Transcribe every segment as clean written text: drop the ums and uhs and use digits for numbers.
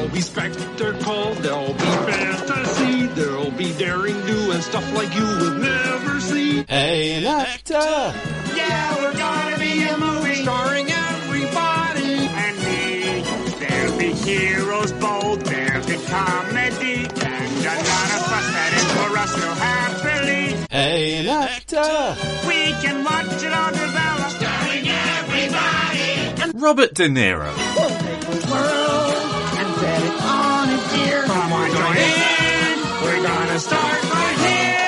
There'll be spectacle, there'll be fantasy, there'll be daring do and stuff like you would never see. Hey, an actor! Yeah, we're gonna be a movie starring everybody and me. There'll be heroes bold, there'll be comedy, and a lot of fuss that is for us so happily. Hey, an actor! We can watch it all develop, starring everybody. And Robert De Niro. we'll take the world and set it on its ear. Come on, join in. We're gonna start right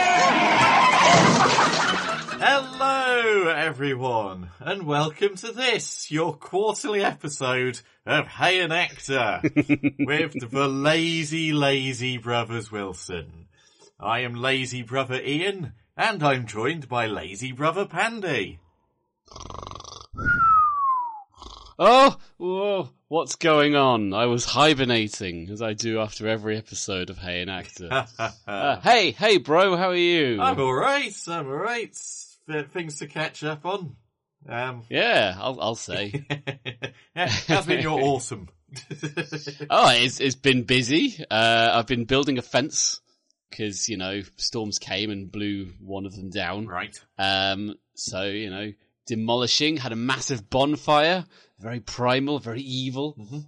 here. Hello, everyone, and welcome to this, your quarterly episode of Hey an Actor, with the lazy brothers Wilson. I am lazy brother Ian, and I'm joined by lazy brother Pandy. Oh, whoa, what's going on? I was hibernating, as I do after every episode of Hey an Actor. Hey, bro, how are you? I'm alright. Things to catch up on. Yeah, I'll say. How's been your autumn? Oh, it's been busy. I've been building a fence, because, storms came and blew one of them down. Right. So, demolishing, had a massive bonfire, very primal, very evil. Mm-hmm.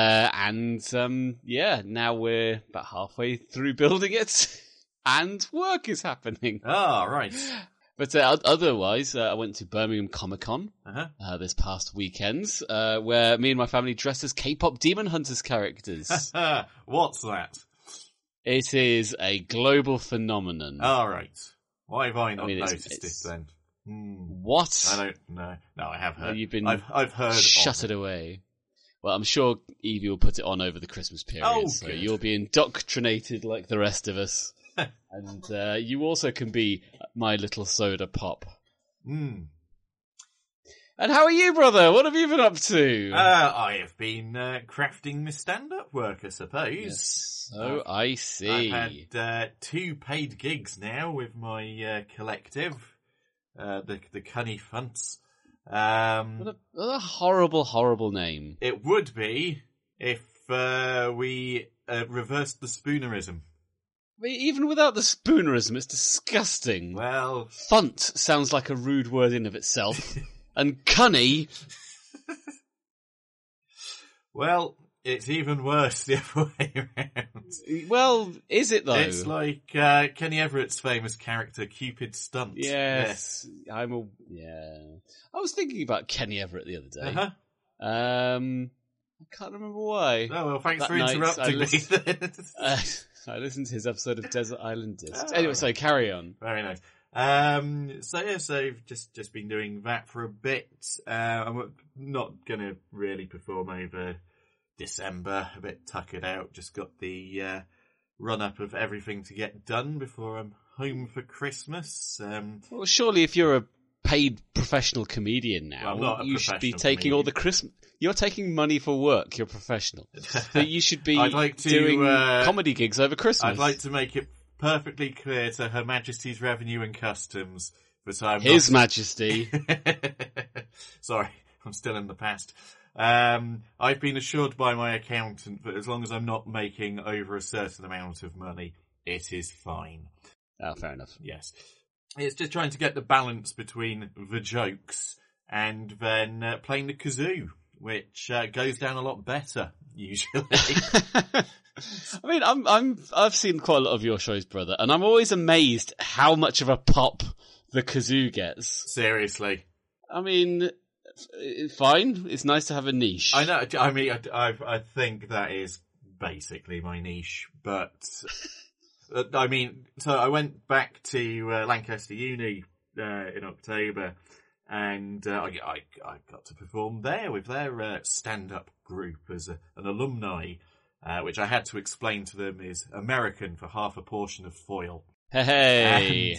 Now we're about halfway through building it, and work is happening. Ah, right. But otherwise, I went to Birmingham Comic-Con this past weekend, where me and my family dressed as K-pop Demon Hunters characters. What's that? It is a global phenomenon. All right. Why have I not noticed it's it then? What? I don't know. No, I have heard. You've been I've heard. Shut it away. Well, I'm sure Evie will put it on over the Christmas period, Oh, so good. you'll be indoctrinated like the rest of us. And you also can be my little soda pop. Mm. And how are you, brother? What have you been up to? I have been crafting my stand-up work, I suppose. Yes, so I see. I've had 2 paid gigs now with my collective, the Cunny Funts. What a horrible, horrible name. It would be if we reversed the spoonerism. I mean, even without the spoonerism, it's disgusting. Well, Funt sounds like a rude word in of itself. And cunny... well, it's even worse the other way around. Well, is it though? It's like Kenny Everett's famous character, Cupid Stunt. Yes. I was thinking about Kenny Everett the other day. Uh-huh. I can't remember why. Oh, well, thanks That for night, interrupting me. I listened to his episode of Desert Island Discs. Oh. Anyway, so carry on. Very nice. So I've just been doing that for a bit. I'm not gonna really perform over December, a bit tuckered out. Just got the run up of everything to get done before I'm home for Christmas. Well, surely if you're a paid professional comedian now, Well, I'm not a you should be professional taking all the Christmas... You're taking money for work, you're professional. So you should be I'd like to, doing comedy gigs over Christmas. I'd like to make it perfectly clear to Her Majesty's Revenue and Customs that I'm His Majesty. Sorry, I'm still in the past. I've been assured by my accountant that as long as I'm not making over a certain amount of money, it is fine. Oh, fair enough. Yes. It's just trying to get the balance between the jokes and then playing the kazoo, which goes down a lot better, usually. I mean, I've seen quite a lot of your shows, brother, and I'm always amazed how much of a pop the kazoo gets. Seriously. I mean, fine. It's nice to have a niche. I know. I mean, I think that is basically my niche, but I mean, so I went back to Lancaster Uni in October, and I got to perform there with their stand-up group as an alumni, which I had to explain to them is American for half a portion of foil. Hey.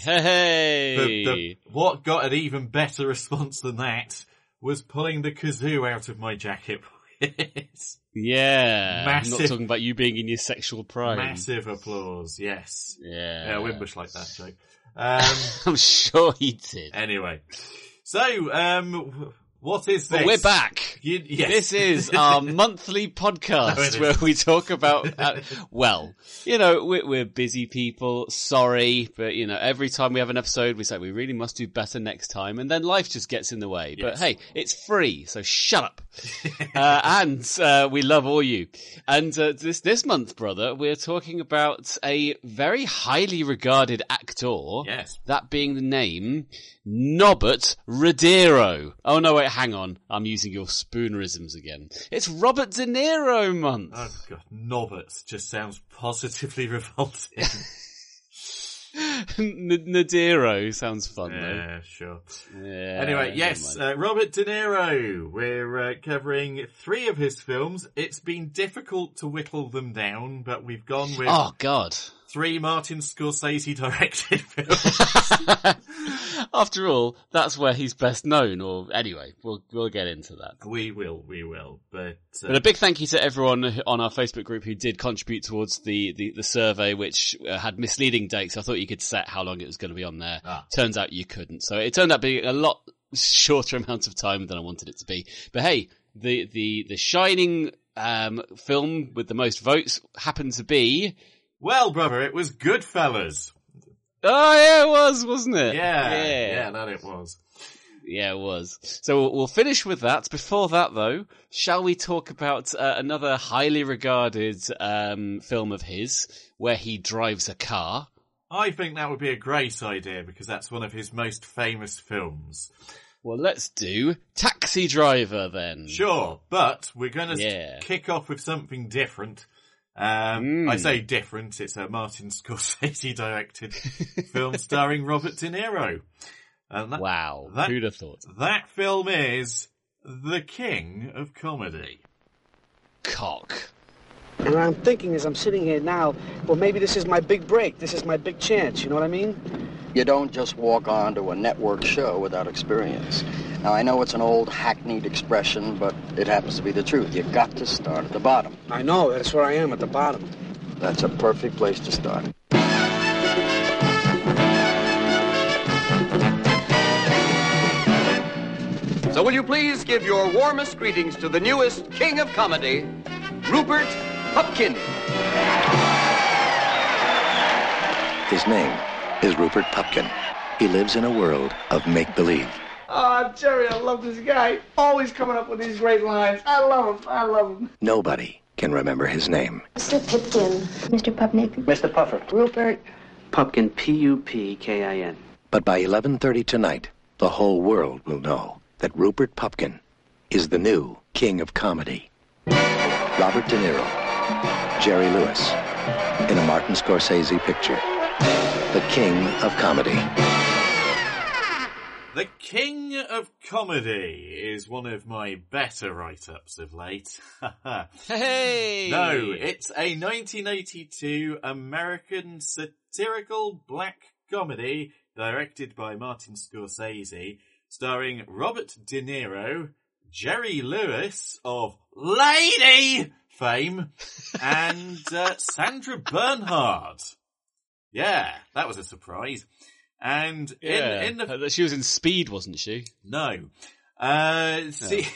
What got an even better response than that was pulling the kazoo out of my jacket pocket. Yeah. Massive. I'm not talking about you being in your sexual prime. Massive applause, yes. Yeah. Wimbush liked that joke. I'm sure he did. Anyway. So, What is this? But we're back. Yes. This is our monthly podcast where we talk about, we're busy people. Sorry. But, every time we have an episode, we say we really must do better next time. And then life just gets in the way. Yes. But hey, it's free. So shut up. And we love all you. And this month, brother, we're talking about a very highly regarded actor. Yes. That being the name Norbert Rodero. Oh no, wait, hang on. I'm using your spoonerisms again. It's Robert De Niro month. Oh god, Norbert just sounds positively revolting. Nadero sounds fun though. Yeah, sure. Yeah, anyway, yes, Robert De Niro. We're covering 3 of his films. It's been difficult to whittle them down, but we've gone with... Oh god. 3 Martin Scorsese directed films. After all, that's where he's best known, or anyway, we'll get into that. We will. But a big thank you to everyone on our Facebook group who did contribute towards the survey, which had misleading dates. I thought you could set how long it was going to be on there. Turns out you couldn't. So it turned out being a lot shorter amount of time than I wanted it to be. But hey, the shining film with the most votes happened to be... Well, brother, it was Goodfellas. Oh, yeah, it was, wasn't it? Yeah, that it was. Yeah, it was. So we'll finish with that. Before that, though, shall we talk about another highly regarded film of his, where he drives a car? I think that would be a great idea, because that's one of his most famous films. Well, let's do Taxi Driver, then. Sure, but we're going to kick off with something different. I say different, it's a Martin Scorsese directed film starring Robert De Niro. Wow, who'd have thought? That film is The King of Comedy. Cock. And I'm thinking as I'm sitting here now, well, maybe this is my big break. This is my big chance, you know what I mean? You don't just walk onto a network show without experience. Now, I know it's an old hackneyed expression, but it happens to be the truth. You've got to start at the bottom. I know, that's where I am, at the bottom. That's a perfect place to start. So will you please give your warmest greetings to the newest King of Comedy, Rupert Pupkin. His name is Rupert Pupkin. He lives in a world of make-believe. Oh, Jerry, I love this guy. Always coming up with these great lines. I love him. Nobody can remember his name. Mr. Pipkin. Mr. Pupnik. Mr. Puffer. Rupert. Pupkin, Pupkin. But by 11:30 tonight, the whole world will know that Rupert Pupkin is the new King of Comedy. Robert De Niro, Jerry Lewis, in a Martin Scorsese picture. The King of Comedy. The King of Comedy is one of my better write-ups of late. Hey! No, it's a 1982 American satirical black comedy directed by Martin Scorsese, starring Robert De Niro, Jerry Lewis of Lady fame, and Sandra Bernhard. Yeah, that was a surprise. And in the... She was in Speed, wasn't she? No. De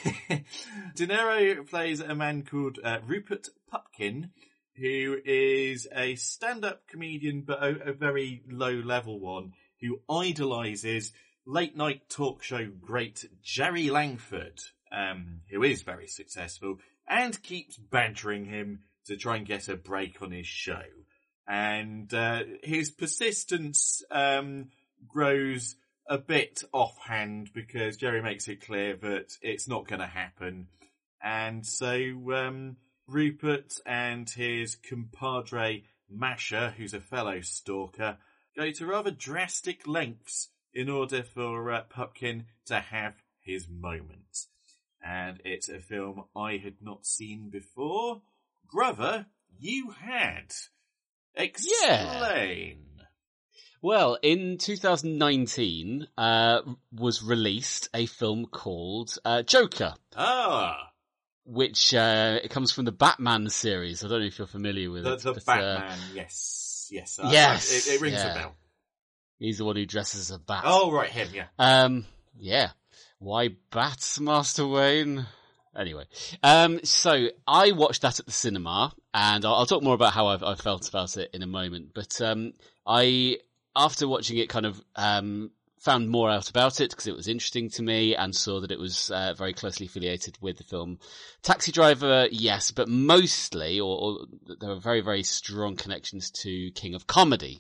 Niro plays a man called Rupert Pupkin, who is a stand-up comedian, but a very low-level one, who idolises late-night talk show great Jerry Langford, who is very successful, and keeps badgering him to try and get a break on his show. And his persistence grows a bit offhand because Jerry makes it clear that it's not going to happen. And so Rupert and his compadre Masha, who's a fellow stalker, go to rather drastic lengths in order for Pupkin to have his moment. And it's a film I had not seen before. Brother, you had. Explain. Yeah. Well, in 2019 was released a film called Joker. Which it comes from the Batman series. I don't know if you're familiar with it. The Batman, yes. Yes. It rings a bell. He's the one who dresses as a bat. Oh, right, him, yeah. Yeah. Why bats, Master Wayne? Anyway, so I watched that at the cinema, and I'll talk more about how I felt about it in a moment. But after watching it, kind of found more out about it because it was interesting to me, and saw that it was very closely affiliated with the film Taxi Driver. Yes, but mostly, or there were very, very strong connections to King of Comedy.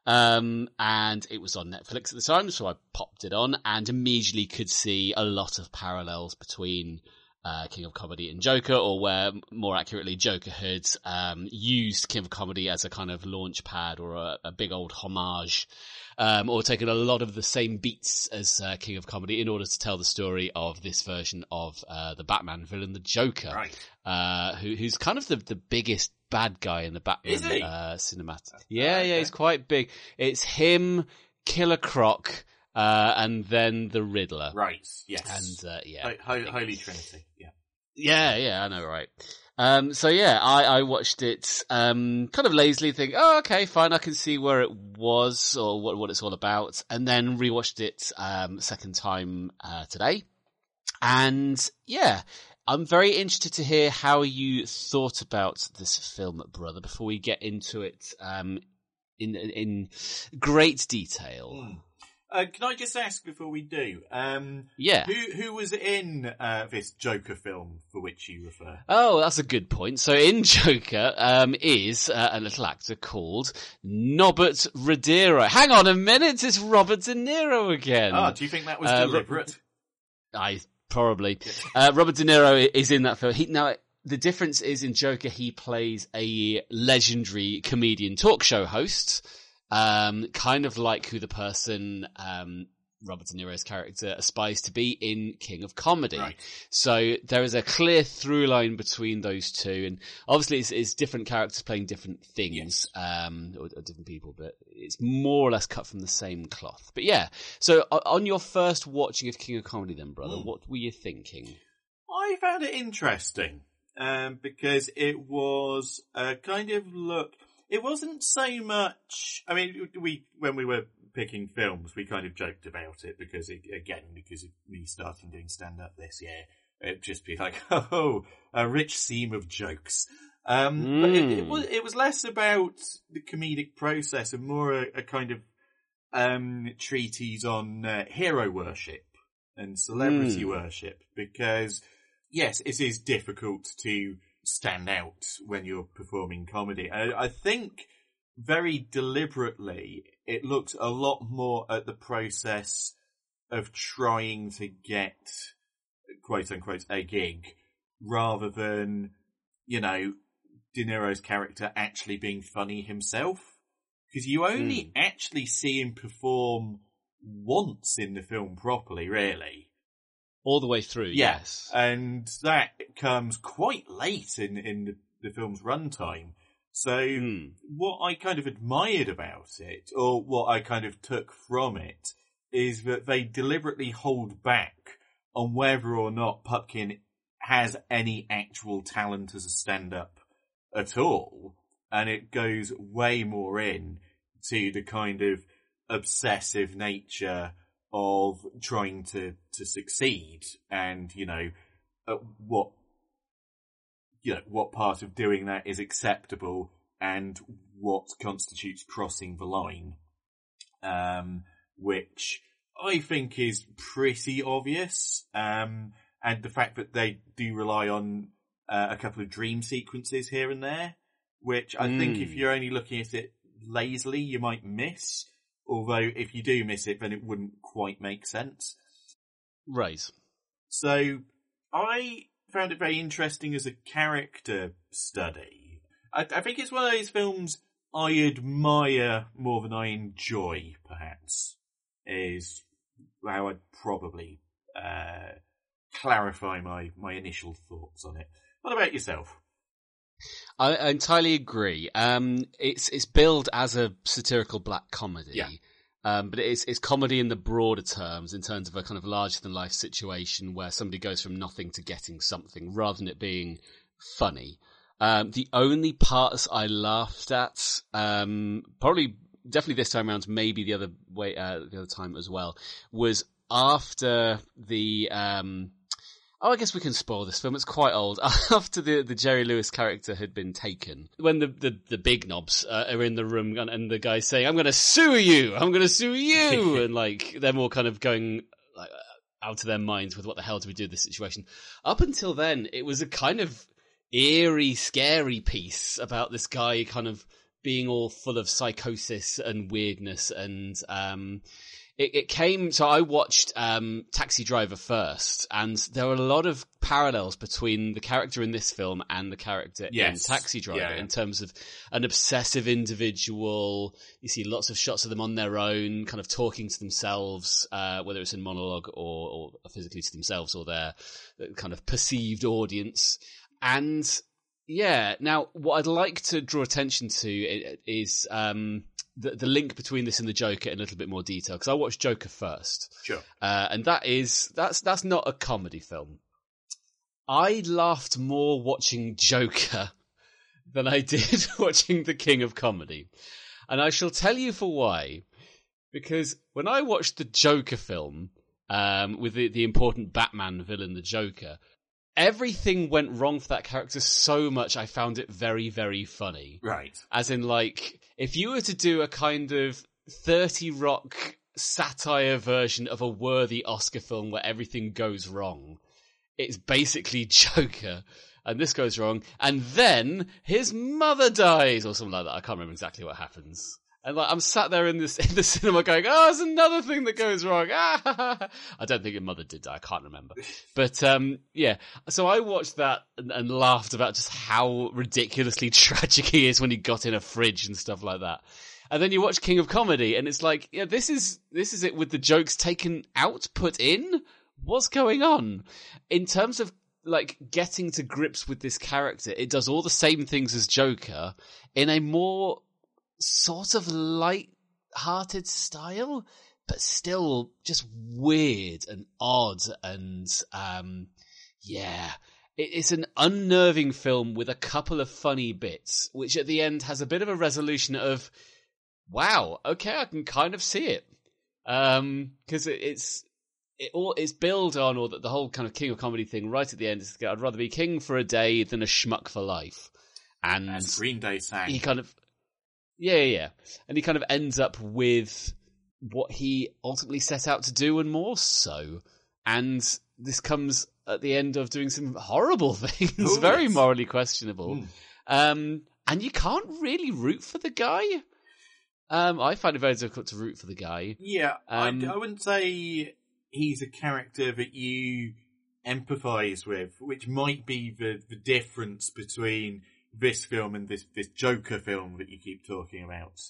And it was on Netflix at the time, so I popped it on and immediately could see a lot of parallels between King of Comedy and Joker, or where, more accurately, Joker had used King of Comedy as a kind of launch pad or a big old homage, or taken a lot of the same beats as King of Comedy in order to tell the story of this version of the Batman villain, the Joker, right? Who's kind of the biggest bad guy in the Batman cinematic. Yeah, okay. He's quite big. It's him, Killer Croc, and then the Riddler. Right, yes. And, yeah. Holy Trinity, yeah. Yeah, I know, right. So yeah, I watched it, kind of lazily thinking, oh, okay, fine, I can see where it was, or what it's all about. And then rewatched it, second time, today. And yeah, I'm very interested to hear how you thought about this film, brother, before we get into it, in great detail. Can I just ask before we do? Yeah. Who was in this Joker film for which you refer? Oh, that's a good point. So in Joker is a little actor called Norbert Redero. Hang on a minute, it's Robert De Niro again. Oh, do you think that was deliberate? Probably. Robert De Niro is in that film. Now, the difference is in Joker, he plays a legendary comedian talk show host. Kind of like who the person, Robert De Niro's character aspires to be in King of Comedy. Right. So there is a clear through line between those two, and obviously it's different characters playing different things, or different people, but it's more or less cut from the same cloth. But yeah, so on your first watching of King of Comedy then, brother, what were you thinking? I found it interesting, because it was a kind of look. It wasn't so much. I mean, when we were picking films, we kind of joked about it because of me starting doing stand up this year, it'd just be like, oh, a rich seam of jokes. But it was less about the comedic process and more a kind of treatise on hero worship and celebrity worship, because yes, it is difficult to stand out when you're performing comedy. I think very deliberately it looked a lot more at the process of trying to get, quote unquote, a gig, rather than, De Niro's character actually being funny himself. Because you only actually see him perform once in the film properly, really. All the way through, yes. And that comes quite late in the film's runtime. So what I kind of admired about it, or what I kind of took from it, is that they deliberately hold back on whether or not Pupkin has any actual talent as a stand-up at all. And it goes way more in to the kind of obsessive nature of trying to succeed, and what part of doing that is acceptable and what constitutes crossing the line, which I think is pretty obvious, and the fact that they do rely on a couple of dream sequences here and there, which I think if you're only looking at it lazily you might miss. Although, if you do miss it, then it wouldn't quite make sense. Right. So, I found it very interesting as a character study. I think it's one of those films I admire more than I enjoy, perhaps, is how I'd probably clarify my initial thoughts on it. What about yourself? I entirely agree. It's billed as a satirical black comedy. Yeah. But it's comedy in the broader terms, in terms of a kind of larger than life situation where somebody goes from nothing to getting something, rather than it being funny. The only parts I laughed at, definitely this time around, maybe the other time as well, was after the I guess we can spoil this film. It's quite old. After the Jerry Lewis character had been taken, when the big knobs are in the room and the guy's saying, "I'm going to sue you. I'm going to sue you," and like they're more kind of going like out of their minds with what the hell do we do with this situation. Up until then, it was a kind of eerie, scary piece about this guy kind of being all full of psychosis and weirdness, and it came. So I watched Taxi Driver first, and there were a lot of parallels between the character in this film and the character in Taxi Driver in terms of an obsessive individual. You see lots of shots of them on their own, kind of talking to themselves, whether it's in monologue or physically to themselves or their kind of perceived audience. And yeah, now what I'd like to draw attention to is the link between this and the Joker in a little bit more detail, because I watched Joker first. Sure. And that's not a comedy film. I laughed more watching Joker than I did watching The King of Comedy. And I shall tell you for why. Because when I watched the Joker film, with the important Batman villain, the Joker, everything went wrong for that character so much I found it very, very funny. Right. As in, like, if you were to do a kind of 30 Rock satire version of a worthy Oscar film where everything goes wrong, it's basically Joker. And this goes wrong, and then his mother dies, or something like that. I can't remember exactly what happens. And like, I'm sat there in the cinema going, "Oh, there's another thing that goes wrong." I don't think your mother did die. I can't remember. But yeah. So I watched that and laughed about just how ridiculously tragic he is when he got in a fridge and stuff like that. And then you watch King of Comedy, and it's like, yeah, this is it with the jokes taken out, put in. What's going on? In terms of like getting to grips with this character, it does all the same things as Joker in a more sort of light-hearted style, but still just weird and odd, and yeah, it's an unnerving film with a couple of funny bits, which at the end has a bit of a resolution of, wow, okay, I can kind of see it, because it's built on, or the whole kind of King of Comedy thing right at the end is, I'd rather be king for a day than a schmuck for life, and as Green Day sang, he kind of. Yeah. And he kind of ends up with what he ultimately set out to do and more so. And this comes at the end of doing some horrible things, very morally questionable. And you can't really root for the guy. I find it very difficult to root for the guy. Yeah, I wouldn't say he's a character that you empathise with, which might be the difference between this film and this Joker film that you keep talking about.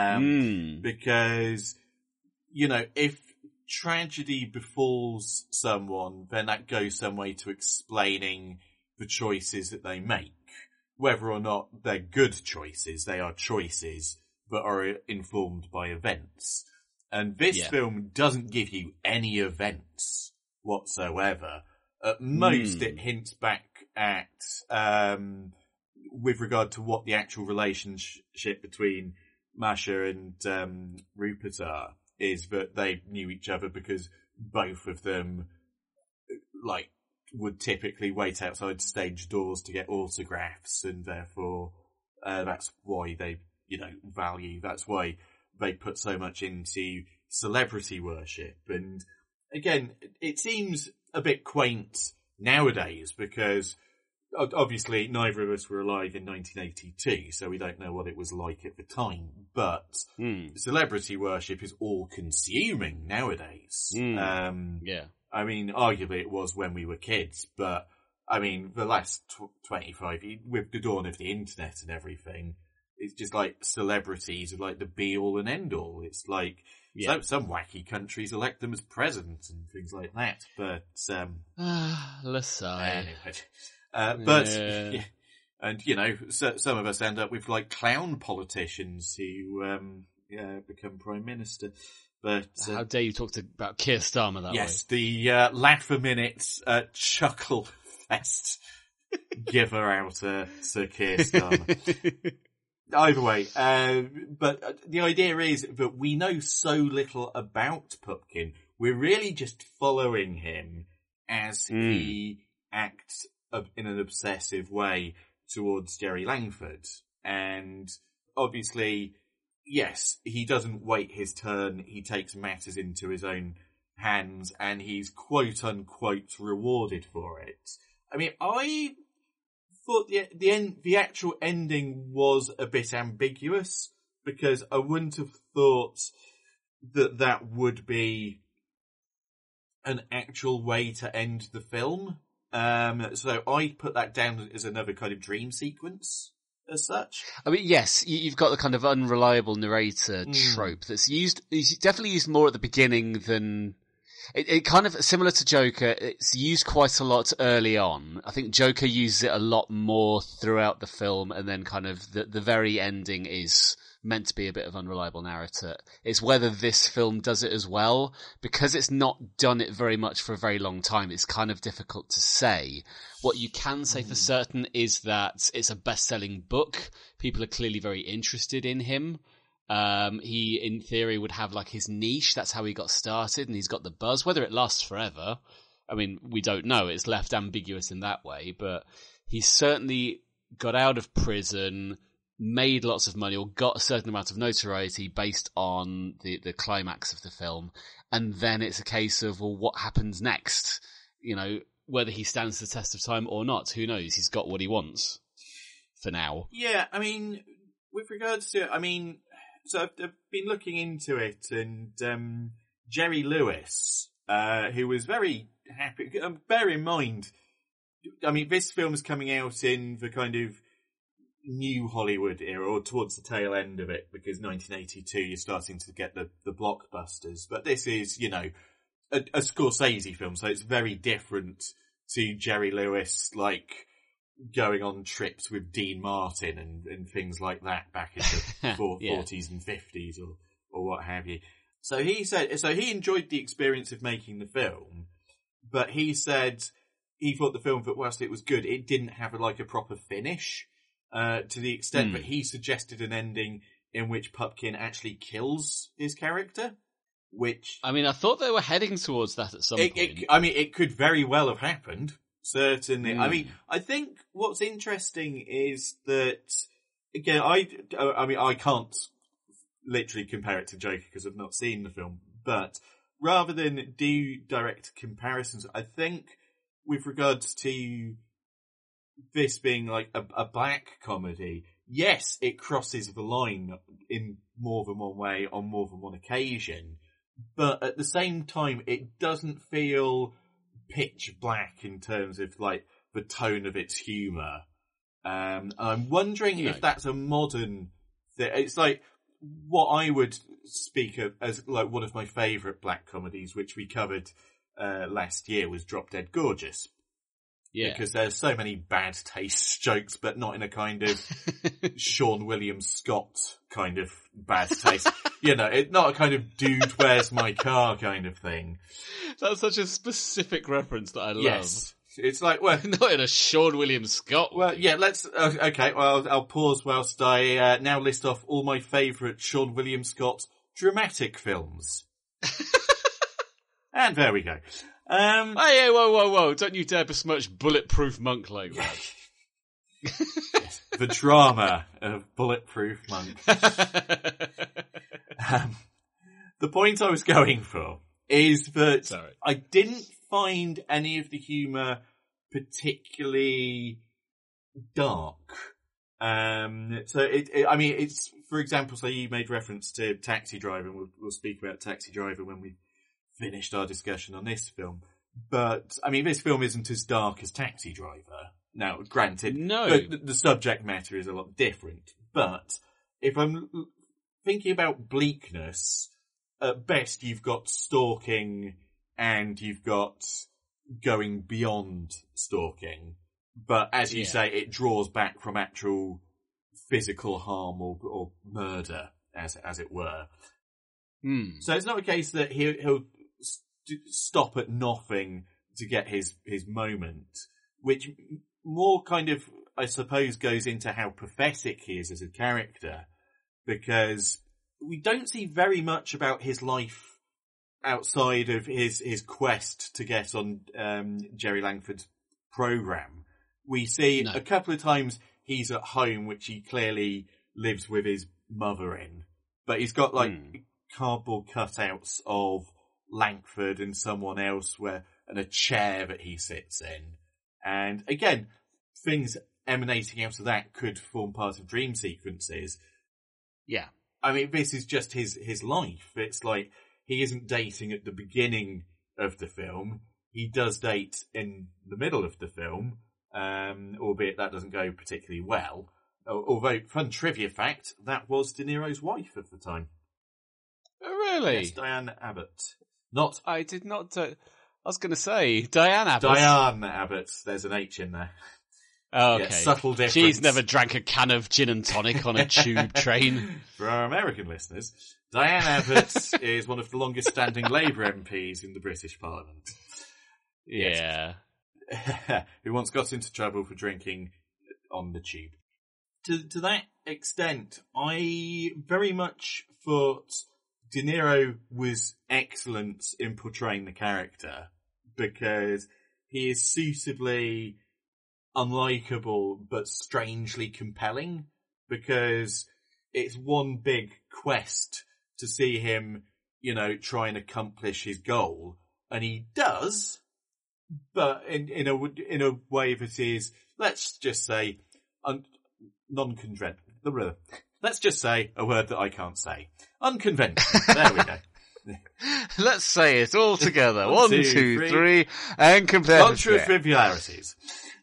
Because, you know, if tragedy befalls someone, then that goes some way to explaining the choices that they make. Whether or not they're good choices, they are choices that are informed by events. And this film doesn't give you any events whatsoever. At most, it hints back at, with regard to what the actual relationship between Masha and Rupert are, is that they knew each other because both of them, like, would typically wait outside stage doors to get autographs, and therefore that's why they, that's why they put so much into celebrity worship. And again, it seems a bit quaint nowadays because obviously neither of us were alive in 1982, so we don't know what it was like at the time, but celebrity worship is all-consuming nowadays. I mean, arguably it was when we were kids, but I mean, the last 25 years, with the dawn of the internet and everything, it's just like celebrities are like the be-all and end-all. It's like, some wacky countries elect them as president and things like that, but Lasai. Anyway. And, some of us end up with, like, clown politicians who become Prime Minister. But how dare you talk about Keir Starmer that way? Yes, the laugh a minute chuckle fest giver out to Keir Starmer. Either way, but the idea is that we know so little about Pupkin. we're really just following him as he acts in an obsessive way towards Jerry Langford. And obviously, yes, he doesn't wait his turn. He takes matters into his own hands, and he's quote unquote rewarded for it. I mean, I thought the actual ending was a bit ambiguous, because I wouldn't have thought that would be an actual way to end the film. So I put that down as another kind of dream sequence as such. I mean, yes, you've got the kind of unreliable narrator trope that's it's definitely used more at the beginning than... It kind of, similar to Joker, it's used quite a lot early on. I think Joker uses it a lot more throughout the film, and then kind of the very ending is meant to be a bit of unreliable narrator. It's whether this film does it as well. Because it's not done it very much for a very long time, it's kind of difficult to say. What you can say for certain is that it's a best-selling book. People are clearly very interested in him. He, in theory, would have like his niche. That's how he got started, and he's got the buzz. Whether it lasts forever, I mean, we don't know. It's left ambiguous in that way, but he's certainly got out of prison, made lots of money, or got a certain amount of notoriety based on the climax of the film. And then it's a case of, well, what happens next? You know, whether he stands the test of time or not, who knows? He's got what he wants for now. Yeah, I mean, with regards to, so I've been looking into it, and Jerry Lewis, who was very happy. Bear in mind, I mean, this film is coming out in the kind of new Hollywood era, or towards the tail end of it, because 1982 you're starting to get the blockbusters. But this is, you know, a Scorsese film, so it's very different to Jerry Lewis, like, going on trips with Dean Martin and things like that back in the 40s and 50s or what have you. So he said, he enjoyed the experience of making the film, but he said he thought the film, whilst it was good, it didn't have a proper finish, to the extent that he suggested an ending in which Pupkin actually kills his character, which... I mean, I thought they were heading towards that at some point. It could very well have happened. Certainly. I mean, I think what's interesting is that, again, I can't literally compare it to Joker because I've not seen the film, but rather than do direct comparisons, I think with regards to this being like a black comedy, yes, it crosses the line in more than one way on more than one occasion, but at the same time, it doesn't feel pitch black in terms of like the tone of its humour. I'm wondering if that's a modern thing. It's like what I would speak of as like one of my favourite black comedies, which we covered last year, was Drop Dead Gorgeous. Yeah. Because there's so many bad taste jokes, but not in a kind of Sean William Scott kind of bad taste. You know, it's not a kind of dude, where's my car kind of thing. That's such a specific reference that I love. Yes. It's like, well... not in a Sean William Scott way. Well, yeah, let's... okay, well, I'll pause whilst I now list off all my favourite Sean William Scott dramatic films. And there we go. Hey, whoa. Don't you dare besmirch Bulletproof Monk like that. Yes, the drama of Bulletproof Monk. The point I was going for is that I didn't find any of the humour particularly dark. So it's, for example, so you made reference to Taxi Driver, and we'll speak about Taxi Driver when we finished our discussion on this film. But, I mean, this film isn't as dark as Taxi Driver. Now, granted, the subject matter is a lot different. But if I'm thinking about bleakness, at best you've got stalking and you've got going beyond stalking. But as you say, it draws back from actual physical harm or murder, as it were. So it's not a case that he'll stop at nothing to get his moment, which more kind of, I suppose, goes into how pathetic he is as a character, because we don't see very much about his life outside of his quest to get on Jerry Langford's program. We see a couple of times he's at home, which he clearly lives with his mother in, but he's got cardboard cutouts of Langford and someone else and a chair that he sits in. And again, things emanating out of that could form part of dream sequences. Yeah. I mean, this is just his life. It's like, he isn't dating at the beginning of the film. He does date in the middle of the film, albeit that doesn't go particularly well. Although, fun trivia fact, that was De Niro's wife at the time. Oh, really? Yes, Diane Abbott. I did not... I was going to say, Diane Abbott. Diane Abbott. There's an H in there. Oh, okay. Yeah, subtle difference. She's never drank a can of gin and tonic on a tube train. For our American listeners, Diane Abbott is one of the longest standing Labour MPs in the British Parliament. Yeah. Yes. Who once got into trouble for drinking on the tube. To that extent, I very much thought De Niro was excellent in portraying the character, because he is suitably unlikable but strangely compelling, because it's one big quest to see him, try and accomplish his goal, and he does, but in a way that is, let's just say, non-conventional. Let's just say a word that I can't say. Unconventional. There we go. Let's say it all together. One, two, three, and compare. Contra-trivialities.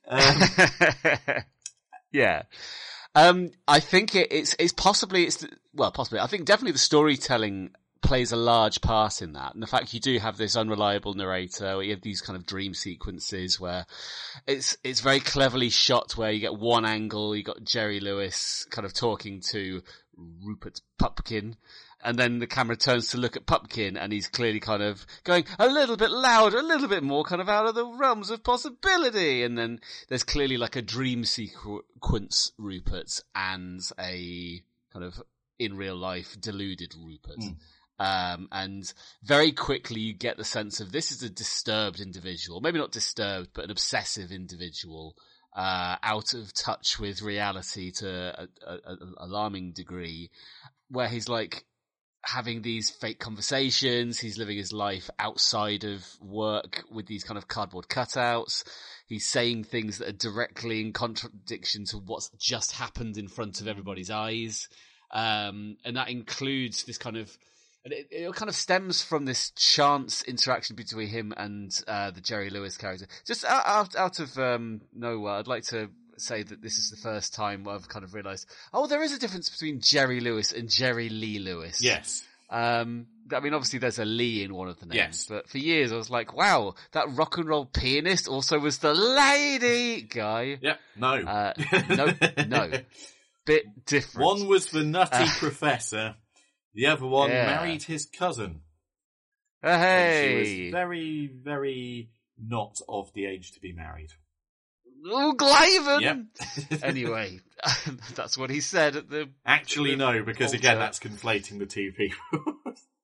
Yeah. I think it's possibly. I think definitely the storytelling plays a large part in that. And the fact you do have this unreliable narrator, where you have these kind of dream sequences where it's very cleverly shot, where you get one angle, you got Jerry Lewis kind of talking to Rupert Pupkin, and then the camera turns to look at Pupkin, and he's clearly kind of going a little bit louder, a little bit more kind of out of the realms of possibility. And then there's clearly like a dream sequence Rupert and a kind of in real life deluded Rupert. And very quickly you get the sense of this is a disturbed individual, maybe not disturbed, but an obsessive individual, out of touch with reality to an alarming degree, where he's like having these fake conversations. He's living his life outside of work with these kind of cardboard cutouts. He's saying things that are directly in contradiction to what's just happened in front of everybody's eyes. And that includes this kind of, it kind of stems from this chance interaction between him and the Jerry Lewis character. Just out of nowhere, I'd like to say that this is the first time I've kind of realised, there is a difference between Jerry Lewis and Jerry Lee Lewis. Yes. I mean, obviously there's a Lee in one of the names, yes. But for years I was like, wow, that rock and roll pianist also was the lady guy. Yep. No. No. Bit different. One was the nutty professor. The other one married his cousin. Hey! She was very, very not of the age to be married. Oh, Glyven! Yep. Anyway, that's what he said at the... Actually, no, because again, that's conflating the two people.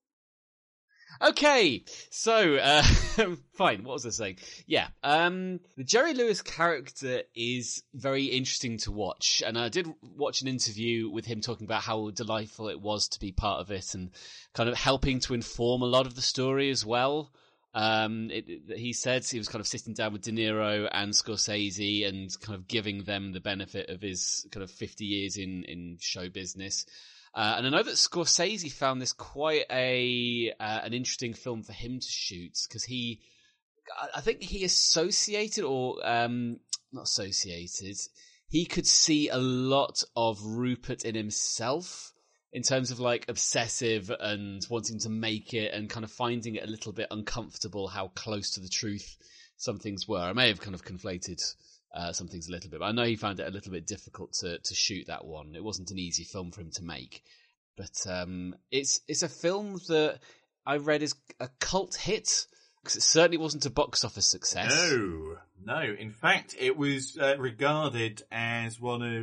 Okay, so, fine, what was I saying? Yeah, the Jerry Lewis character is very interesting to watch, and I did watch an interview with him talking about how delightful it was to be part of it, and kind of helping to inform a lot of the story as well. He said he was kind of sitting down with De Niro and Scorsese and kind of giving them the benefit of his kind of 50 years in show business. And I know that Scorsese found this quite an interesting film for him to shoot, because I think he associated, or not associated, he could see a lot of Rupert in himself, in terms of like obsessive and wanting to make it, and kind of finding it a little bit uncomfortable how close to the truth some things were. I may have kind of conflated some things a little bit, but I know he found it a little bit difficult to shoot that one. It wasn't an easy film for him to make, but it's a film that I read is a cult hit, because it certainly wasn't a box office success. No. In fact, it was regarded as one of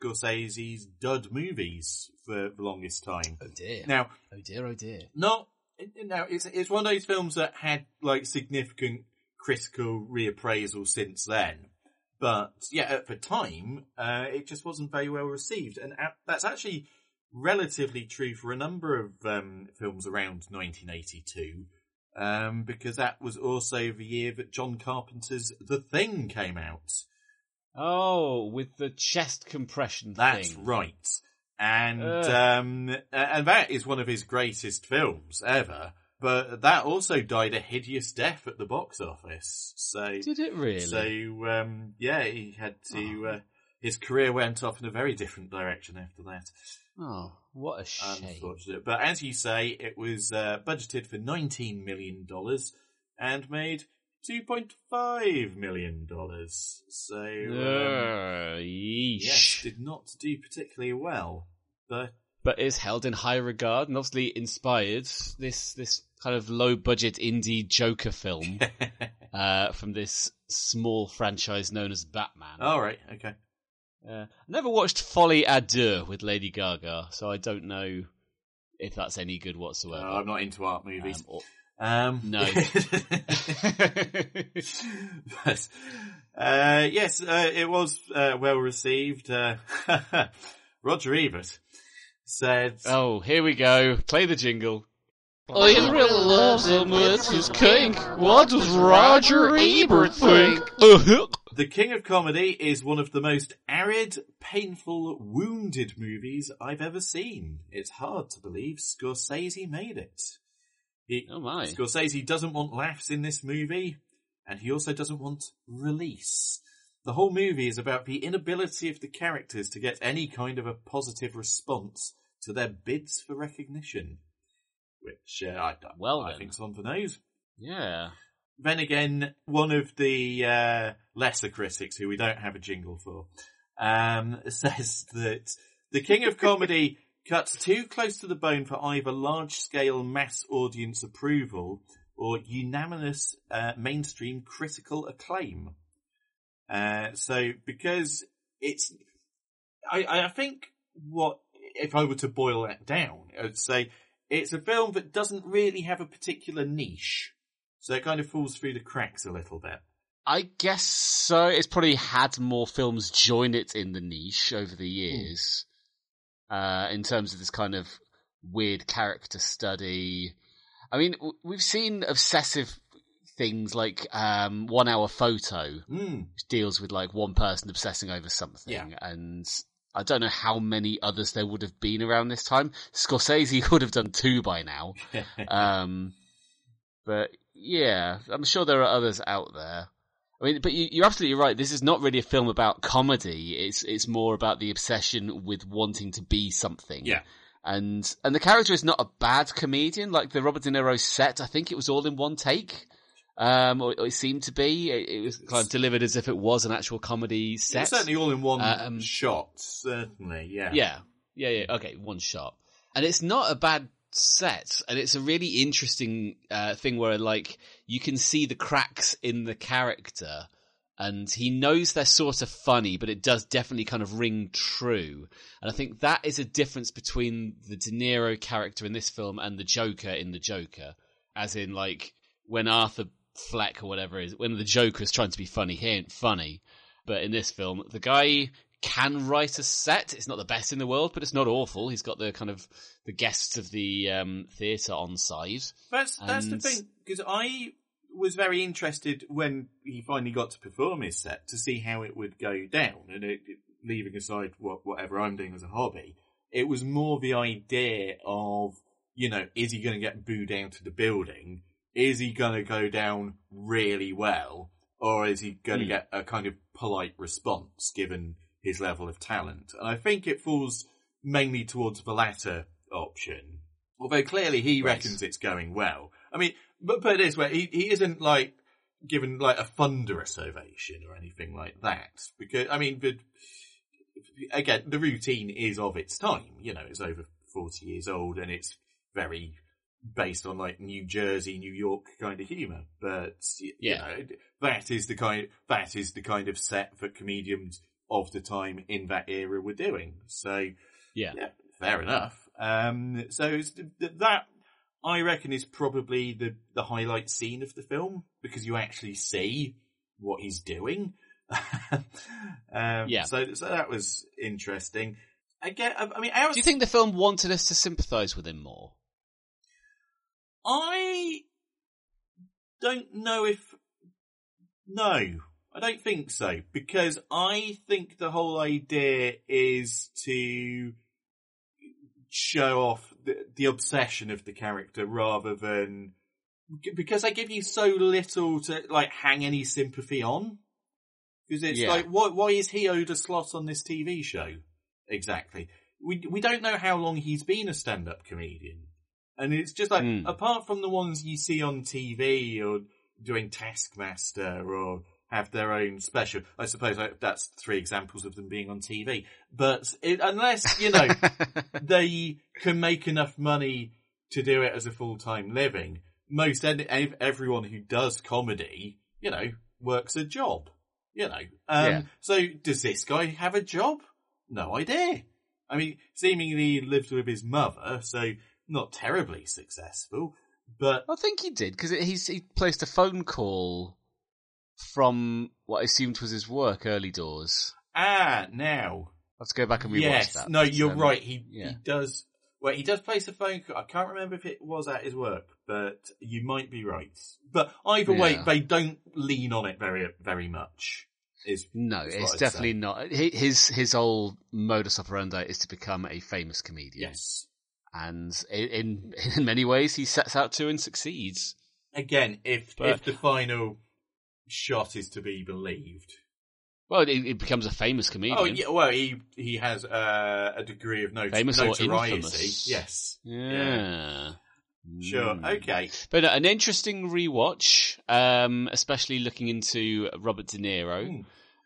Scorsese's dud movies for the longest time. Oh dear. Now, oh dear. Not No, it's one of those films that had like significant critical reappraisal since then. But yeah, at the time, it just wasn't very well received. And that's actually relatively true for a number of films around 1982. Because that was also the year that John Carpenter's The Thing came out. Oh, with the chest compression That's thing. right. And that is one of his greatest films ever. But that also died a hideous death at the box office. So did it really? So yeah, he had to. His career went off in a very different direction after that. Oh, what a shame! Unfortunate. But as you say, it was budgeted for $19 million and made $2.5 million. So yes, did not do particularly well. But is held in high regard and obviously inspired this kind of low budget indie Joker film from this small franchise known as Batman. All right, okay. I never watched Folie à Deux with Lady Gaga, so I don't know if that's any good whatsoever. I'm not into art movies. No. But, yes, it was well received. Roger Ebert said... Oh, here we go. Play the jingle. I really love him with his kink. What does Roger Ebert think? The King of Comedy is one of the most arid, painful, wounded movies I've ever seen. It's hard to believe Scorsese made it. Oh my. Scorsese doesn't want laughs in this movie, and he also doesn't want release. The whole movie is about the inability of the characters to get any kind of a positive response to their bids for recognition. Which I think's on for nose. Yeah. Then again, one of the lesser critics, who we don't have a jingle for, says that the King of Comedy cuts too close to the bone for either large-scale mass audience approval or unanimous mainstream critical acclaim. So because it's... I think what... If I were to boil that down, I would say it's a film that doesn't really have a particular niche. So it kind of falls through the cracks a little bit. I guess so. It's probably had more films join it in the niche over the years. In terms of this kind of weird character study. I mean, we've seen obsessive things like 1 Hour Photo, which deals with like one person obsessing over something. And I don't know how many others there would have been around this time. Scorsese would have done 2 by now. But yeah, I'm sure there are others out there. I mean, but you're absolutely right. This is not really a film about comedy. It's more about the obsession with wanting to be something. Yeah. And the character is not a bad comedian. Like the Robert De Niro set, I think it was all in one take. Or it seemed to be. It was kind of delivered as if it was an actual comedy set. It's certainly all in one shot, certainly, yeah. Yeah, okay, one shot. And it's not a bad set, and it's a really interesting thing where, like, you can see the cracks in the character, and he knows they're sort of funny, but it does definitely kind of ring true. And I think that is a difference between the De Niro character in this film and the Joker in The Joker. As in, like, when Arthur Fleck or whatever is, when the Joker is trying to be funny, he ain't funny. But in this film, the guy can write a set. It's not the best in the world, but it's not awful. He's got the kind of the guests of the theatre on side. That's the thing, because I was very interested when he finally got to perform his set to see how it would go down. And leaving aside whatever I'm doing as a hobby, it was more the idea of, you know, is he going to get booed out of the building? Is he going to go down really well? Or is he going to get a kind of polite response given his level of talent? And I think it falls mainly towards the latter option. Although clearly he reckons it's going well. I mean, but put it this way, he isn't like given like a thunderous ovation or anything like that. Because, I mean, again, the routine is of its time. You know, it's over 40 years old and it's very based on like New Jersey, New York kind of humour. But, you know, that is the kind of set that comedians of the time in that era were doing. So, yeah fair enough. So it's that I reckon is probably the highlight scene of the film, because you actually see what he's doing. So that was interesting. Again, I mean, do you think the film wanted us to sympathise with him more? I don't know if... No, I don't think so, because I think the whole idea is to show off the obsession of the character rather than... Because they give you so little to, like, hang any sympathy on. Because it's like, why is he owed a slot on this TV show? Exactly. We don't know how long he's been a stand-up comedian. And it's just like, apart from the ones you see on TV or doing Taskmaster or have their own special, I suppose that's 3 examples of them being on TV. But unless, you know, they can make enough money to do it as a full-time living, everyone who does comedy, you know, works a job, you know. So does this guy have a job? No idea. I mean, seemingly he lives with his mother, so not terribly successful, but... I think he did, because he placed a phone call from what I assumed was his work early doors. Now. I have to go back and rewatch that. No, you're right. He does... Well, he does place a phone call. I can't remember if it was at his work, but you might be right. But either way, they don't lean on it very, very much. It's definitely not. His whole modus operandi is to become a famous comedian. Yes. And in many ways, he sets out to and succeeds. Again, if the final shot is to be believed. Well, he becomes a famous comedian. Oh, yeah, well, he has a degree of famous notoriety. Or infamous. Yes. Yeah. Sure, okay. But an interesting rewatch, especially looking into Robert De Niro.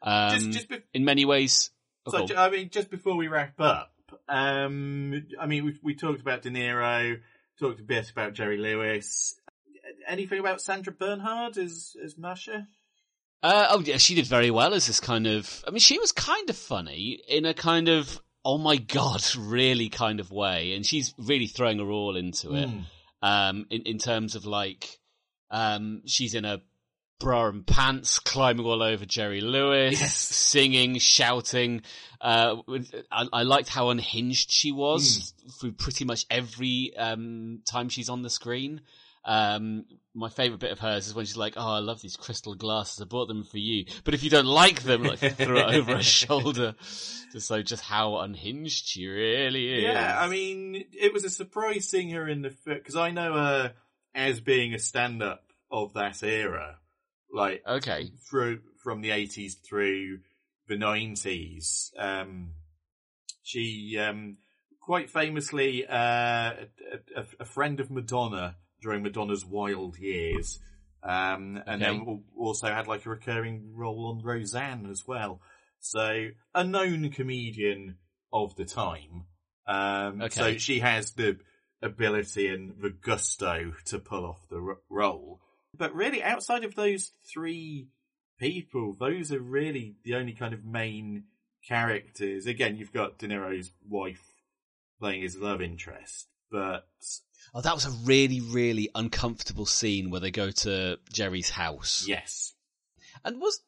In many ways... I mean, just before we wrap up, I mean, we talked about De Niro, talked a bit about Jerry Lewis. Anything about Sandra Bernhard as Masha? Yeah, she did very well as this kind of... I mean, she was kind of funny in a kind of, oh my God, really kind of way. And she's really throwing her all into it. In terms of like, she's in a bra and pants, climbing all over Jerry Lewis, singing, shouting. I liked how unhinged she was through pretty much every time she's on the screen. My favourite bit of hers is when she's like, "Oh, I love these crystal glasses. I bought them for you. But if you don't like them," like throw it over her shoulder, just how unhinged she really is. Yeah, I mean, it was a surprise seeing her in the film, because I know her as being a stand-up of that era, like from the 80s through the 90s. She quite famously a friend of Madonna during Madonna's wild years. And then also had like a recurring role on Roseanne as well. So a known comedian of the time. So she has the ability and the gusto to pull off the role. But really, outside of those 3 people, those are really the only kind of main characters. Again, you've got De Niro's wife playing his love interest, but... Oh, that was a really, really uncomfortable scene where they go to Jerry's house. Yes. And was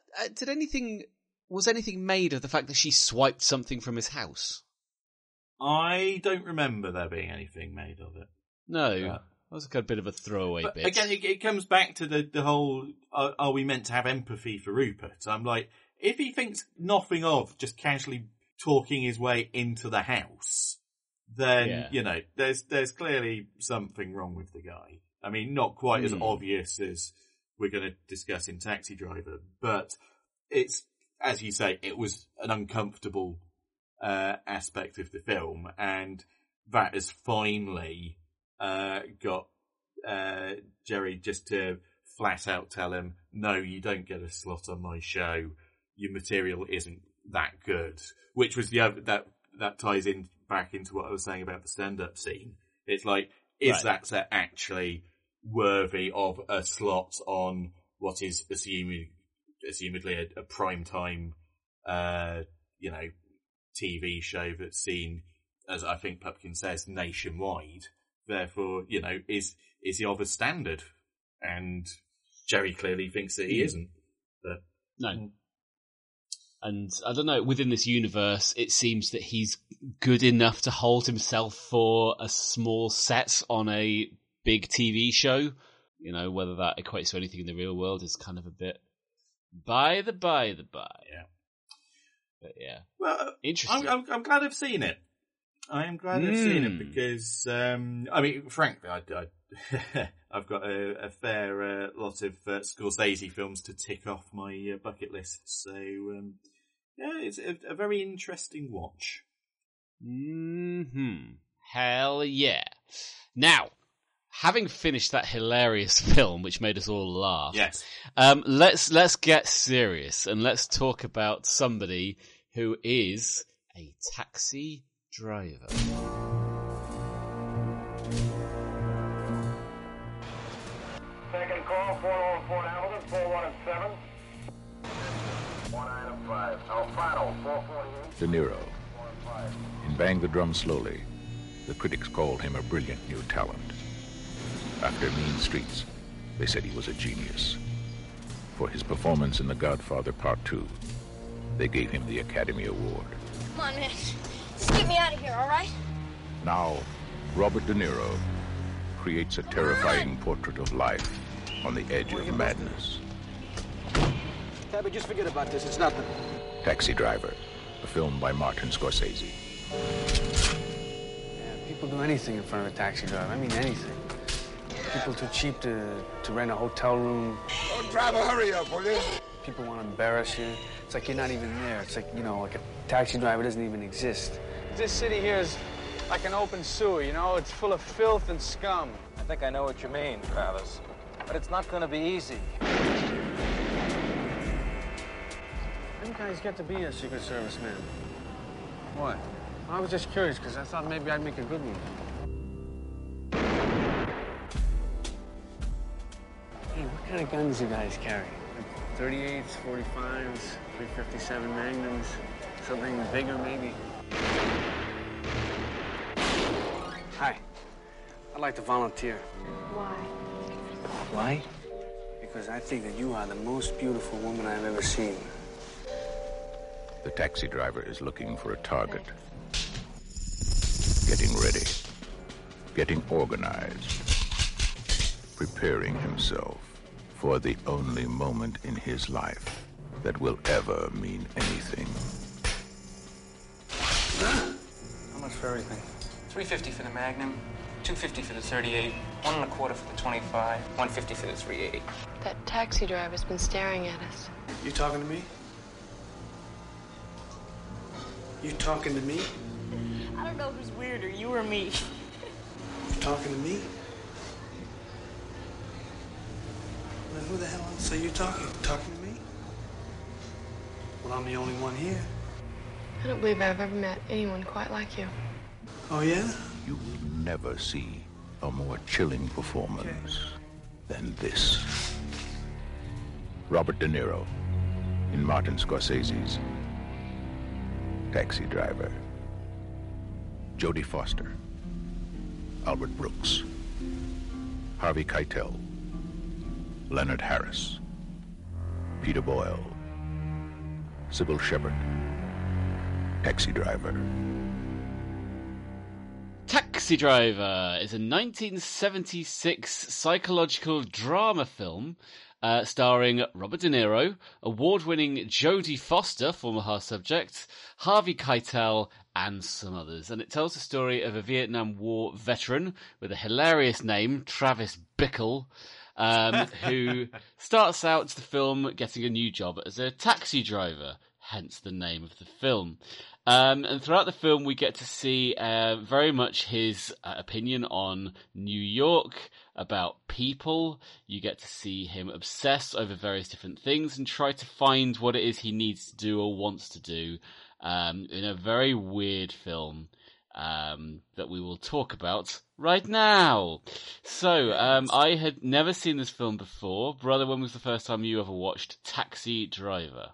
anything made of the fact that she swiped something from his house? I don't remember there being anything made of it. No. That was a bit of a throwaway bit. Again, it comes back to the whole, are we meant to have empathy for Rupert? I'm like, if he thinks nothing of just casually talking his way into the house, then, you know, there's clearly something wrong with the guy. I mean, not quite as obvious as we're going to discuss in Taxi Driver, but it's, as you say, it was an uncomfortable aspect of the film, and that has finally got Jerry just to flat out tell him, no, you don't get a slot on my show. Your material isn't that good. Which was the other, that ties in back into what I was saying about the stand-up scene. It's like, is that set actually worthy of a slot on what is assumedly a prime time, you know, TV show that's seen, as I think Pupkin says, nationwide therefore, is he of a standard? And Jerry clearly thinks that he isn't. But, no. And I don't know, within this universe, it seems that he's good enough to hold himself for a small set on a big TV show. Whether that equates to anything in the real world is kind of a bit by the by. Yeah. But yeah. Well, interesting. I'm glad I've seen it. I am glad I've seen it because, frankly, I've got a fair lot of Scorsese films to tick off my bucket list. So, it's a very interesting watch. Hell yeah. Now, having finished that hilarious film, which made us all laugh, yes. Let's get serious and let's talk about somebody who is a taxi driver. Second call, 404 Hamilton, 4117. 195, Alfano, 448. De Niro. In Bang the Drum Slowly, the critics called him a brilliant new talent. After Mean Streets, they said he was a genius. For his performance in The Godfather Part 2, they gave him the Academy Award. Come on, man. Just get me out of here, all right? Now, Robert De Niro creates a terrifying portrait of life on the edge of madness. Tabby, just forget about this. It's nothing. Taxi Driver, a film by Martin Scorsese. Yeah, people do anything in front of a taxi driver. I mean, anything. People too cheap to rent a hotel room. Oh, driver, hurry up, will you? People want to embarrass you. It's like you're not even there. It's like, like a taxi driver doesn't even exist. This city here is like an open sewer, It's full of filth and scum. I think I know what you mean, Travis. But it's not going to be easy. Them guys get to be a Secret Service man. What? I was just curious because I thought maybe I'd make a good one. Hey, what kind of guns do you guys carry? Like 38s, 45s, 357 Magnums, something bigger maybe? Hi. I'd like to volunteer. Why? Why? Because I think that you are the most beautiful woman I've ever seen. The taxi driver is looking for a target. Getting ready. Getting organized. Preparing himself for the only moment in his life that will ever mean anything. How much for everything? $350 for the Magnum, $250 for the 38, $1.25 for the 25, $150 for the 380. That taxi driver's been staring at us. You talking to me? You talking to me? I don't know who's weirder, you or me. You talking to me? Then who the hell else are you talking? Talking to me? Well, I'm the only one here. I don't believe I've ever met anyone quite like you. Oh, yeah? You will never see a more chilling performance than this. Robert De Niro in Martin Scorsese's Taxi Driver. Jodie Foster, Albert Brooks, Harvey Keitel, Leonard Harris, Peter Boyle, Sybil Shepherd. Taxi Driver. Taxi Driver is a 1976 psychological drama film starring Robert De Niro, award-winning Jodie Foster, former Haas subject, Harvey Keitel, and some others. And it tells the story of a Vietnam War veteran with a hilarious name, Travis Bickle, who starts out the film getting a new job as a taxi driver, hence the name of the film. And throughout the film, we get to see very much his opinion on New York, about people. You get to see him obsess over various different things and try to find what it is he needs to do or wants to do in a very weird film that we will talk about right now. So, I had never seen this film before. Brother, when was the first time you ever watched Taxi Driver?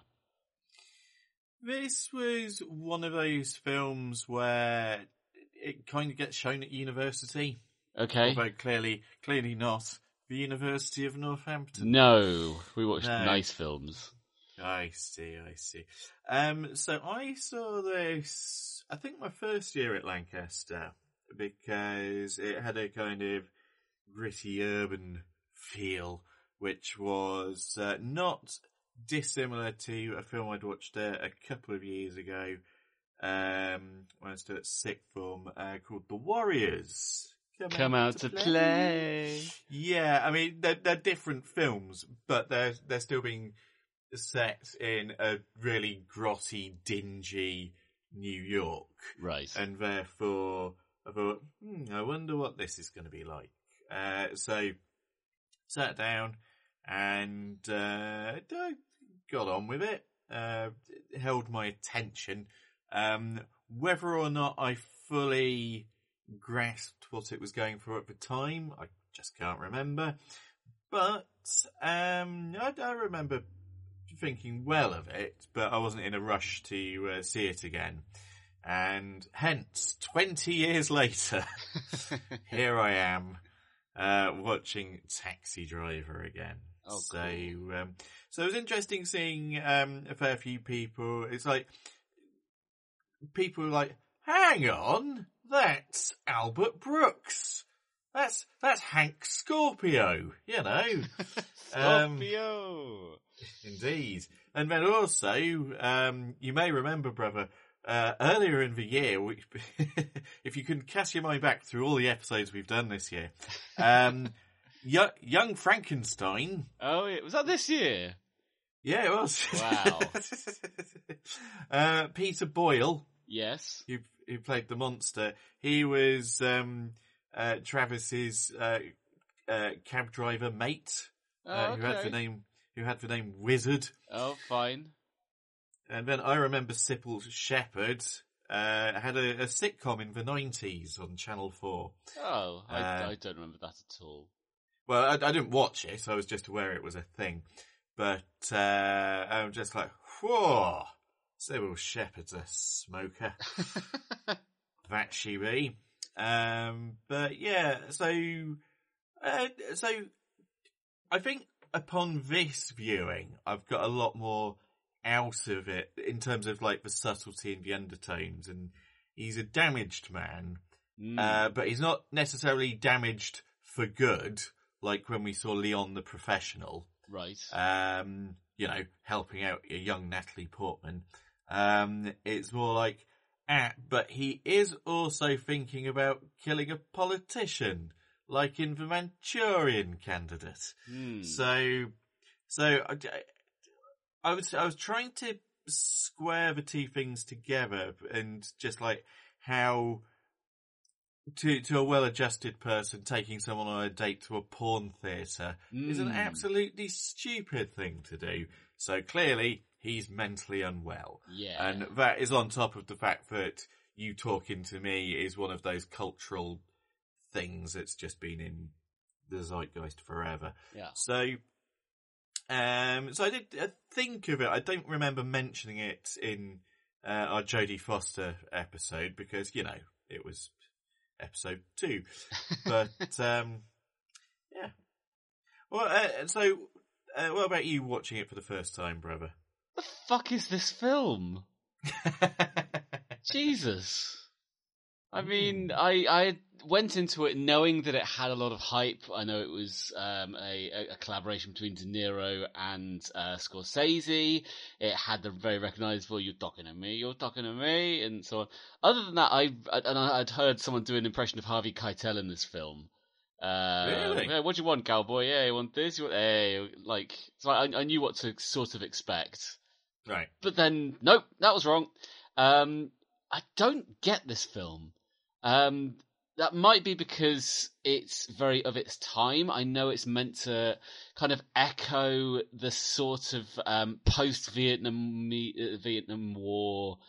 This was one of those films where it kind of gets shown at university. Okay. Although clearly not the University of Northampton. No, we watched No. nice films. I see. So I saw this, I think my first year at Lancaster, because it had a kind of gritty urban feel, which was not dissimilar to a film I'd watched a couple of years ago when I was still at sixth form, called The Warriors. Come out to play. Yeah, I mean, they're different films, but they're still being set in a really grotty, dingy New York. Right. And therefore, I thought, I wonder what this is going to be like. So, sat down and I got on with it. It held my attention. Whether or not I fully grasped what it was going for at the time, I just can't remember. But I remember thinking well of it, but I wasn't in a rush to see it again. And hence, 20 years later, here I am watching Taxi Driver again. Oh, so, cool. So it was interesting seeing a fair few people. It's like people were like, "Hang on, that's Albert Brooks. That's Hank Scorpio, you know." Scorpio. Indeed. And then also, you may remember, brother, earlier in the year, which, if you can cast your mind back through all the episodes we've done this year, Young Frankenstein. Oh, was that this year? Yeah, it was. Wow. Peter Boyle. Yes. Who played the monster. He was Travis's cab driver mate, who had the name Wizard. Oh, fine. And then I remember Sybil Shepherd had a sitcom in the 90s on Channel 4. Oh, I don't remember that at all. Well, I didn't watch it, so I was just aware it was a thing. But I'm just like, whoa, Sybil Shepherd's a smoker. That she be. But yeah, so I think upon this viewing, I've got a lot more out of it in terms of like the subtlety and the undertones. And he's a damaged man, but he's not necessarily damaged for good, like when we saw Leon the Professional. Right. You know, helping out a young Natalie Portman. It's more like, but he is also thinking about killing a politician, like in the Manchurian Candidate. So I was trying to square the two things together, and just like how to a well-adjusted person, taking someone on a date to a porn theatre is an absolutely stupid thing to do. So clearly he's mentally unwell. Yeah. And that is on top of the fact that you talking to me is one of those cultural things that's just been in the zeitgeist forever. Yeah. So I did think of it. I don't remember mentioning it in our Jodie Foster episode because, you know, it was episode 2. But, yeah. Well, what about you watching it for the first time, brother? The fuck is this film? Jesus. I mean, I went into it knowing that it had a lot of hype. I know it was a collaboration between De Niro and Scorsese. It had the very recognisable "you're talking to me," and so on. Other than that, I'd heard someone do an impression of Harvey Keitel in this film. Really? Yeah, what do you want, cowboy? Yeah, you want this? You want, hey, like, so I knew what to sort of expect. Right. But then, nope, that was wrong. I don't get this film. That might be because it's very of its time. I know it's meant to kind of echo the sort of post-Vietnam War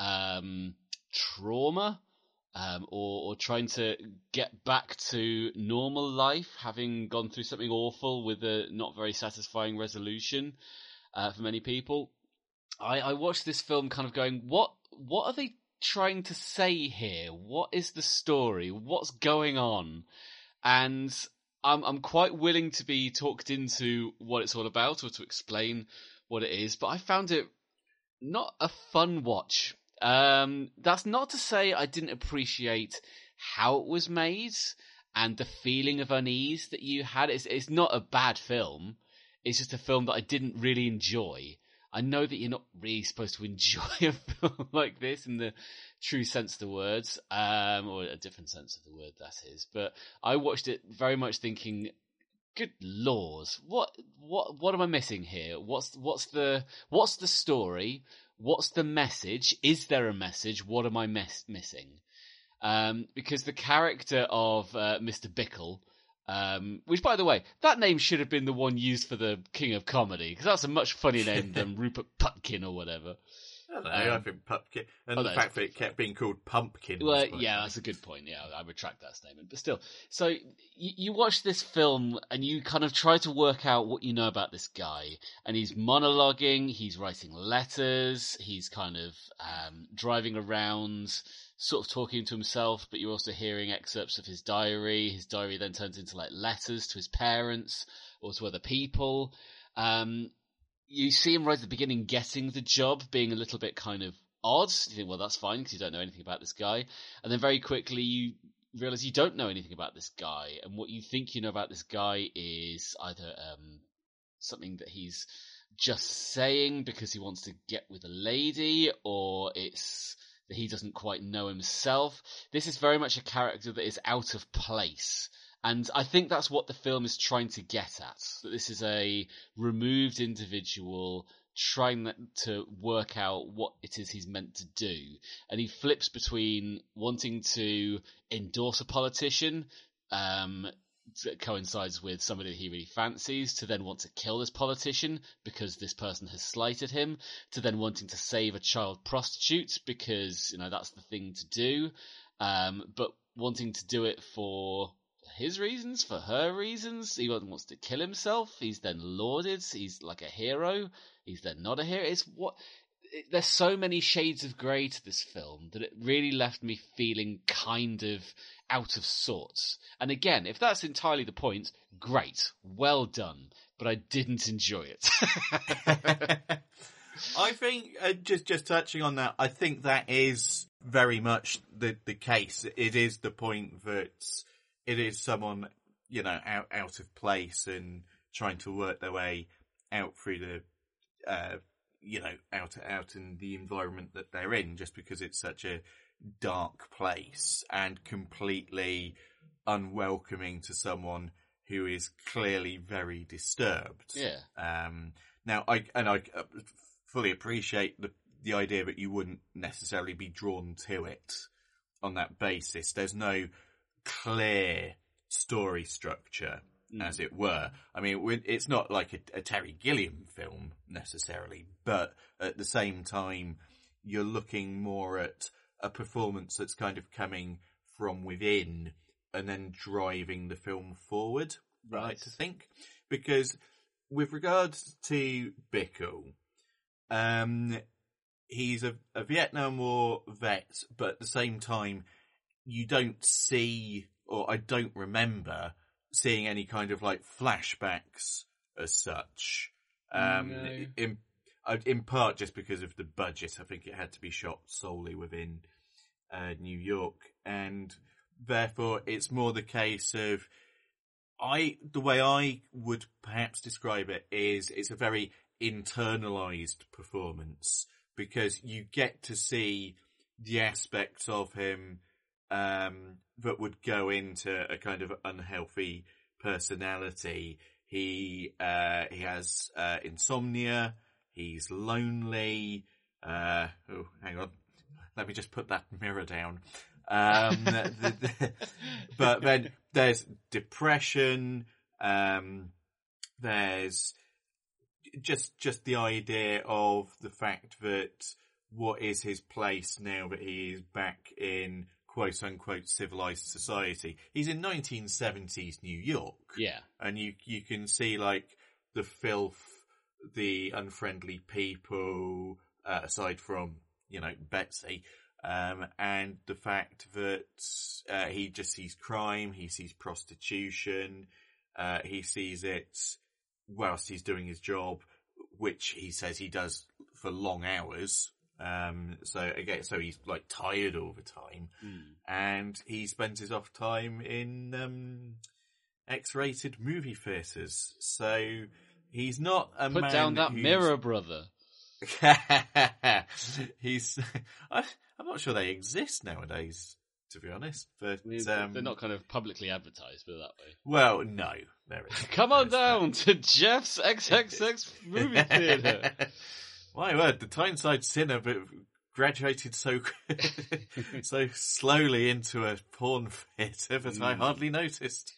trauma, or trying to get back to normal life, having gone through something awful with a not very satisfying resolution for many people. I watched this film kind of going, what are they trying to say here? What is the story? What's going on? And I'm quite willing to be talked into what it's all about or to explain what it is, but I found it not a fun watch. That's not to say I didn't appreciate how it was made and the feeling of unease that you had. It's not a bad film. It's just a film that I didn't really enjoy. I know that you're not really supposed to enjoy a film like this in the true sense of the words, or a different sense of the word, that is. But I watched it very much thinking, good Lord, what am I missing here? What's the story? What's the message? Is there a message? What am I missing? Because the character of Mr. Bickle, which, by the way, that name should have been the one used for the King of Comedy, because that's a much funnier name than Rupert Pupkin or whatever. I think Pumpkin, and the fact that it kept being called Pumpkin. Well, yeah, that's a good point. Yeah, I retract that statement. But still, so you watch this film and you kind of try to work out what you know about this guy. And he's monologuing, he's writing letters, he's kind of driving around, sort of talking to himself, but you're also hearing excerpts of his diary. His diary then turns into like letters to his parents or to other people. You see him right at the beginning getting the job, being a little bit kind of odd. You think, well, that's fine because you don't know anything about this guy. And then very quickly you realize you don't know anything about this guy. And what you think you know about this guy is either something that he's just saying because he wants to get with a lady, or it's that he doesn't quite know himself. This is very much a character that is out of place. And I think that's what the film is trying to get at. That this is a removed individual trying to work out what it is he's meant to do. And he flips between wanting to endorse a politician, that coincides with somebody that he really fancies, to then want to kill this politician because this person has slighted him, to then wanting to save a child prostitute because, you know, that's the thing to do. But wanting to do it for his reasons, for her reasons. He wants to kill himself. He's then lauded. He's like a hero. He's then not a hero. There's so many shades of grey to this film that it really left me feeling kind of out of sorts. And again, if that's entirely the point, great, well done. But I didn't enjoy it. I think, just touching on that, I think that is very much the case. It is the point that it is someone, you know, out of place and trying to work their way out through the, you know, out in the environment that they're in, just because it's such a dark place and completely unwelcoming to someone who is clearly very disturbed. Yeah. Now, I fully appreciate the idea that you wouldn't necessarily be drawn to it on that basis. There's no clear story structure, as it were. I mean, it's not like a Terry Gilliam film necessarily, but at the same time, you're looking more at a performance that's kind of coming from within and then driving the film forward, right. I like to think. Because with regards to Bickle, he's a Vietnam War vet, but at the same time, you don't see, or I don't remember seeing any kind of like flashbacks as such. No. In part just because of the budget. I think it had to be shot solely within New York, and therefore it's more the case of the way I would perhaps describe it is it's a very internalized performance, because you get to see the aspects of him that would go into a kind of unhealthy personality. He has insomnia. He's lonely. Hang on. Let me just put that mirror down. But then there's depression. There's just the idea of the fact that what is his place now that he is back in quote unquote civilized society. He's in 1970s New York. Yeah. And you can see like the filth, the unfriendly people, aside from, you know, Betsy, and the fact that he just sees crime, he sees prostitution, he sees it whilst he's doing his job, which he says he does for long hours. So he's like tired all the time, and he spends his off time in X-rated movie theatres. So he's not a man. Put down that mirror, brother. I'm not sure they exist nowadays, to be honest. But they're not kind of publicly advertised, put it that way. Well, no, there isn't. Come on down to Jeff's XXX movie theatre. My word, the Tyneside Cinema graduated so slowly into a porn theatre that I hardly noticed.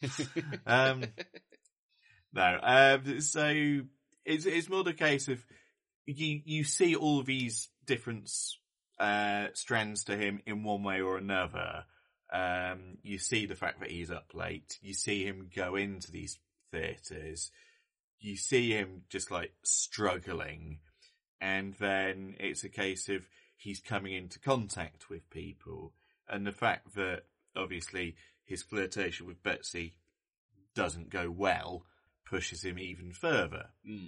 So it's more the case of you see all these different strands to him in one way or another. You see the fact that he's up late. You see him go into these theatres. You see him just like struggling. And then it's a case of he's coming into contact with people. And the fact that obviously his flirtation with Betsy doesn't go well pushes him even further.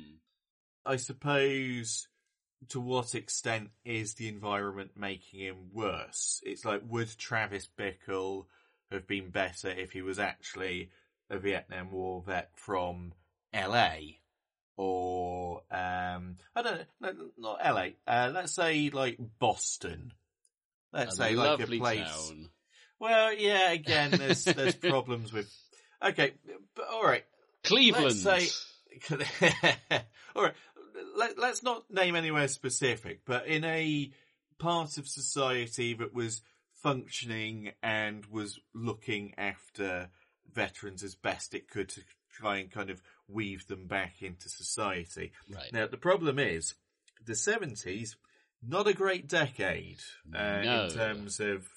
I suppose, to what extent is the environment making him worse? It's like, would Travis Bickle have been better if he was actually a Vietnam War vet from LA? Or, I don't know, not LA, let's say like Boston. Let's say like a place. Town. Well, yeah, again, there's problems with, okay, but alright. Cleveland. Let's say, alright. Let's not name anywhere specific, but in a part of society that was functioning and was looking after veterans as best it could to try and kind of weave them back into society. Right. Now, the problem is, the 70s, not a great decade in terms of,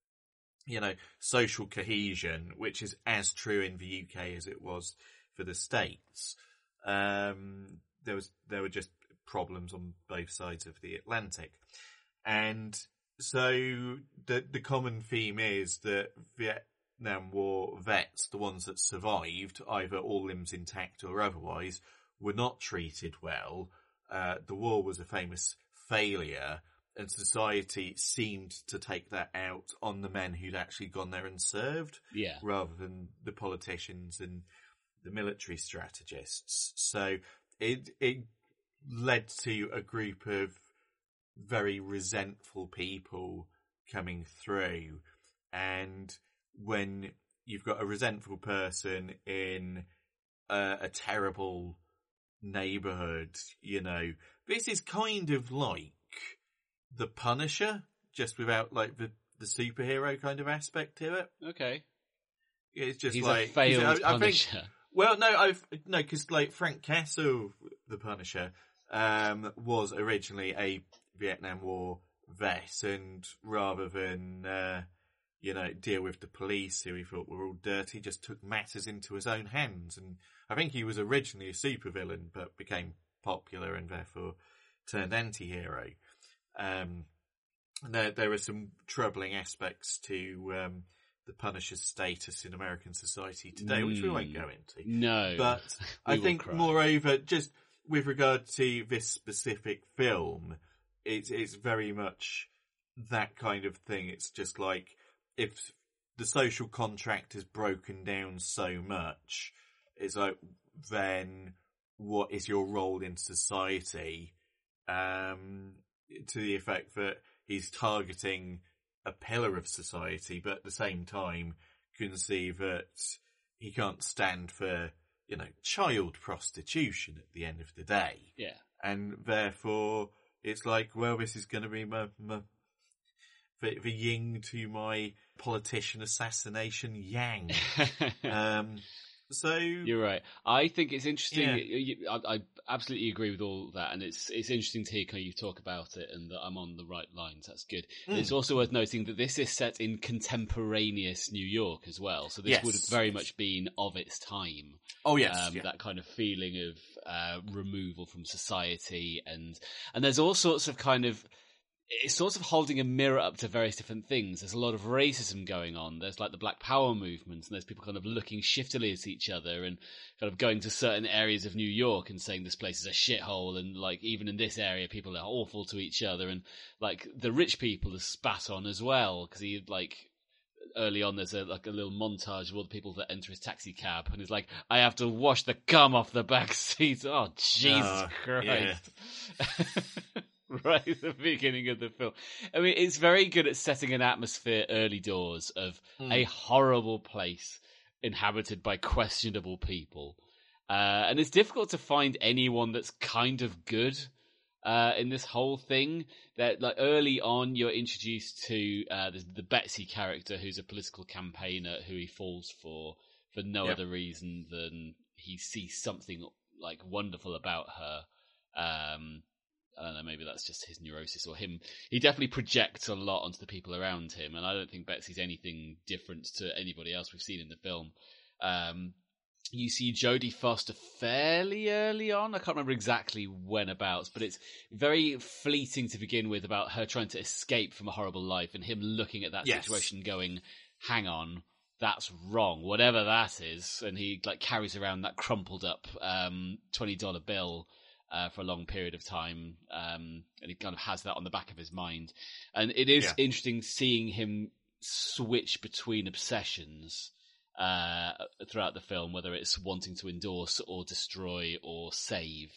social cohesion, which is as true in the UK as it was for the States. There were just problems on both sides of the Atlantic. And so the common theme is that Vietnam War vets, the ones that survived, either all limbs intact or otherwise, were not treated well. The war was a famous failure, and society seemed to take that out on the men who'd actually gone there and served, rather than the politicians and the military strategists. So it led to a group of very resentful people coming through. And when you've got a resentful person in a terrible neighborhood, this is kind of like The Punisher, just without like the superhero kind of aspect to it. Okay. It's just He's like a failed I Punisher. think, well, no, because like Frank Castle, the Punisher, was originally a Vietnam War vet, and rather than deal with the police who he thought were all dirty, just took matters into his own hands. And I think he was originally a supervillain, but became popular and therefore turned anti-hero. There are some troubling aspects to the Punisher's status in American society today, which we won't go into. No. But I think, moreover, just with regard to this specific film, it's very much that kind of thing. It's just like, if the social contract is broken down so much, it's like, then what is your role in society? To the effect that he's targeting a pillar of society, but at the same time can see that he can't stand for, child prostitution at the end of the day. Yeah. And therefore, it's like, well, this is going to be the yin to my politician assassination yang. So you're right. I think it's interesting. Yeah. I absolutely agree with all that, and it's interesting to hear kind of you talk about it, and that I'm on the right lines. That's good. It's also worth noting that this is set in contemporaneous New York as well, so this would have very much been of its time. Oh yes, that kind of feeling of removal from society, and there's all sorts of kind of it's sort of holding a mirror up to various different things. There's a lot of racism going on. There's like the Black Power movement, and there's people kind of looking shiftily at each other and kind of going to certain areas of New York and saying this place is a shithole, and like even in this area people are awful to each other, and like the rich people are spat on as well, because he like early on there's a little montage of all the people that enter his taxi cab, and he's like, I have to wash the cum off the back seat. Oh, Jesus Christ. Yeah. Right at the beginning of the film. I mean, it's very good at setting an atmosphere early doors of a horrible place inhabited by questionable people. And it's difficult to find anyone that's kind of good in this whole thing. That like early on, you're introduced to the Betsy character, who's a political campaigner who he falls for no other reason than he sees something like wonderful about her. I don't know, maybe that's just his neurosis or him. He definitely projects a lot onto the people around him, and I don't think Betsy's anything different to anybody else we've seen in the film. You see Jodie Foster fairly early on. I can't remember exactly whenabouts, but it's very fleeting to begin with about her trying to escape from a horrible life and him looking at that situation going, hang on, that's wrong, whatever that is. And he like carries around that crumpled up $20 bill for a long period of time, and he kind of has that on the back of his mind. And it is interesting seeing him switch between obsessions throughout the film, whether it's wanting to endorse or destroy or save.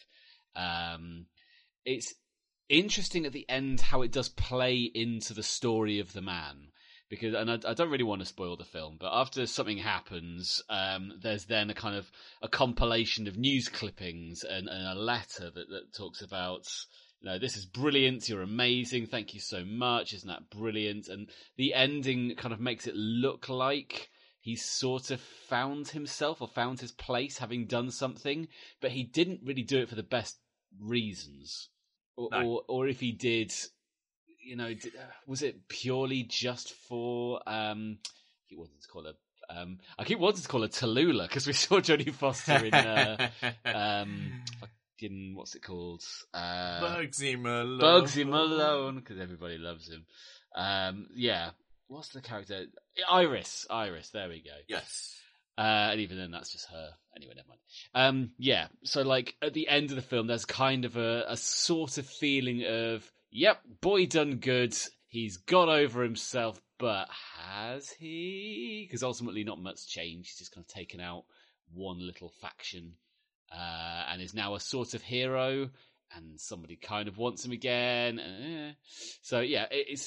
It's interesting at the end how it does play into the story of the man. Because, and I don't really want to spoil the film, but after something happens, there's then a kind of a compilation of news clippings and a letter that talks about, you know, this is brilliant, you're amazing, thank you so much, isn't that brilliant? And the ending kind of makes it look like he's sort of found himself or found his place having done something, but he didn't really do it for the best reasons. Or if he did, you know, was it purely just for? I keep wanting to call her Tallulah because we saw Jodie Foster in fucking what's it called? Bugsy Malone. Bugsy Malone, because everybody loves him. Yeah, what's the character? Iris. There we go. Yes. And even then, that's just her. Anyway, never mind. Yeah. So, like at the end of the film, there's kind of a sort of feeling of, yep, boy done good. He's got over himself, but has he? Because ultimately not much change. He's just kind of taken out one little faction and is now a sort of hero, and somebody kind of wants him again. So, yeah,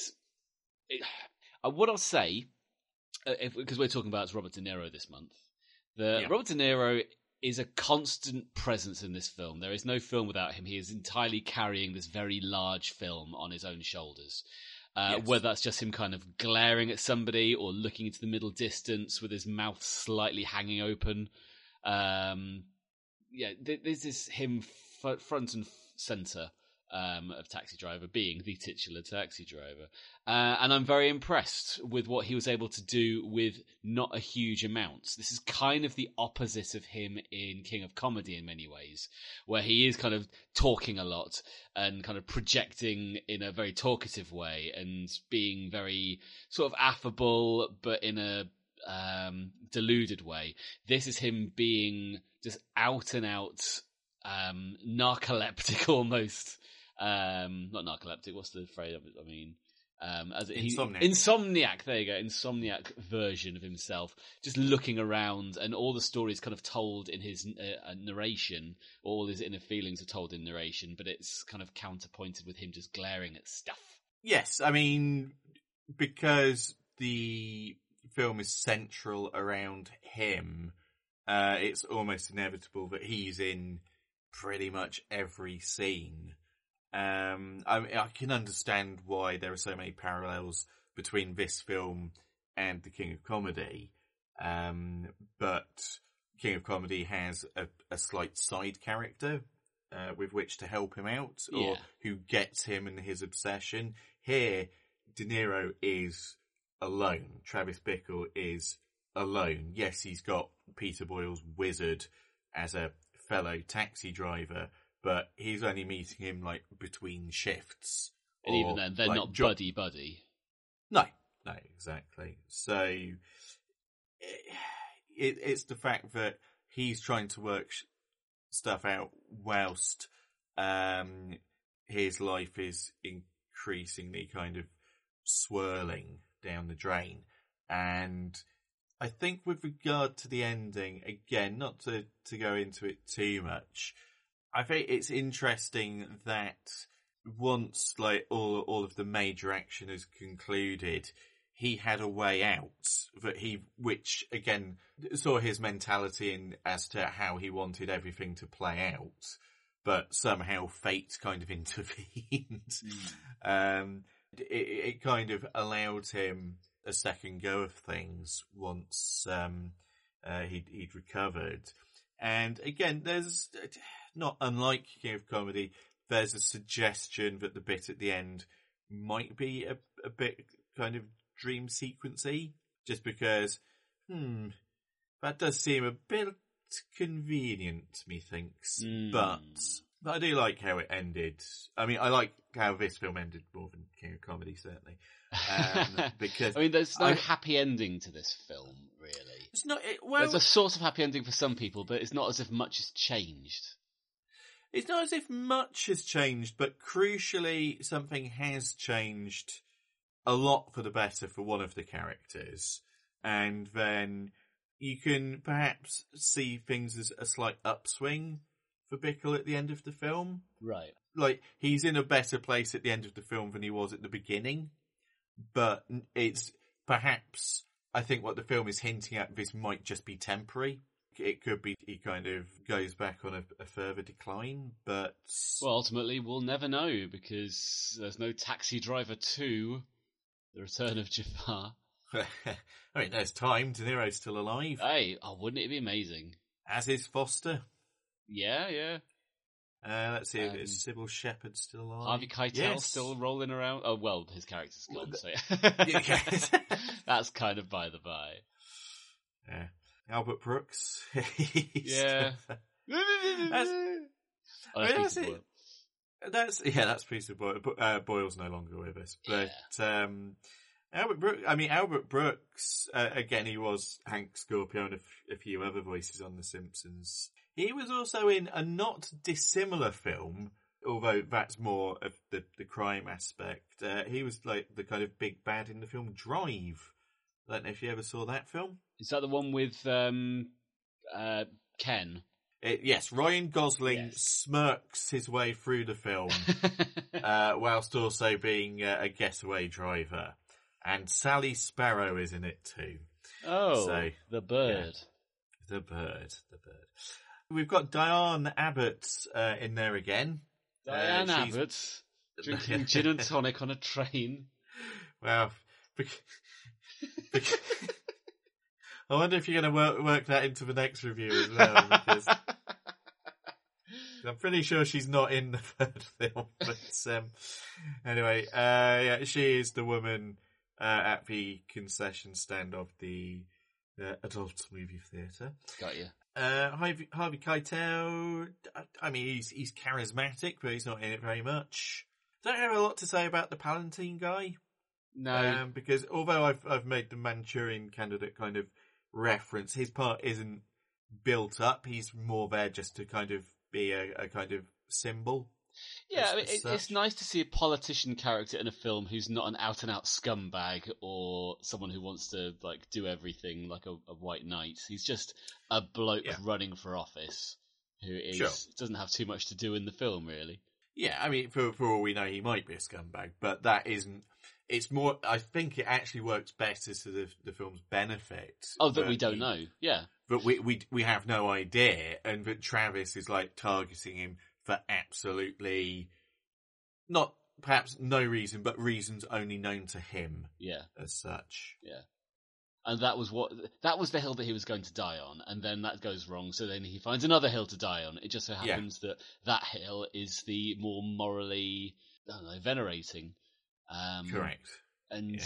what I'll say, because we're talking about Robert De Niro this month, Robert De Niro is a constant presence in this film. There is no film without him. He is entirely carrying this very large film on his own shoulders. Whether that's just him kind of glaring at somebody or looking into the middle distance with his mouth slightly hanging open. This is him front and centre of Taxi Driver, being the titular taxi driver. And I'm very impressed with what he was able to do with not a huge amount. This is kind of the opposite of him in King of Comedy in many ways, where he is kind of talking a lot and kind of projecting in a very talkative way and being very sort of affable, but in a deluded way. This is him being just out and out narcoleptic almost. Not narcoleptic, what's the phrase? I mean, insomniac. There you go. Insomniac version of himself, just looking around, and all the stories kind of told in his narration. All his inner feelings are told in narration, but it's kind of counterpointed with him just glaring at stuff. Yes, I mean, because the film is central around him, it's almost inevitable that he's in pretty much every scene. I can understand why there are so many parallels between this film and The King of Comedy, but King of Comedy has a slight side character with which to help him out, or who gets him in his obsession. Here, De Niro is alone. Travis Bickle is alone. Yes, he's got Peter Boyle's wizard as a fellow taxi driver, but he's only meeting him like between shifts And even then, they're not buddy-buddy. No, exactly. So it's the fact that he's trying to work stuff out whilst his life is increasingly kind of swirling down the drain. And I think with regard to the ending, again, not to go into it too much, I think it's interesting that once like all of the major action is concluded, he had a way out which again saw his mentality in as to how he wanted everything to play out, but somehow fate kind of intervened. It kind of allowed him a second go of things once he'd recovered. And again, there's not unlike King of Comedy, there's a suggestion that the bit at the end might be a bit kind of dream sequency, just because that does seem a bit convenient, methinks. But I do like how it ended. I mean, I like how this film ended more than King of Comedy, certainly. Because I mean, there's no happy ending to this film, really. It's not. There's a sort of happy ending for some people, but it's not as if much has changed. It's not as if much has changed, but crucially, something has changed a lot for the better for one of the characters. And then you can perhaps see things as a slight upswing for Bickle at the end of the film. Right. Like, he's in a better place at the end of the film than he was at the beginning. But it's perhaps, I think what the film is hinting at, this might just be temporary. It could be he kind of goes back on a further decline, but... Well, ultimately, we'll never know, because there's no Taxi Driver 2, The Return of Jafar. I mean, there's time. De Niro's still alive. Hey, wouldn't it be amazing? As is Foster. Yeah. Let's see, is Sybil Shepherd still alive? Harvey Keitel still rolling around? Oh, well, his character's gone, so that's kind of by the by. Yeah. Albert Brooks. Yeah. That's Peter Boyle. Boyle's no longer with us. But Albert Brooks, again, he was Hank Scorpio and a few other voices on The Simpsons. He was also in a not dissimilar film, although that's more of the crime aspect. He was like the kind of big bad in the film Drive. I don't know if you ever saw that film. Is that the one with Ken? Yes, Ryan Gosling smirks his way through the film whilst also being a getaway driver. And Sally Sparrow is in it too. Oh, so, the bird. Yeah, the bird. We've got Diane Abbott in there again. Diane Abbott drinking gin and tonic on a train. Well, I wonder if you're going to work that into the next review as well, because I'm pretty sure she's not in the third film. But anyway, she is the woman at the concession stand of the adult movie theatre. Got you. Harvey Keitel, I mean, he's charismatic, but he's not in it very much. Don't have a lot to say about the Palantine guy. No. Because although I've made the Manchurian Candidate kind of reference, his part isn't built up. He's more there just to kind of be a kind of symbol. Yeah, I mean, it's nice to see a politician character in a film who's not an out-and-out scumbag or someone who wants to like do everything like a white knight. He's just a bloke running for office who doesn't have too much to do in the film, really. Yeah, I mean, for all we know, he might be a scumbag, but that isn't. It's more. I think it actually works better to the film's benefit. Oh, that we don't know. Yeah, but we have no idea, and that Travis is like targeting him for absolutely not perhaps no reason, but reasons only known to him. Yeah, as such. Yeah, and that was the hill that he was going to die on, and then that goes wrong. So then he finds another hill to die on. It just so happens that hill is the more morally, I don't know, venerating. Correct. And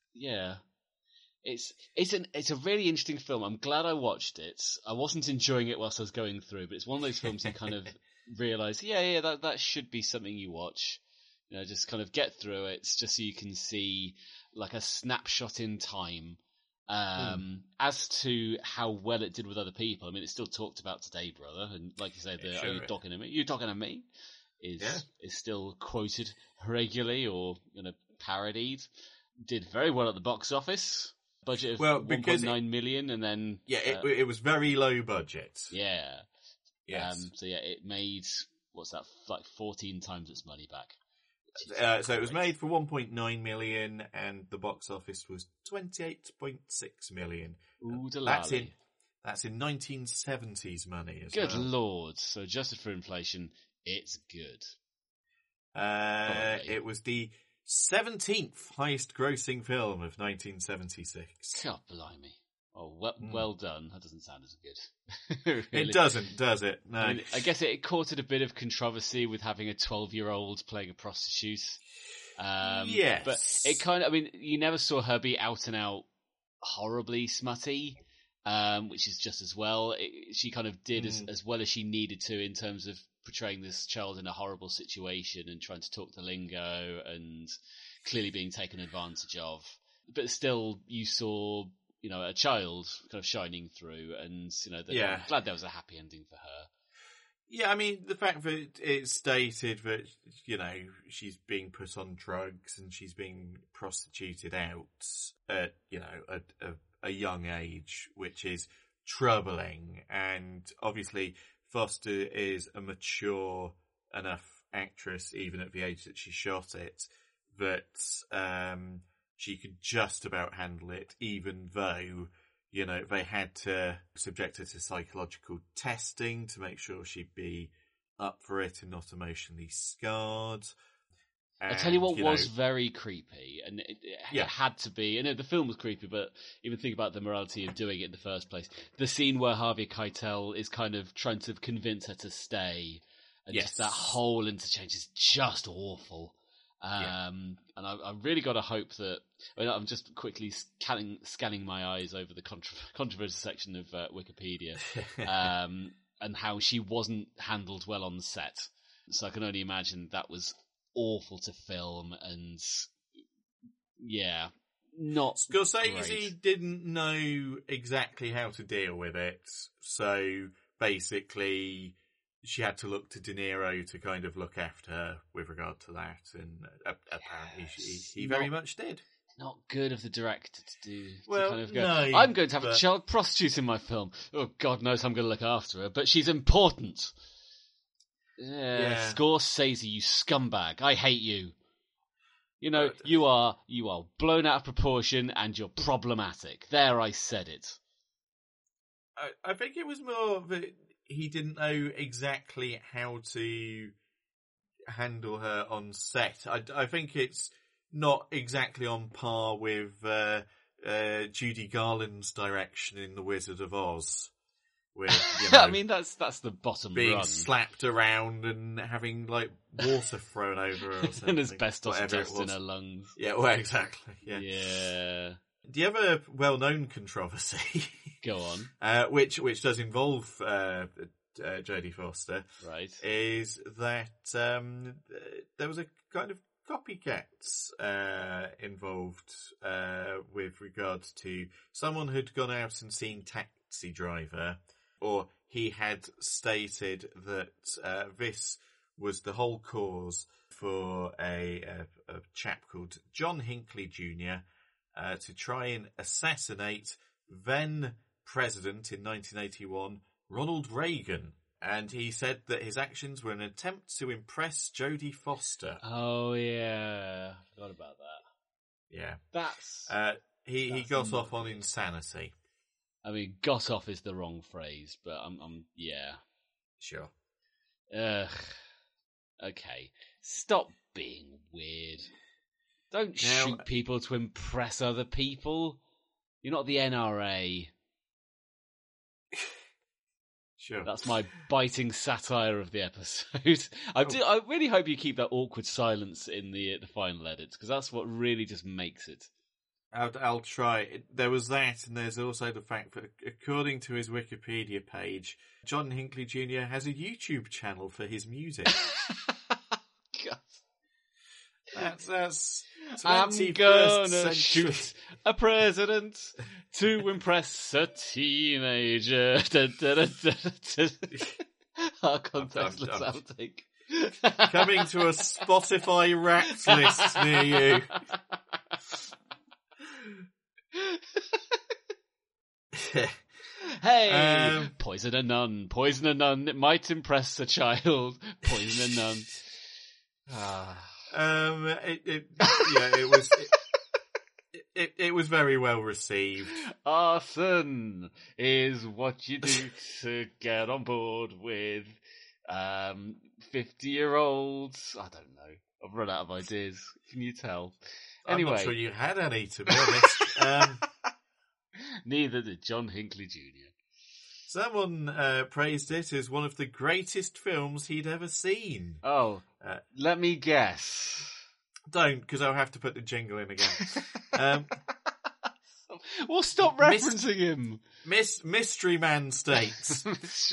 it's a really interesting film. I'm glad I watched it. I wasn't enjoying it whilst I was going through, but it's one of those films you kind of realise, that should be something you watch. just kind of get through it, just so you can see like a snapshot in time. As to how well it did with other people, I mean, it's still talked about today, brother. And like you say, "Are you talking to me? You talking to me?" is still quoted regularly or parodied. Did very well at the box office. Budget of 1.9 million, and then it was very low budget. Yeah. Yes. So it made like 14 times its money back. So it was made for 1.9 million, and the box office was 28.6 million. Ooh, that's in 1970s money as well. Good lord! So adjusted for inflation, it's good. It was the 17th highest grossing film of 1976. God blimey! Oh, well done. That doesn't sound as good. Really. It doesn't, does it? No. I guess it courted a bit of controversy with having a 12-year-old playing a prostitute. Yes. But it you never saw her be out and out horribly smutty, which is just as well. She kind of did as well as she needed to in terms of portraying this child in a horrible situation and trying to talk the lingo and clearly being taken advantage of. But still, you saw a child kind of shining through, and I'm glad there was a happy ending for her. Yeah, I mean, the fact that it's stated that, she's being put on drugs and she's being prostituted out at, a young age, which is troubling. And obviously Foster is a mature enough actress, even at the age that she shot it, that, she could just about handle it, even though, they had to subject her to psychological testing to make sure she'd be up for it and not emotionally scarred. And, I tell you what was very creepy, and it had to be. The film was creepy, but even think about the morality of doing it in the first place. The scene where Harvey Keitel is kind of trying to convince her to stay, and just that whole interchange is just awful. And I really got to hope that. I'm just quickly scanning my eyes over the controversial section of Wikipedia, and how she wasn't handled well on set. So I can only imagine that was awful to film, and not Scorsese great. Didn't know exactly how to deal with it, so basically she had to look to De Niro to kind of look after her with regard to that, and apparently he very much did. Not good of the director to do. Well, to kind of go, no, I'm going to have a child prostitute in my film. Oh, God knows I'm going to look after her, but she's important. Scorsese, you scumbag! I hate you. You are blown out of proportion, and you're problematic. There, I said it. I think it was more that he didn't know exactly how to handle her on set. I think it's not exactly on par with Judy Garland's direction in The Wizard of Oz. With, I mean, that's the bottom being rung. slapped around and having like water thrown over her or something. And asbestos dust in her lungs. Yeah, well, exactly. Yeah. The other well-known controversy, go on, which does involve Jodie Foster, right, is that there was a kind of copycat involved with regards to someone who'd gone out and seen Taxi Driver, or he had stated that this was the whole cause for a chap called John Hinckley Jr. To try and assassinate then President in 1981, Ronald Reagan. And he said that his actions were an attempt to impress Jodie Foster. Oh, yeah. I forgot about that. Yeah. That's he got off on insanity. I mean, got off is the wrong phrase, but yeah. Sure. Okay. Stop being weird. Don't shoot people to impress other people. You're not the NRA. Sure. That's my biting satire of the episode. I really hope you keep that awkward silence in the final edits, because that's what really just makes it. I'll try. There was that, and there's also the fact that, according to his Wikipedia page, John Hinckley Jr. has a YouTube channel for his music. God. That's I'm 21st gonna century. shoot a president to impress a teenager. Our contextless outtake. Coming to a Spotify Wrapped list near you. Hey, poison a nun, poison a nun. It might impress a child. Poison a nun. It was very well received. Arson is what you do to get on board with 50-year-olds. I don't know. I've run out of ideas. Can you tell? Anyway, I'm not sure you had any, to be honest. Neither did John Hinckley Jr. Someone praised it as one of the greatest films he'd ever seen. Oh, let me guess. Don't, because I'll have to put the jingle in again. Well, stop referencing him. Mystery Man states,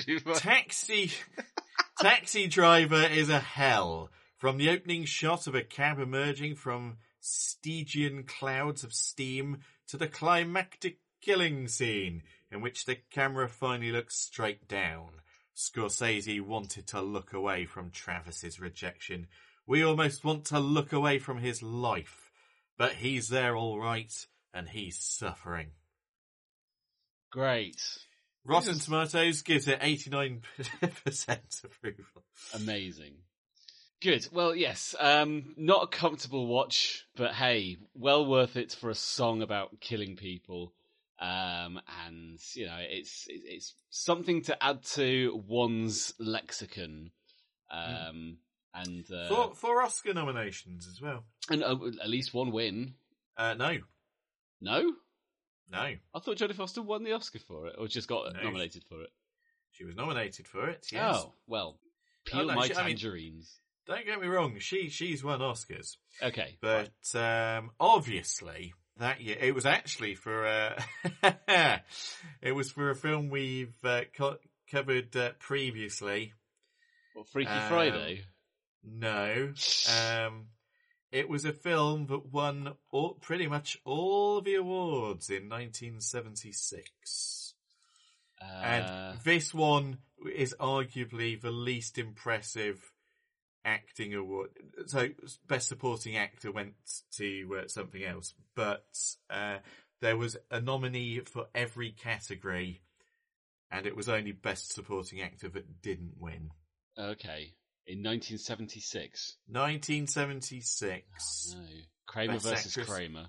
Taxi driver is a hell. From the opening shot of a cab emerging from Stygian clouds of steam to the climactic killing scene in which the camera finally looks straight down. Scorsese wanted to look away from Travis's rejection. We almost want to look away from his life. But he's there all right, and he's suffering. Great. Rotten Tomatoes gives it 89% approval. Amazing. Good. Well, yes, not a comfortable watch, but hey, well worth it for a song about killing people. And, you know, it's something to add to one's lexicon. And for Oscar nominations as well. And at least one win. No. No? No. I thought Jodie Foster won the Oscar for it, or just got nominated for it. She was nominated for it, yes. Oh, well, peel my tangerines. Don't get me wrong, she's won Oscars. Okay. But obviously, that year, it was actually for it was for a film we've covered previously. What, Freaky Friday? No. It was a film that won pretty much all the awards in 1976. And this one is arguably the least impressive acting award. So, Best Supporting Actor went to something else. But there was a nominee for every category, and it was only Best Supporting Actor that didn't win. Okay. In 1976. 1976. Oh, no. Kramer versus Kramer.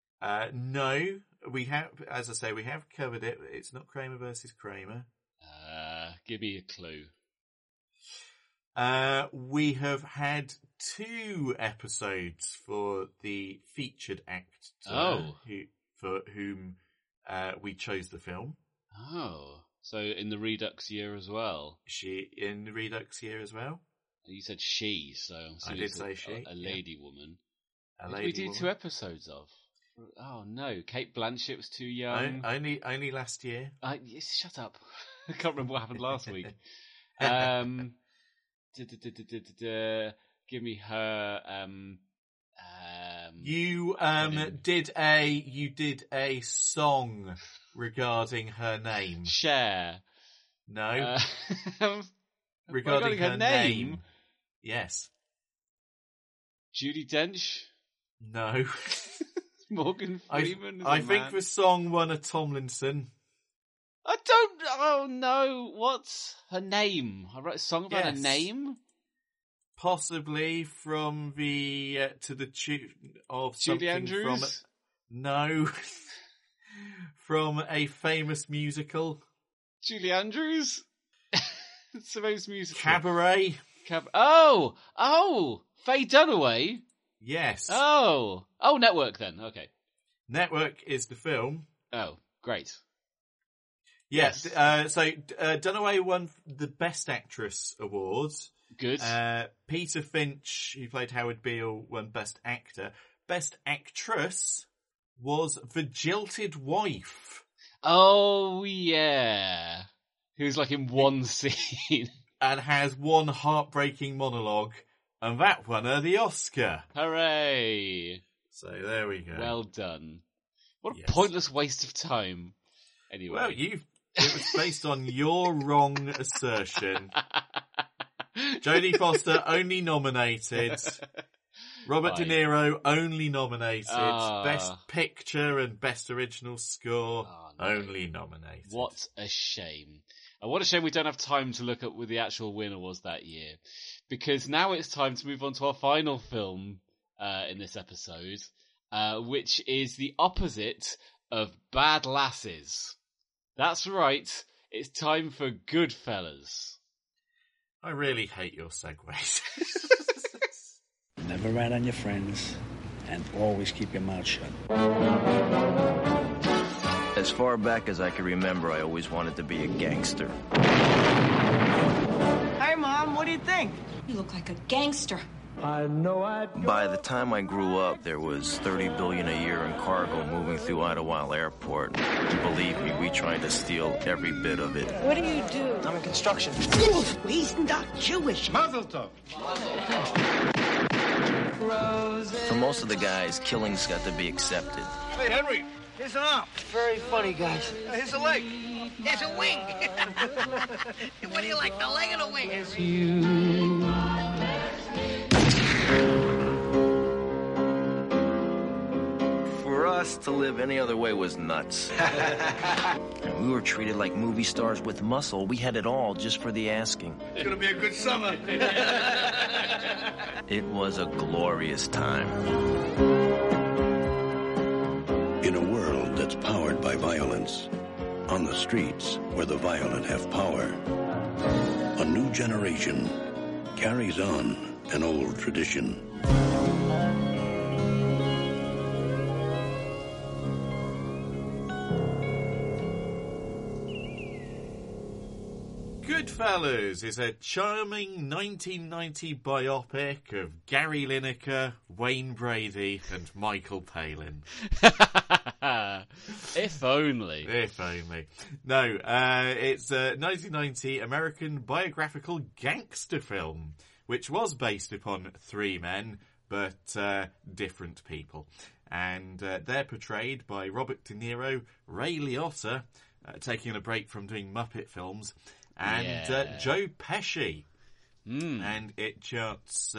No, we have, as I say, we have covered it. It's not Kramer versus Kramer. Give me a clue. We have had 2 episodes for the featured actor for whom we chose the film. Oh, so in the Redux year as well? In the Redux year as well? You said she, so I did say she. A lady woman. We did 2 episodes of. Oh no, Kate Blanchett was too young. Only last year. Shut up! I can't remember what happened last week. Give me her. You did a song regarding her name. Cher. No. Regarding her name. Yes. Judi Dench? No. Morgan Freeman? I think the song won a Tomlinson. I don't... Oh, no. What's her name? I wrote a song about her name? Possibly from the... to the tune of Julie Andrews? No. From a famous musical. Julie Andrews? It's the most musical. Cabaret. Oh! Faye Dunaway? Yes. Oh, Network then. Okay. Network is the film. Oh, great. Yes. So Dunaway won the Best Actress award. Good. Peter Finch, who played Howard Beale, won Best Actor. Best Actress was The Jilted Wife. Oh, yeah. Who's like in one scene. And has one heartbreaking monologue And that won her the Oscar. Hooray! So there we go. Well done. What a pointless waste of time. Anyway. Well, it was based on your wrong assertion. Jodie Foster only nominated. Robert De Niro only nominated. Best Picture and Best Original Score only nominated. What a shame. And what a shame we don't have time to look at what the actual winner was that year. Because now it's time to move on to our final film in this episode, which is the opposite of Bad Lasses. That's right, it's time for Goodfellas. I really hate your segues. Never rat on your friends, and always keep your mouth shut. As far back as I can remember, I always wanted to be a gangster. Hey, Mom, what do you think? You look like a gangster. I know I... By the time I grew up, there was $30 billion a year in cargo moving through Idlewild Airport. And believe me, we tried to steal every bit of it. What do you do? I'm in construction. He's not Jewish. Mazel tov. For most of the guys, killing's got to be accepted. Hey, Henry, here's an arm. Very funny, guys. Here's a leg. There's a wing. What do you like, the leg or the wing? For us, to live any other way was nuts. And we were treated like movie stars with muscle. We had it all just for the asking. It's gonna be a good summer. It was a glorious time. In a world that's powered by violence, on the streets where the violent have power, a new generation carries on an old tradition. Goodfellas is a charming 1990 biopic of Gary Lineker, Wayne Brady, and Michael Palin. If only. If only. No, it's a 1990 American biographical gangster film, which was based upon three men, but different people. And they're portrayed by Robert De Niro, Ray Liotta, taking a break from doing Muppet films, and Joe Pesci. And it charts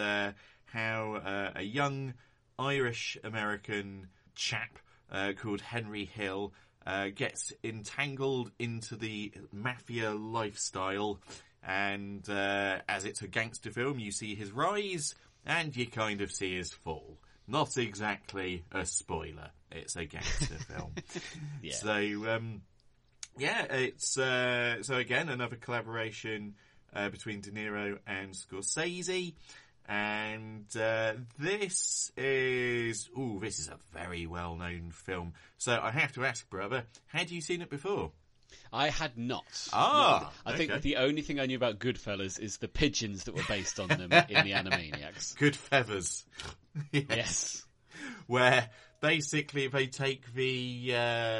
how a young Irish-American chap called Henry Hill gets entangled into the mafia lifestyle. And as it's a gangster film, you see his rise and you kind of see his fall. Not exactly a spoiler. It's a gangster film. Yeah. So, it's so again another collaboration between De Niro and Scorsese, and this is a very well known film. So I have to ask, brother, had you seen it before? I had not. I think the only thing I knew about Goodfellas is the pigeons that were based on them in the Animaniacs. Good feathers. Yes. Where basically they take the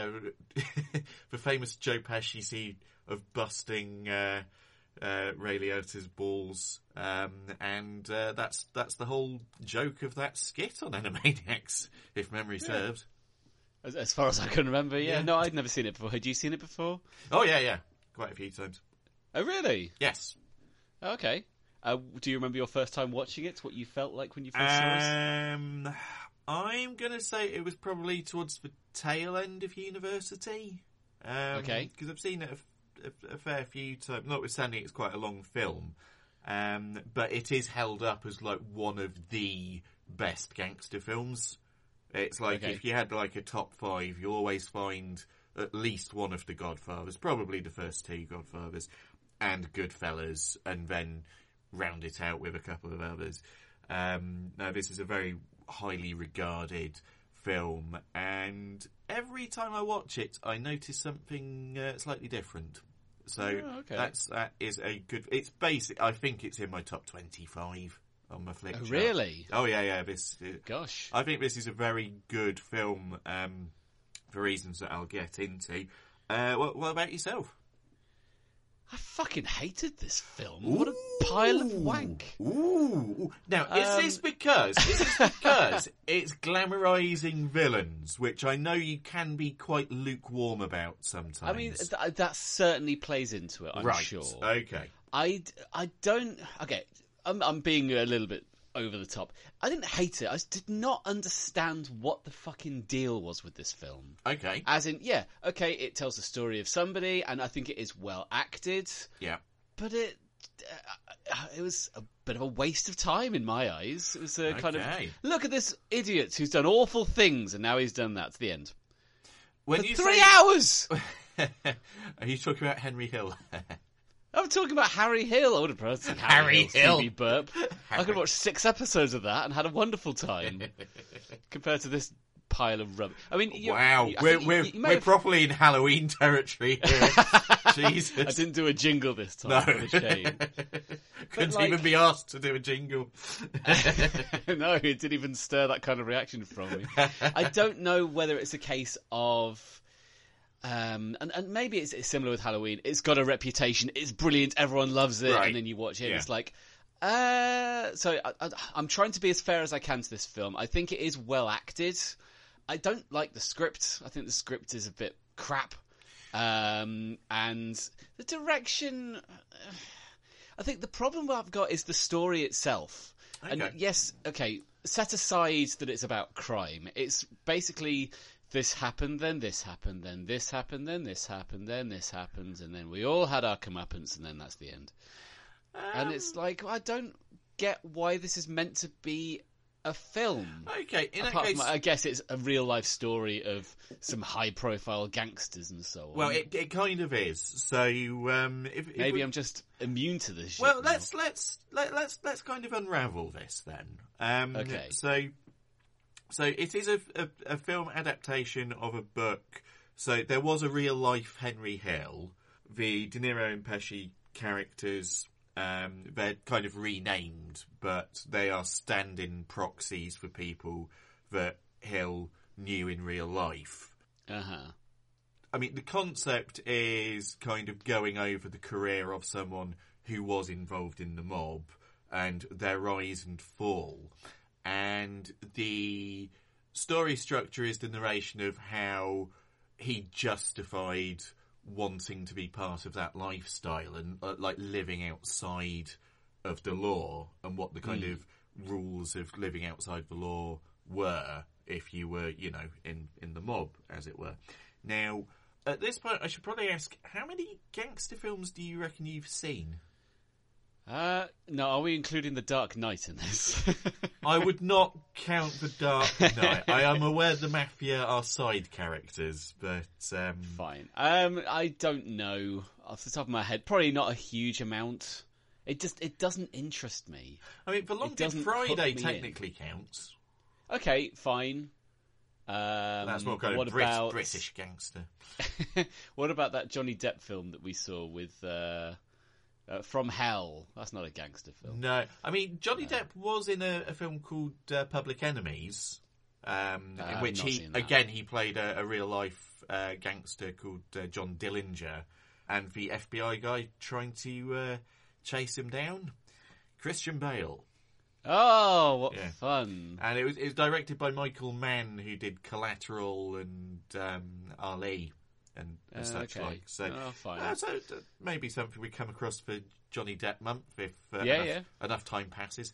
the famous Joe Pesci scene of busting Ray Liotta's balls, and that's the whole joke of that skit on Animaniacs, if memory serves. As far as I can remember, yeah. No, I'd never seen it before. Had you seen it before? Oh, yeah. Quite a few times. Oh, really? Yes. Okay. Do you remember your first time watching it? What you felt like when you first saw it? I'm going to say it was probably towards the tail end of university. Okay. Because I've seen it a fair few times, notwithstanding it's quite a long film. But it is held up as like one of the best gangster films. It's like if you had like a top 5, you'll always find at least one of the Godfathers, probably the first two Godfathers, and Goodfellas, and then round it out with a couple of others. Now, this is a very highly regarded film, and every time I watch it, I notice something slightly different. So that is a good. It's basic. I think it's in my top 25 on my flick chart. Really? Oh yeah. Gosh, I think this is a very good film for reasons that I'll get into. What about yourself? I fucking hated this film. What a pile of wank. Ooh. Now, is this because it's glamorising villains, which I know you can be quite lukewarm about sometimes? I mean, that certainly plays into it, I'm sure. Okay. I don't... Okay, I'm being a little bit over the top. I didn't hate it. I just did not understand what the fucking deal was with this film. Okay. As in, it tells the story of somebody, and I think it is well acted. Yeah. But it was a bit of a waste of time in my eyes. It was a kind of, look at this idiot who's done awful things, and now he's done that to the end. When For you 3 hours! Are you talking about Henry Hill? I'm talking about Harry Hill. I would have pronounced it Harry Hill. Stevie Burp. I could have watched 6 episodes of that and had a wonderful time compared to this pile of rubbish. I mean, wow, we're properly in Halloween territory here. Jesus, I didn't do a jingle this time. No, what a shame. Couldn't even be asked to do a jingle. No, it didn't even stir that kind of reaction from me. I don't know whether it's a case of. And maybe it's similar with Halloween. It's got a reputation. It's brilliant. Everyone loves it. Right. And then you watch it. And it's like, so I'm trying to be as fair as I can to this film. I think it is well acted. I don't like the script. I think the script is a bit crap. And the direction, I think the problem I've got is the story itself. Okay. And yes, set aside that it's about crime. It's basically, this happened, then this happened, then this happened, then this happened, then this happened, and then we all had our comeuppance, and then that's the end. And it's like, I don't get why this is meant to be a film. Okay, in that Apart case, from, I guess it's a real life story of some high profile gangsters and so on. Well, it kind of is. So maybe I'm just immune to this. Well, let's kind of unravel this then. Okay. So it is a film adaptation of a book. So there was a real life Henry Hill. The De Niro and Pesci characters, they're kind of renamed, but they are stand-in proxies for people that Hill knew in real life. Uh-huh. I mean, the concept is kind of going over the career of someone who was involved in the mob and their rise and fall. And the story structure is the narration of how he justified wanting to be part of that lifestyle and like living outside of the law, and what the kind of rules of living outside the law were if you were, in the mob, as it were. Now, at this point, I should probably ask, how many gangster films do you reckon you've seen? No, are we including The Dark Knight in this? I would not count The Dark Knight. I am aware the Mafia are side characters, but... Fine. I don't know off the top of my head. Probably not a huge amount. It doesn't interest me. I mean, The Long Dead Friday technically counts. Okay, fine. That's more kind of British gangster. What about that Johnny Depp film that we saw with... From Hell? That's not a gangster film. No. I mean, Johnny Depp was in a film called Public Enemies, in which he played a real-life gangster called John Dillinger, and the FBI guy trying to chase him down. Christian Bale. Oh, what fun. And it was directed by Michael Mann, who did Collateral and Ali. And such like. So, fine. So maybe something we come across for Johnny Depp month if enough time passes.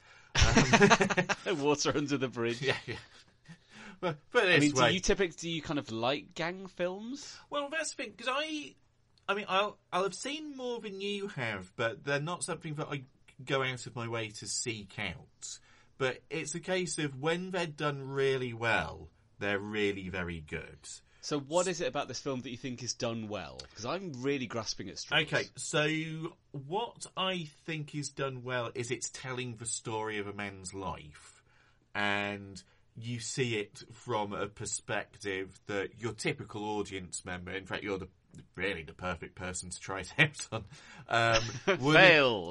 Water under the bridge. Yeah. But anyway, do you kind of like gang films? Well, that's the thing, because I'll have seen more than you have, but they're not something that I go out of my way to seek out. But it's a case of when they're done really well, they're really very good. So what is it about this film that you think is done well? Because I'm really grasping at straws. Okay, so what I think is done well is it's telling the story of a man's life. And you see it from a perspective that your typical audience member, in fact, you're really the perfect person to try it out on. Fail!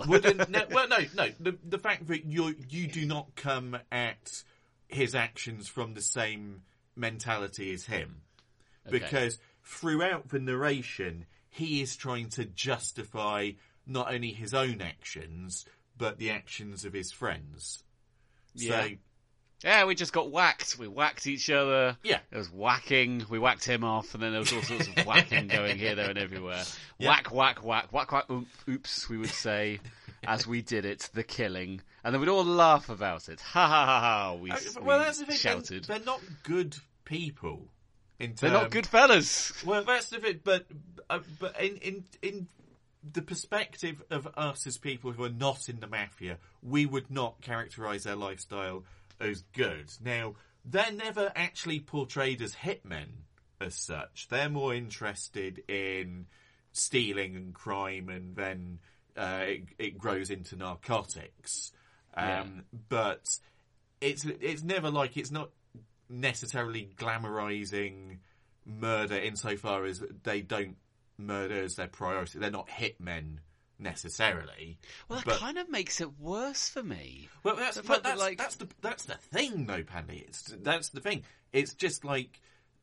The fact that you do not come at his actions from the same mentality as him. Because throughout the narration, he is trying to justify not only his own actions, but the actions of his friends. Yeah. We just got whacked. We whacked each other. Yeah. There was whacking. We whacked him off, and then there was all sorts of whacking going here, there, and everywhere. Yeah. Whack, whack, whack, whack, whack, oops, we would say, as we did it, the killing. And then we'd all laugh about it. Ha ha ha ha, we that's the thing. shouted. They're not good people. They're not good fellas. Well, that's the thing, but in the perspective of us as people who are not in the mafia, we would not characterise their lifestyle as good. Now, they're never actually portrayed as hitmen as such. They're more interested in stealing and crime, and then it grows into narcotics. But it's never like, it's not necessarily glamorising murder insofar as they don't murder as their priority. They're not hitmen necessarily. Well, that kind of makes it worse for me. Well, that's the thing, though, Pandy. That's the thing. It's just like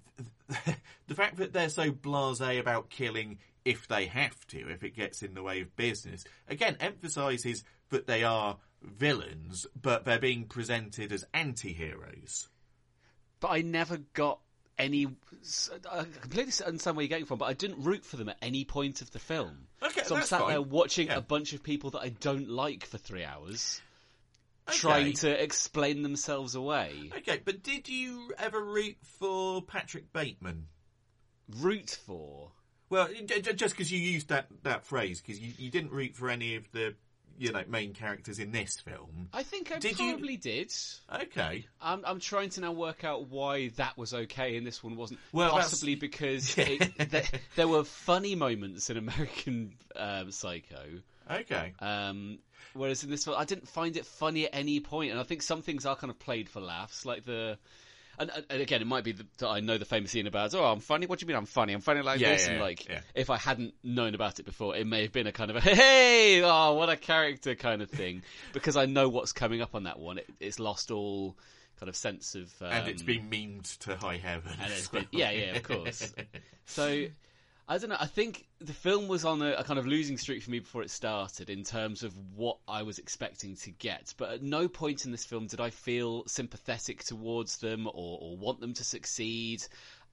the fact that they're so blasé about killing if they have to, if it gets in the way of business. Again, emphasises that they are villains, but they're being presented as anti-heroes. But I never got any... I completely understand where you're getting from, but I didn't root for them at any point of the film. Okay, so I'm sat there watching a bunch of people that I don't like for 3 hours, trying to explain themselves away. Okay, but did you ever root for Patrick Bateman? Root for? Well, just because you used that phrase, because you didn't root for any of the main characters in this film. I think I probably did. Okay. I'm trying to now work out why that was okay and this one wasn't. Well, possibly because there were funny moments in American Psycho. Okay. Whereas in this film, I didn't find it funny at any point, and I think some things are kind of played for laughs, like the... And again, it might be that I know the famous scene about, I'm funny, what do you mean I'm funny? I'm funny like this? And if I hadn't known about it before, it may have been a kind of a, hey, what a character kind of thing. Because I know what's coming up on that one. It's lost all kind of sense of... and it's been memed to high heaven. And it's been, of course. So... I don't know, I think the film was on a kind of losing streak for me before it started in terms of what I was expecting to get. But at no point in this film did I feel sympathetic towards them or want them to succeed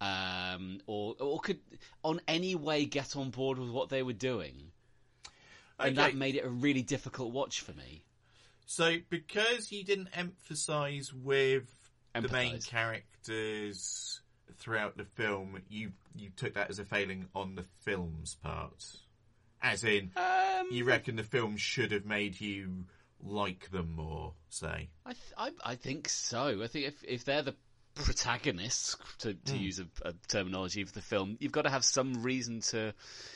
or could on any way get on board with what they were doing. And that made it a really difficult watch for me. So because you didn't emphasise with the main characters... throughout the film, you took that as a failing on the film's part? As in, you reckon the film should have made you like them more, say? I think so. I think if they're the protagonists, to use a terminology for the film, you've got to have some reason to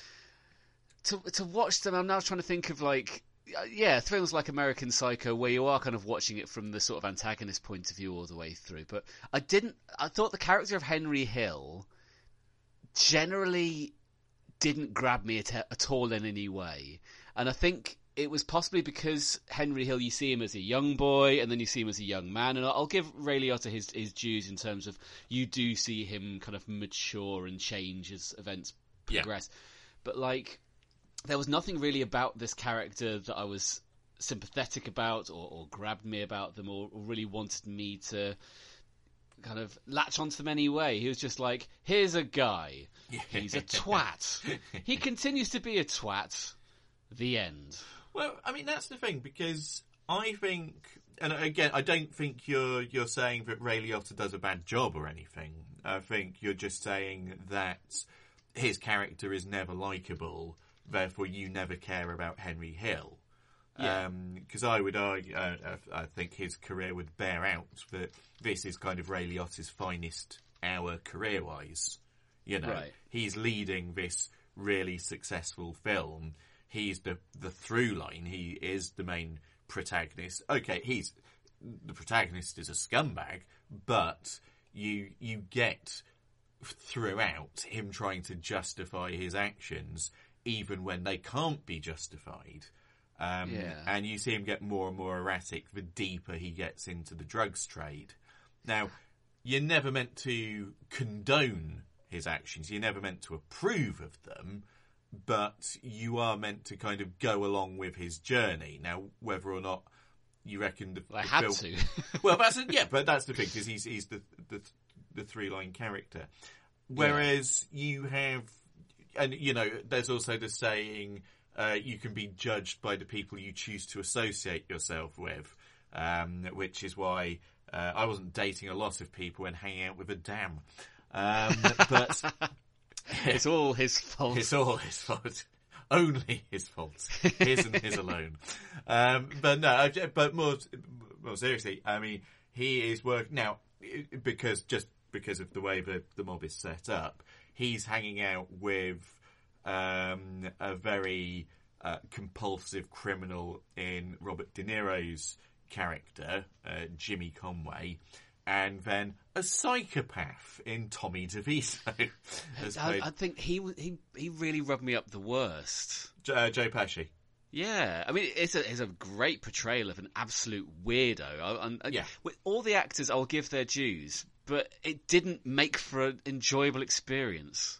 watch them. I'm now trying to think of films like American Psycho, where you are kind of watching it from the sort of antagonist point of view all the way through. But I thought the character of Henry Hill generally didn't grab me at all in any way. And I think it was possibly because Henry Hill, you see him as a young boy, and then you see him as a young man. And I'll give Ray Liotta his dues in terms of you do see him kind of mature and change as events progress. But there was nothing really about this character that I was sympathetic about or grabbed me about them or really wanted me to kind of latch onto them anyway. He was just like, here's a guy. He's a twat. He continues to be a twat. The end. Well, I mean, that's the thing, because I think, and again, I don't think you're saying that Ray Liotta does a bad job or anything. I think you're just saying that his character is never likeable. Therefore, you never care about Henry Hill. Because I would argue, I think his career would bear out that this is kind of Ray Liotta's finest hour career-wise. He's leading this really successful film. He's the through line. He is the main protagonist. Okay, the protagonist is a scumbag, but you get throughout him trying to justify his actions even when they can't be justified. And you see him get more and more erratic the deeper he gets into the drugs trade. Now, you're never meant to condone his actions. You're never meant to approve of them. but you are meant to kind of go along with his journey. Now, whether or not you reckon the had film... to. Well, but that's the thing, because he's the three-line character. Whereas you have, and there's also the saying, you can be judged by the people you choose to associate yourself with, which is why I wasn't dating a lot of people and hanging out with a dam. But it's all his fault. It's all his fault. Only his fault. His and his alone. But more seriously, I mean, he is working now because of the way the mob is set up. He's hanging out with a very compulsive criminal in Robert De Niro's character, Jimmy Conway, and then a psychopath in Tommy DeVito. I think he really rubbed me up the worst. Joe Pesci. Yeah, I mean, it's a great portrayal of an absolute weirdo. With all the actors, I'll give their dues, but it didn't make for an enjoyable experience.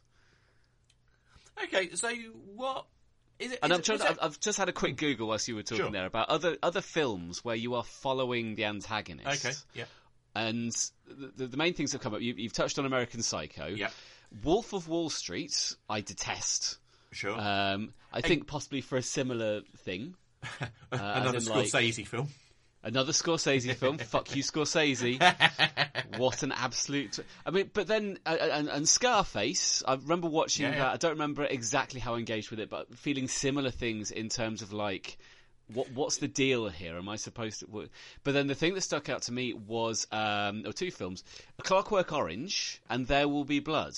Okay, so what is it? And I've just had a quick Google whilst you were talking there about other films where you are following the antagonist. Okay, yeah. And the main things that come up, you've touched on American Psycho. Yeah. Wolf of Wall Street, I detest. Sure. I think possibly for a similar thing. Another Scorsese film. Another Scorsese film. Fuck you, Scorsese. What an absolute... I mean, but then... And Scarface, I remember watching that. I don't remember exactly how engaged with it, but feeling similar things in terms of like... What's the deal here? Am I supposed to... But then the thing that stuck out to me was... two films. A Clockwork Orange and There Will Be Blood.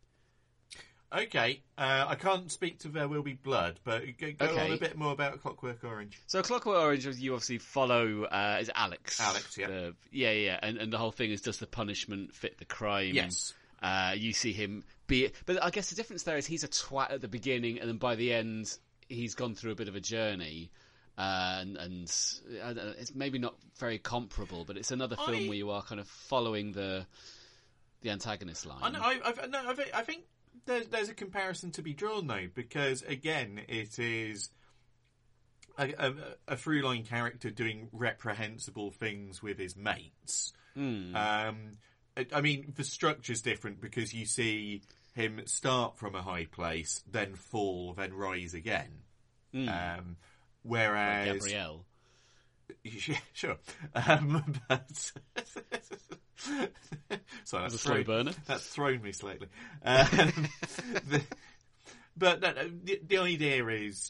Okay, I can't speak to There Will Be Blood, but go on a bit more about Clockwork Orange. So Clockwork Orange, you obviously follow, is Alex? Alex, yeah. Yeah, and the whole thing is, does the punishment fit the crime? Yes. You see him but I guess the difference there is he's a twat at the beginning, and then by the end, he's gone through a bit of a journey. And it's maybe not very comparable, but it's another film where you are kind of following the antagonist line. I think there's a comparison to be drawn though, because again, it is a through-line character doing reprehensible things with his mates. I mean, the structure's different because you see him start from a high place, then fall, then rise again. Whereas... Like Gabrielle. Yeah, sure. But... Sorry, that's a slow burner. That's thrown me slightly. But the idea is,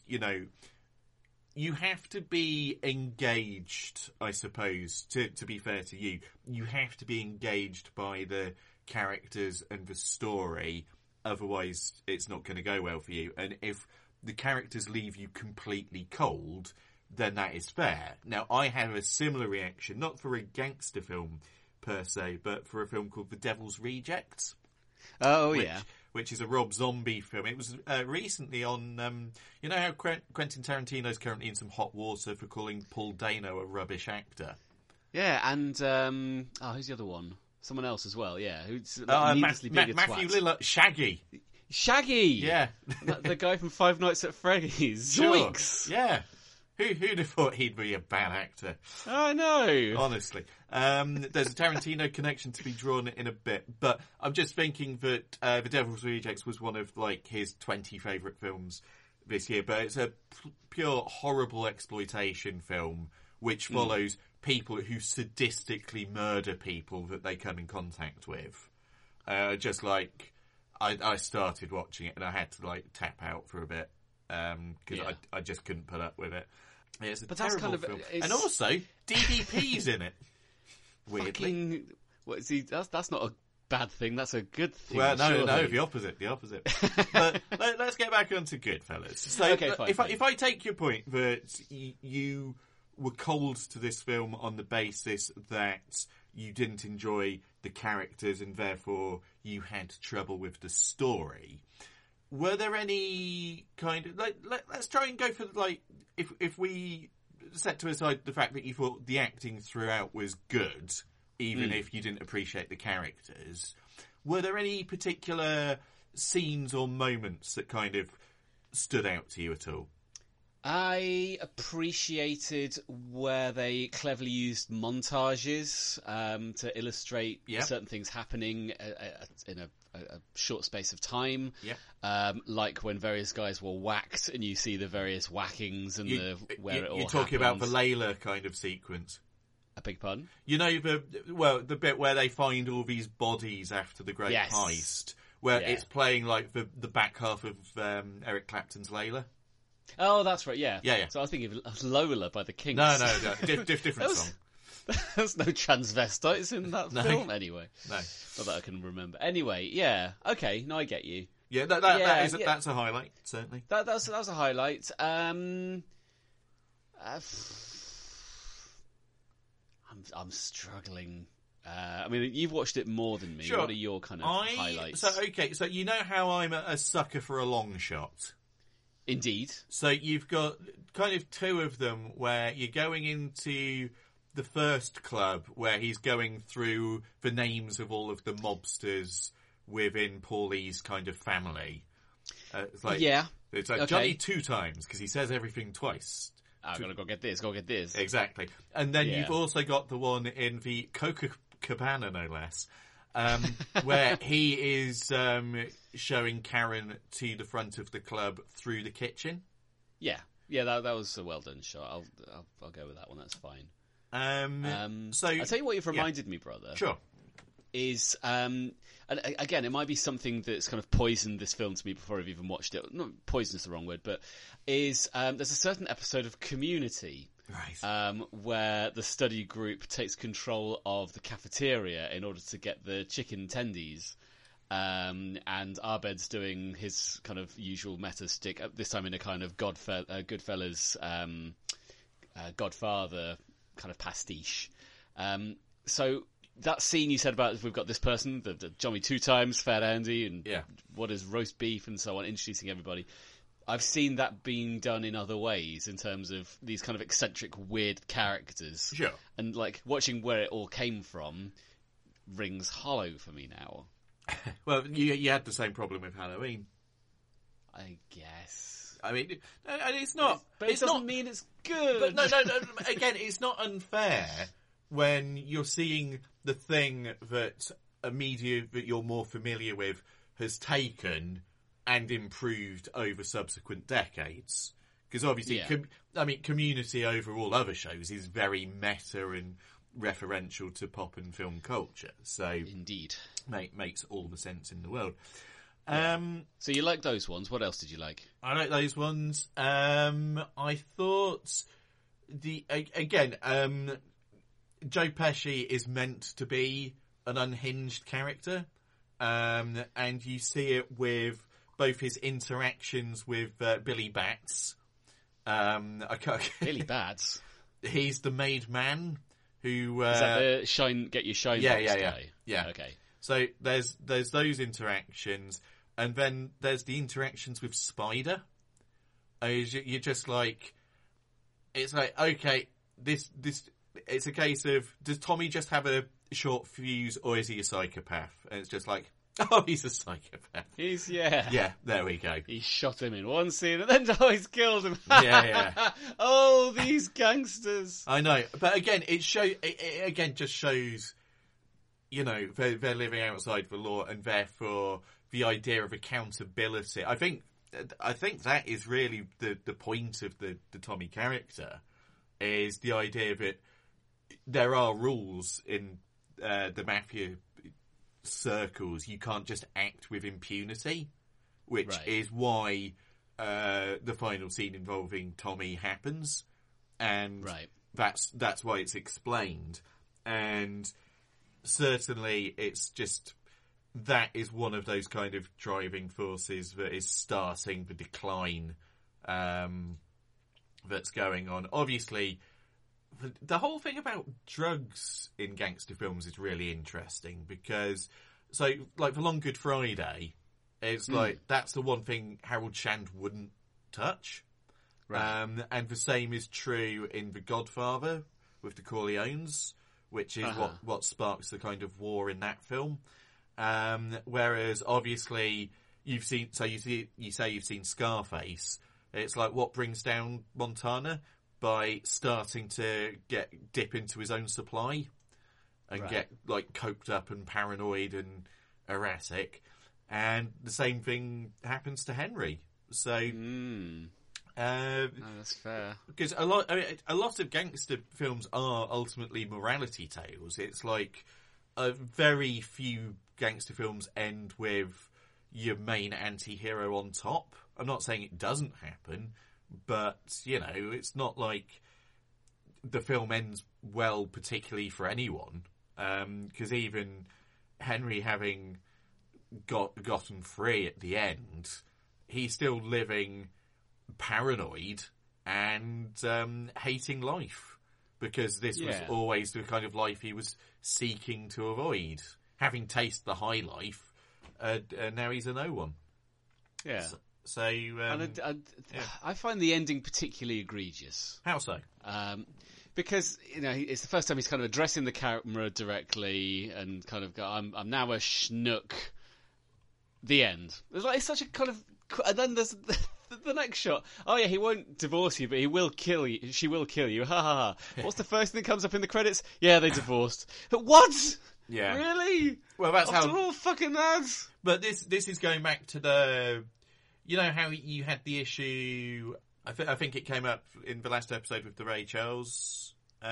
you have to be engaged, I suppose, to be fair to you. You have to be engaged by the characters and the story, otherwise it's not going to go well for you. And if the characters leave you completely cold, then that is fair. Now, I have a similar reaction, not for a gangster film per se, but for a film called The Devil's Rejects. Oh, which is a Rob Zombie film. It was recently on, you know how Quentin Tarantino's currently in some hot water for calling Paul Dano a rubbish actor? Yeah, and, who's the other one? Someone else as well, yeah. Who's needlessly big a Matthew twat. Lillard, Shaggy! Yeah. The guy from Five Nights at Freddy's. Sure. Zoinks! Yeah. Who'd have thought he'd be a bad actor? I know. Honestly. There's a Tarantino connection to be drawn in a bit, but I'm just thinking that The Devil's Rejects was one of his 20 favourite films this year, but it's a pure horrible exploitation film which follows people who sadistically murder people that they come in contact with. Just like... I started watching it and I had to tap out for a bit because I just couldn't put up with it. Yeah, it's a terrible film. And also, DDP's in it. Weirdly. That's not a bad thing, that's a good thing. Well, no, the opposite. But let's get back onto Goodfellas. So, okay, fine. If I take your point that you were cold to this film on the basis that you didn't enjoy the characters and therefore you had trouble with the story, were there any kind of let's try and go for if we set to aside the fact that you thought the acting throughout was good, even if you didn't appreciate the characters, were there any particular scenes or moments that kind of stood out to you at all? I appreciated where they cleverly used montages to illustrate certain things happening in a short space of time. Yeah. Like when various guys were whacked, and you see the various whackings and where it all You're talking about happens. the Layla kind of sequence. A big pardon? You know, the bit where they find all these bodies after the great heist, where it's playing like the back half of Eric Clapton's Layla. Oh, that's right, yeah. Yeah. So I was thinking of Lola by the Kinks. No. Different song. There's no transvestites in that film, anyway. No. Not that I can remember. Anyway, yeah. Okay, no, I get you. Yeah, that's a highlight, certainly. That was a highlight. I'm struggling. I mean, you've watched it more than me. Sure. What are your kind of highlights? So you know how I'm a sucker for a long shot? Indeed. So you've got kind of two of them where you're going into the first club where he's going through the names of all of the mobsters within Paulie's kind of family. It's like okay. Johnny 2 times because he says everything twice. I'm going to go get this. Exactly. And then you've also got the one in the Coca Cabana, no less, where he is showing Karen to the front of the club through the kitchen. Yeah, that was a well done shot. I'll go with that one. That's fine. So I'll tell you what you've reminded me, brother. Sure. Is and again, it might be something that's kind of poisoned this film to me before I've even watched it. Not poison is the wrong word, but is there's a certain episode of Community. Right. Where the study group takes control of the cafeteria in order to get the chicken tendies. And Abed's doing his kind of usual meta stick, this time in a kind of Goodfellas, Godfather kind of pastiche. So that scene you said about we've got this person, the Johnny 2 times, Fat Andy, and what is roast beef and so on, introducing everybody. I've seen that being done in other ways in terms of these kind of eccentric, weird characters. Sure. And like watching where it all came from rings hollow for me now. Well, you had the same problem with Halloween. I guess. I mean, it's not. But it doesn't mean it's good. But no. Again, it's not unfair when you're seeing the thing that a media that you're more familiar with has taken and improved over subsequent decades. Because obviously, Community over all other shows is very meta and referential to pop and film culture. So indeed, makes all the sense in the world. So you like those ones? What else did you like? I like those ones. I thought Joe Pesci is meant to be an unhinged character, and you see it with both his interactions with Billy Batts. Billy Batts? He's the made man who... is that the get your shine box guy? Yeah. Okay. So there's those interactions, and then there's the interactions with Spider. You're just like... It's like, okay, this it's a case of, does Tommy just have a short fuse, or is he a psychopath? And it's just like, oh, he's a psychopath. Yeah, there we go. He shot him in one scene and then he's killed him. Yeah. Oh, these gangsters. I know. But again, it just shows, you know, they're living outside the law, and therefore the idea of accountability. I think that is really the point of the Tommy character, is the idea that there are rules in the mafia circles. You can't just act with impunity, which is why the final scene involving Tommy happens, and that's why it's explained. And certainly it's just, that is one of those kind of driving forces that is starting the decline that's going on. Obviously, the whole thing about drugs in gangster films is really interesting, because, so, like, for Long Good Friday, it's like, that's the one thing Harold Shand wouldn't touch. Right. And the same is true in The Godfather with the Corleones, which is what sparks the kind of war in that film. Whereas, obviously, you say you've seen Scarface. It's like, what brings down Montana? By starting to dip into his own supply and get like coked up and paranoid and erratic. And the same thing happens to Henry. So, no, that's fair. Because a lot of gangster films are ultimately morality tales. It's like very few gangster films end with your main anti-hero on top. I'm not saying it doesn't happen, but it's not like the film ends well, particularly for anyone. Because even Henry having gotten free at the end, he's still living paranoid and hating life, because this was always the kind of life he was seeking to avoid. Having tasted the high life, now he's a no one. Yeah. So I find the ending particularly egregious. How so? Because it's the first time he's kind of addressing the camera directly and kind of go, I'm now a schnook. The end. It's such a kind of, and then there's the next shot. Oh yeah, he won't divorce you, but he will kill you. She will kill you. Ha ha ha. What's the first thing that comes up in the credits? Yeah, they divorced. What? Yeah. Really? Well, that's After how. all fucking that. But this is going back to the, how you had the issue. I think it came up in the last episode with the Ray Charles,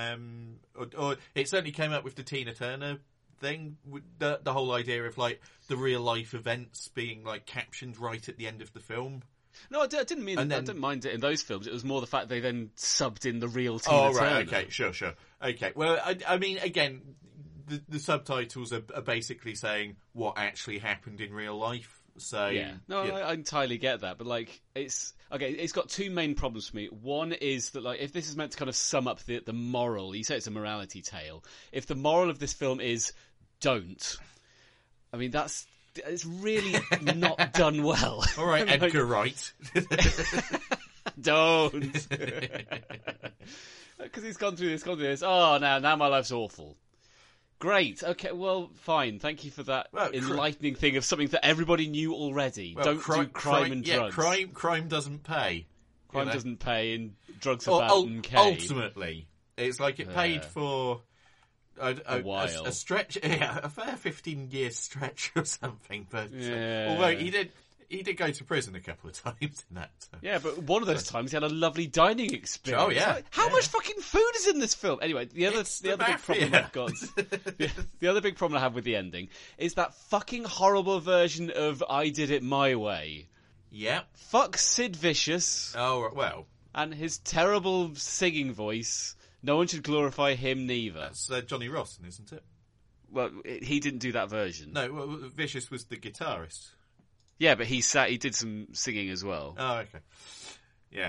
or it certainly came up with the Tina Turner thing, the whole idea of like the real life events being like captioned right at the end of the film. No, I didn't mean. I didn't mind it in those films. It was more the fact they then subbed in the real Tina Turner. Oh right, okay, sure. Okay, well, I mean, again, the subtitles are basically saying what actually happened in real life. So yeah, no, yeah. I entirely get that, but like it's got two main problems for me. One is that like if this is meant to kind of sum up the moral, you say it's a morality tale. If the moral of this film is don't, I mean it's really not done well. All right, Edgar Wright, don't, because he's gone through this. Oh, now my life's awful. Great. Okay. Well, fine. Thank you for that enlightening thing of something that everybody knew already. Well, don't do crime and drugs. Yeah, crime doesn't pay. Crime doesn't pay, and drugs are bad and K. Ultimately, it's like it paid for a while, a stretch, a fair 15-year stretch or something. But although he did go to prison a couple of times in that. Yeah, but one of those times he had a lovely dining experience. Oh yeah. Like, how much fucking food is in this film? Anyway, the other big problem I've got, the other big problem I have with the ending is that fucking horrible version of "I Did It My Way." Yeah. Fuck Sid Vicious. Oh well. And his terrible singing voice. No one should glorify him neither. That's Johnny Rotten, isn't it? Well, he didn't do that version. No, Vicious was the guitarist. Yeah, but he did some singing as well. Oh, okay. Yeah.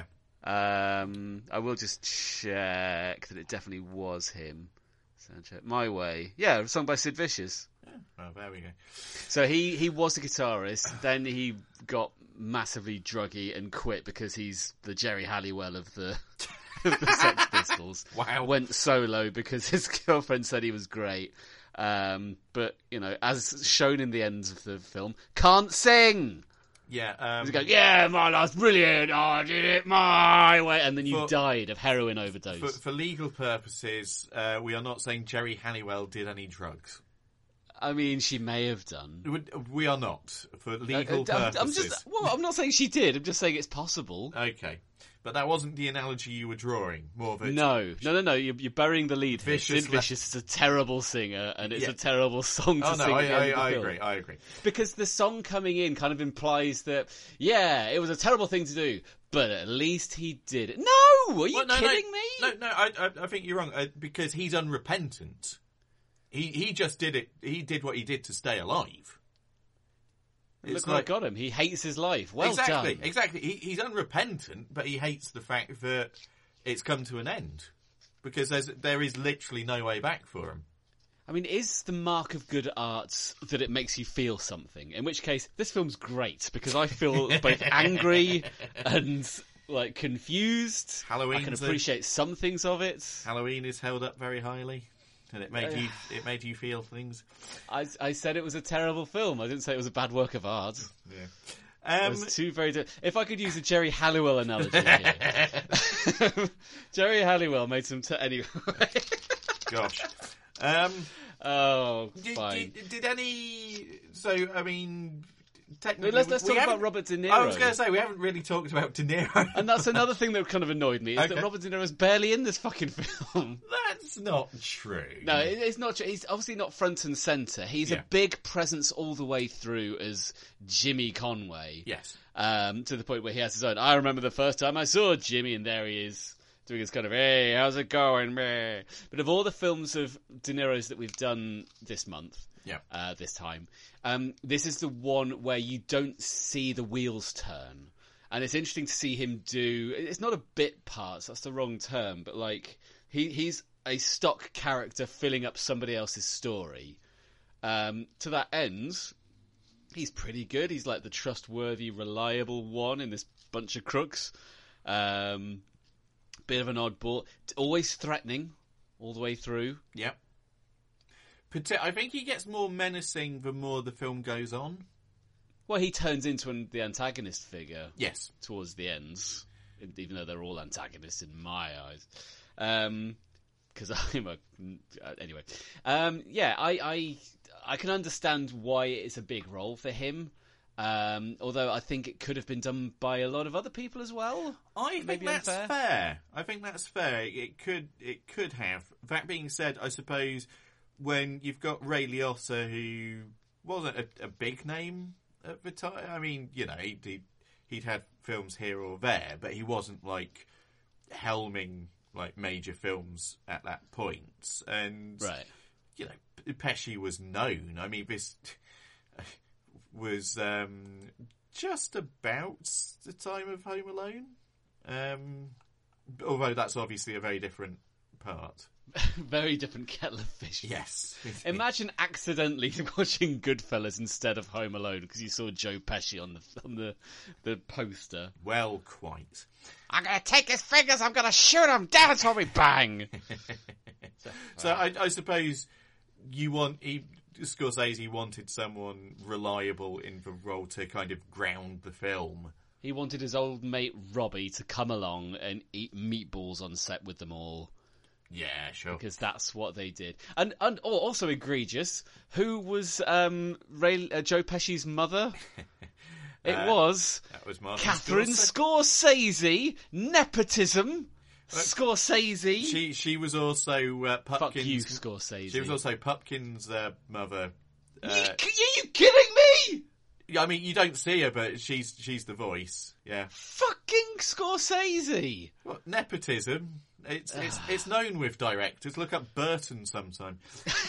I will just check that it definitely was him. Soundcheck. My Way. Yeah, a song by Sid Vicious. Yeah. Oh, there we go. So he was the guitarist, then he got massively druggy and quit because he's the Jerry Halliwell of the Sex Pistols. Wow. Went solo because his girlfriend said he was great. But, as shown in the end of the film, can't sing! Yeah, he goes, yeah, my life's brilliant, I did it my way, and then you died of heroin overdose. For legal purposes, we are not saying Jerry Halliwell did any drugs. I mean, she may have done. We are not, for legal purposes. I'm not saying she did, I'm just saying it's possible. Okay. But that wasn't the analogy you were drawing. More of it. No. You're burying the lead here. Sid Vicious is a terrible singer, and it's a terrible song to sing. I agree. Because the song coming in kind of implies that, it was a terrible thing to do, but at least he did it. No! Are you kidding me? No, I think you're wrong, because he's unrepentant. He just did it. He did what he did to stay alive. Look what I got him. He hates his life. Well done. Exactly. He's unrepentant, but he hates the fact that it's come to an end. Because there is literally no way back for him. I mean, is the mark of good art that it makes you feel something? In which case, this film's great, because I feel both angry and, confused. I can appreciate some things of it. Halloween is held up very highly. and it made you feel things. I said it was a terrible film. I didn't say it was a bad work of art. Yeah. It was two very. If I could use a Jerry Halliwell analogy here, Jerry Halliwell made some. Anyway. Gosh. Fine. Did any? So I mean. Let's talk about Robert De Niro. I was going to say, we haven't really talked about De Niro. And that's another thing that kind of annoyed me, is that Robert De Niro is barely in this fucking film. That's not true. No, it's not true. He's obviously not front and centre. He's a big presence all the way through as Jimmy Conway. Yes. To the point where he has his own. I remember the first time I saw Jimmy, and there he is, doing his kind of, hey, how's it going, man? But of all the films of De Niro's that we've done this month, this time, this is the one where you don't see the wheels turn. And it's interesting to see him do... It's not a bit parts, that's the wrong term, but like he's a stock character filling up somebody else's story. To that end, he's pretty good. He's like the trustworthy, reliable one in this bunch of crooks. Bit of an oddball. Always threatening all the way through. Yep. I think he gets more menacing the more the film goes on. Well, he turns into the antagonist figure. Yes. Towards the ends, even though they're all antagonists in my eyes. Because I'm a... Anyway. I can understand why it's a big role for him. Although I think it could have been done by a lot of other people as well. I think that's fair. I think that's fair. It could have. That being said, I suppose... when you've got Ray Liotta, who wasn't a big name at the time. I mean, you know, he'd had films here or there, but he wasn't like helming like major films at that point. And you know, Pesci was known. I mean, this was just about the time of Home Alone. Although that's obviously a very different part. Very different kettle of fish. Yes. Imagine accidentally watching Goodfellas instead of Home Alone because you saw Joe Pesci on the poster. Well, quite. I'm going to take his fingers, I'm going to shoot him down until we bang. So I suppose Scorsese wanted someone reliable in the role to kind of ground the film. He wanted his old mate Robbie to come along and eat meatballs on set with them all. Yeah, sure. Because that's what they did. And also egregious, who was Joe Pesci's mother? It was Catherine Scorsese. Nepotism. Scorsese. She was also Pupkin's... Fuck you, Scorsese. She was also Pupkin's mother. Are you kidding me? I mean, you don't see her, but she's the voice. Yeah. Fucking Scorsese. What, nepotism? It's known with directors. Look up Burton sometime.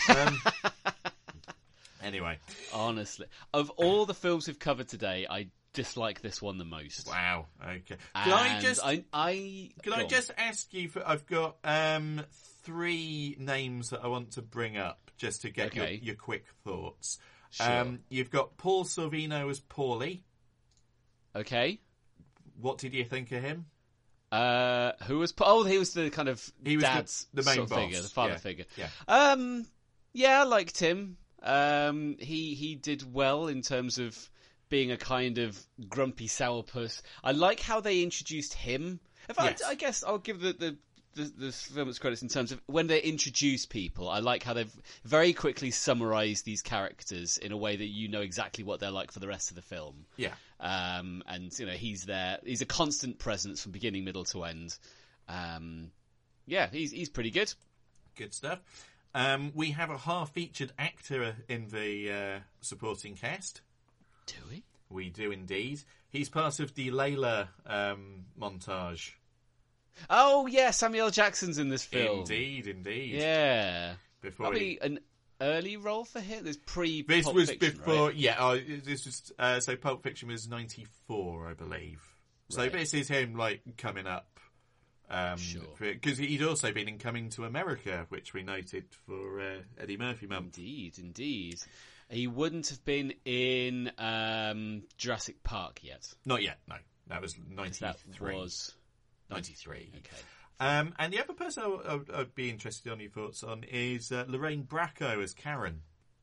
Anyway. Honestly. Of all the films we've covered today, I dislike this one the most. Wow. Okay. Can I just ask you for... I've got 3 names that I want to bring up just to get your quick thoughts. Sure. You've got Paul Sorvino as Paulie. Okay. What did you think of him? Who was... Oh, he was the kind of dad's the main sort of boss. figure, the father figure. Yeah. Yeah, I liked him. He did well in terms of being a kind of grumpy sourpuss. I like how they introduced him. I guess I'll give the film its credits in terms of when they introduce people. I like how they've very quickly summarised these characters in a way that you know exactly what they're like for the rest of the film. Yeah. And, you know, he's there. He's a constant presence from beginning, middle to end. Yeah, he's pretty good. Good stuff. We have a half-featured actor in the supporting cast. Do we? We do indeed. He's part of the Layla montage. Oh, yeah, Samuel L. Jackson's in this film. Indeed. Yeah. Probably an early role for him. There's This Pulp was Fiction, before, right? yeah. This was so Pulp Fiction was 94, I believe. So Right. this is him like coming up. Sure. Because he'd also been in Coming to America, which we noted for Eddie Murphy month. Indeed. He wouldn't have been in Jurassic Park yet. Not yet. No, that was 93. That was 93. Okay. And the other person I'd be interested on your thoughts on is Lorraine Bracco as Karen.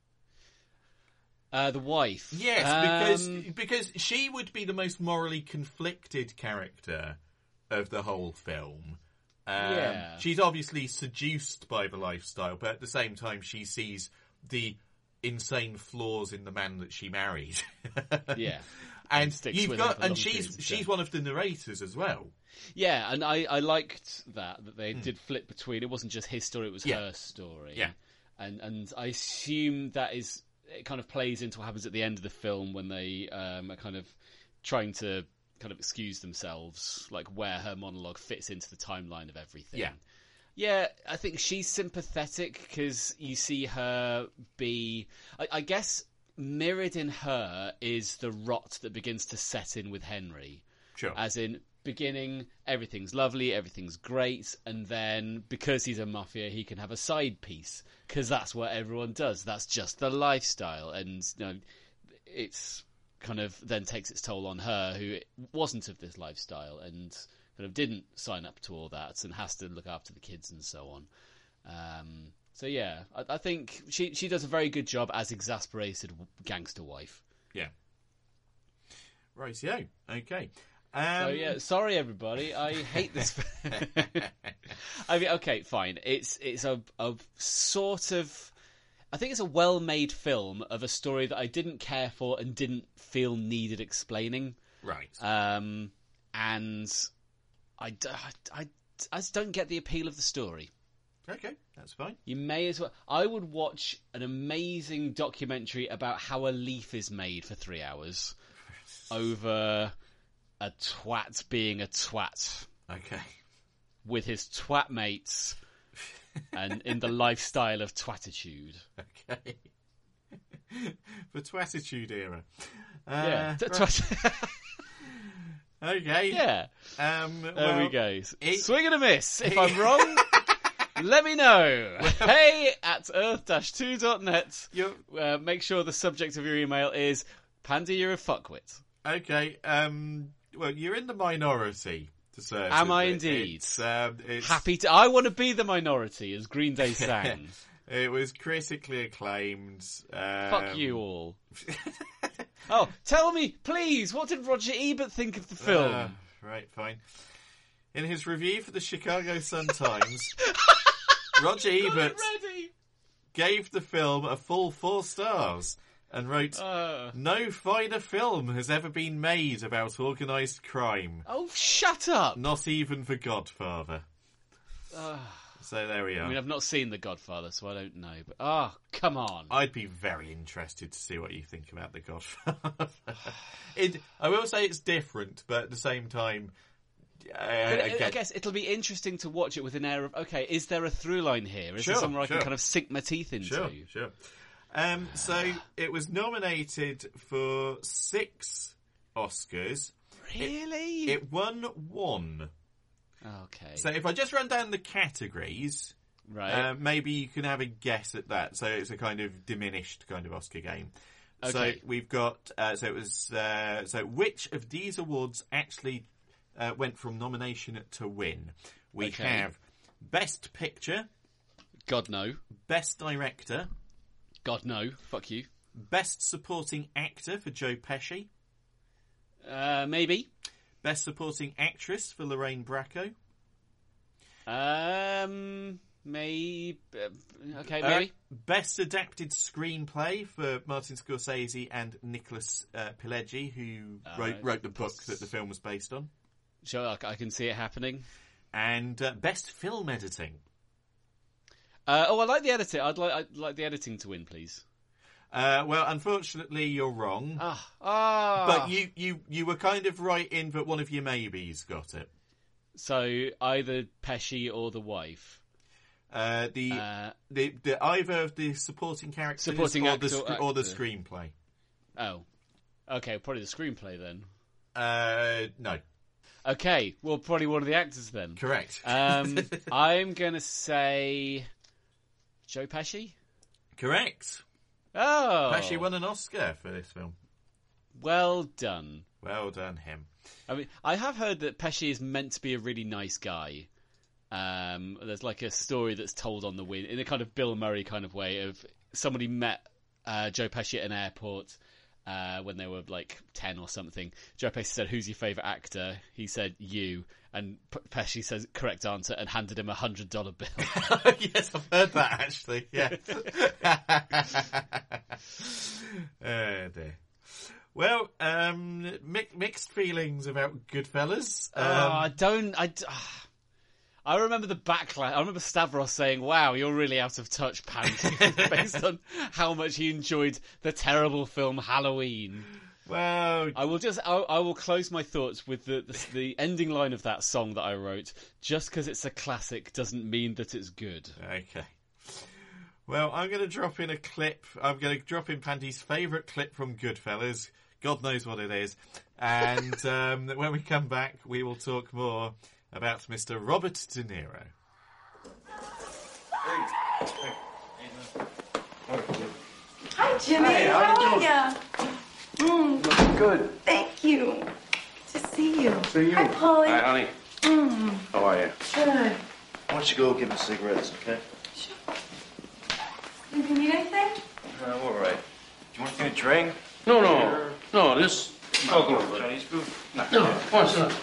The wife. Yes, because she would be the most morally conflicted character of the whole film. She's obviously seduced by the lifestyle, but at the same time she sees the insane flaws in the man that she married. And she's one of the narrators as well. Yeah, and I liked that they did flip between. It wasn't just his story; it was her story. Yeah, and I assume it kind of plays into what happens at the end of the film when they are kind of trying to kind of excuse themselves, like where her monologue fits into the timeline of everything. Yeah, I think she's sympathetic because you see her be, I guess, mirrored in her is the rot that begins to set in with Henry. Sure. As in, beginning, everything's lovely, everything's great, and then, because he's a mafia, he can have a side piece, because that's what everyone does. That's just the lifestyle, and it's kind of then takes its toll on her, who wasn't of this lifestyle, and kind of didn't sign up to all that, and has to look after the kids and so on. So yeah, I think she does a very good job as exasperated gangster wife. Yeah. Rightio. Okay. So yeah, sorry everybody, I hate this. I mean, okay, fine. It's a sort of, I think it's a well-made film of a story that I didn't care for and didn't feel needed explaining. Right. And I just don't get the appeal of the story. Okay, that's fine. You may as well. I would watch an amazing documentary about how a leaf is made for 3 hours over a twat being a twat. Okay. With his twat mates and in the lifestyle of twatitude. Okay. The twatitude era. Yeah. Okay. Yeah. There we go. Swing and a miss. If I'm wrong, let me know. Hey at earth-2.net. Make sure the subject of your email is Pandy, you're a fuckwit. Okay. Well, you're in the minority. Am I indeed? It's happy to. I want to be the minority, as Green Day sang. It was critically acclaimed. Fuck you all. Oh, tell me, please, what did Roger Ebert think of the film? Right, fine. In his review for the Chicago Sun-Times, Roger Ebert gave the film a full 4 stars and wrote, "No finer film has ever been made about organised crime." Oh, shut up! Not even The Godfather. So there we are. I mean, I've not seen The Godfather, so I don't know. But come on! I'd be very interested to see what you think about The Godfather. I will say it's different, but at the same time, I guess it'll be interesting to watch it with an air of, okay, is there a through line here? Is there somewhere I can kind of sink my teeth into? Sure. So it was nominated for 6 Oscars. Really? It won 1. Okay. So if I just run down the categories, right, maybe you can have a guess at that. So it's a kind of diminished kind of Oscar game. Okay. So we've got, so it was, so which of these awards actually went from nomination to win? We have Best Picture. God, no. Best Director. God, no. Fuck you. Best Supporting Actor for Joe Pesci. Maybe. Best Supporting Actress for Lorraine Bracco. Maybe. Okay, maybe. Best Adapted Screenplay for Martin Scorsese and Nicholas Pileggi, who wrote the book that the film was based on. Sure, I can see it happening. And Best Film Editing. I like the editing. I'd like the editing to win, please. Well, unfortunately, you're wrong. But you were kind of right in that one of your maybes got it. So either Pesci or the wife. The either of the supporting characters or the screenplay. Oh, okay, probably the screenplay then. No. Okay, well, probably one of the actors then. Correct. I'm gonna say Joe Pesci. Correct. Oh, Pesci won an Oscar for this film. Well done. Well done, him. I mean, I have heard that Pesci is meant to be a really nice guy. There's like a story that's told on the wind in a kind of Bill Murray kind of way of somebody met Joe Pesci at an airport when they were like 10 or something. Joe Pesci said, "Who's your favourite actor?" He said, "You." And Pesci says, "Correct answer," and handed him $100 bill. Yes, I've heard that actually. Yeah. Oh dear. Well, mixed feelings about Goodfellas. I remember the backlash. I remember Stavros saying, "Wow, you're really out of touch, Panty," based on how much he enjoyed the terrible film Halloween. Well, I will close my thoughts with the ending line of that song that I wrote. Just because it's a classic doesn't mean that it's good. Okay. Well, I'm going to drop in a clip. I'm going to drop in Panty's favourite clip from Goodfellas. God knows what it is. And when we come back, we will talk more about Mr. Robert De Niro. Hi, Jimmy. Hey, how you doing? Looking good. Thank you. Good to see you. See you. Hi, Polly. Hi, honey. How are you? Good. Why don't you go give him cigarettes, okay? Do you need anything? I'm all right. Do you want to get a drink? No, just talk a little bit. Chinese food? No, come on, sit down.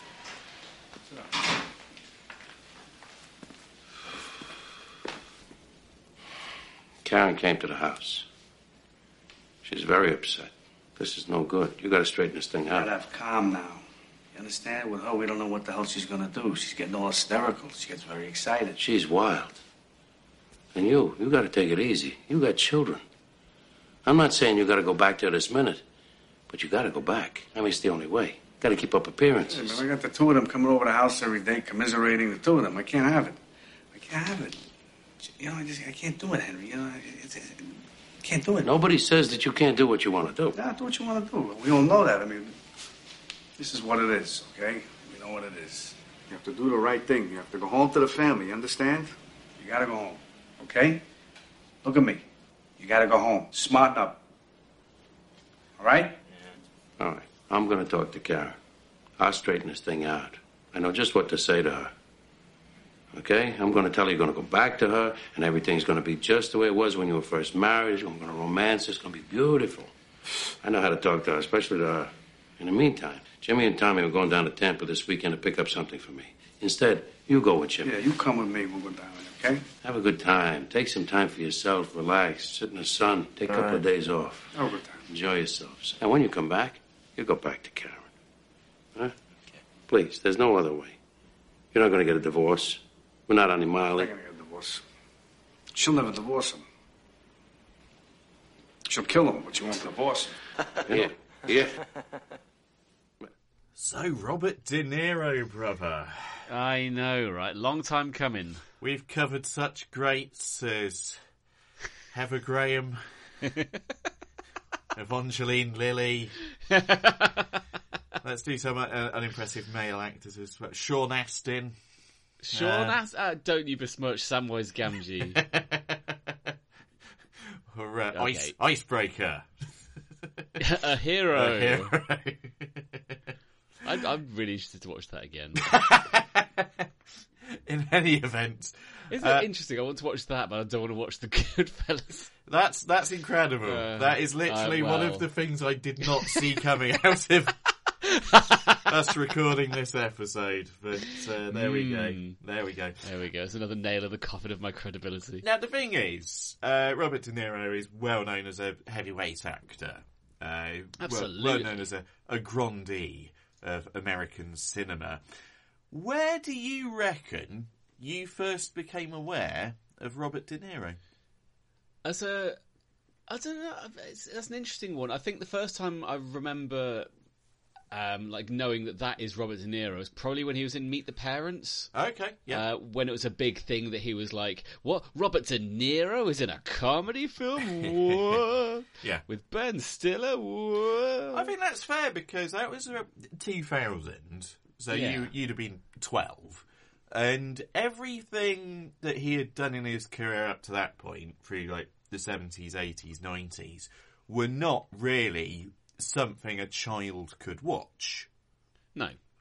Karen came to the house. She's very upset. This is no good. You got to straighten this thing out. Gotta have calm now. You understand? With her, we don't know what the hell she's gonna do. She's getting all hysterical. She gets very excited. She's wild. And you got to take it easy. You got children. I'm not saying you got to go back there this minute, but you got to go back. I mean, it's the only way. Got to keep up appearances. Hey, man, I got the two of them coming over the house every day, commiserating the two of them. I can't have it. I can't have it. You know, I can't do it, Henry. You know, I can't do it. Nobody says that you can't do what you want to do. Yeah, do what you want to do. We all know that. I mean, this is what it is, okay? We know what it is. You have to do the right thing. You have to go home to the family, you understand? You got to go home, okay? Look at me. You got to go home. Smarten up. All right? Yeah. All right. I'm going to talk to Karen. I'll straighten this thing out. I know just what to say to her. Okay? I'm going to tell her you're going to go back to her, and everything's going to be just the way it was when you were first married. I'm going to romance. It's going to be beautiful. I know how to talk to her, especially to her. In the meantime, Jimmy and Tommy are going down to Tampa this weekend to pick up something for me. Instead, you go with Jimmy. Yeah, you come with me. We'll go down there, okay? Have a good time. Take some time for yourself. Relax. Sit in the sun. Take a couple of days off. Have a good time. Enjoy yourselves. And when you come back, you go back to Karen. Huh? Okay. Please, there's no other way. You're not going to get a divorce. We're not on the Miley. I'm not going to get a divorce. She'll never divorce him. She'll kill him, but she won't divorce him. Yeah. So, Robert De Niro, brother. I know, right? Long time coming. We've covered such greats as Heather Graham, Evangeline Lilly. Let's do some unimpressive male actors as well. Sean Astin. Sean Astin? Don't you besmirch Samwise Gamgee. Or Icebreaker. A hero. I'm really interested to watch that again. In any event, isn't it interesting? I want to watch that, but I don't want to watch the Goodfellas. That's incredible. That is literally one of the things I did not see coming out of us recording this episode. But there we go. There we go. It's another nail in the coffin of my credibility. Now the thing is, Robert De Niro is well known as a heavyweight actor. Absolutely. Well known as a grandee of American cinema. Where do you reckon you first became aware of Robert De Niro? I don't know. That's an interesting one. I think the first time I remember, knowing that is Robert De Niro is probably when he was in Meet the Parents. Okay, yeah. When it was a big thing that he was like, "What? Robert De Niro is in a comedy film? What? Yeah. With Ben Stiller? What?" I think that's fair because that was 2000. So you'd have been 12. And everything that he had done in his career up to that point, through like the 70s, 80s, 90s, were not really something a child could watch. No.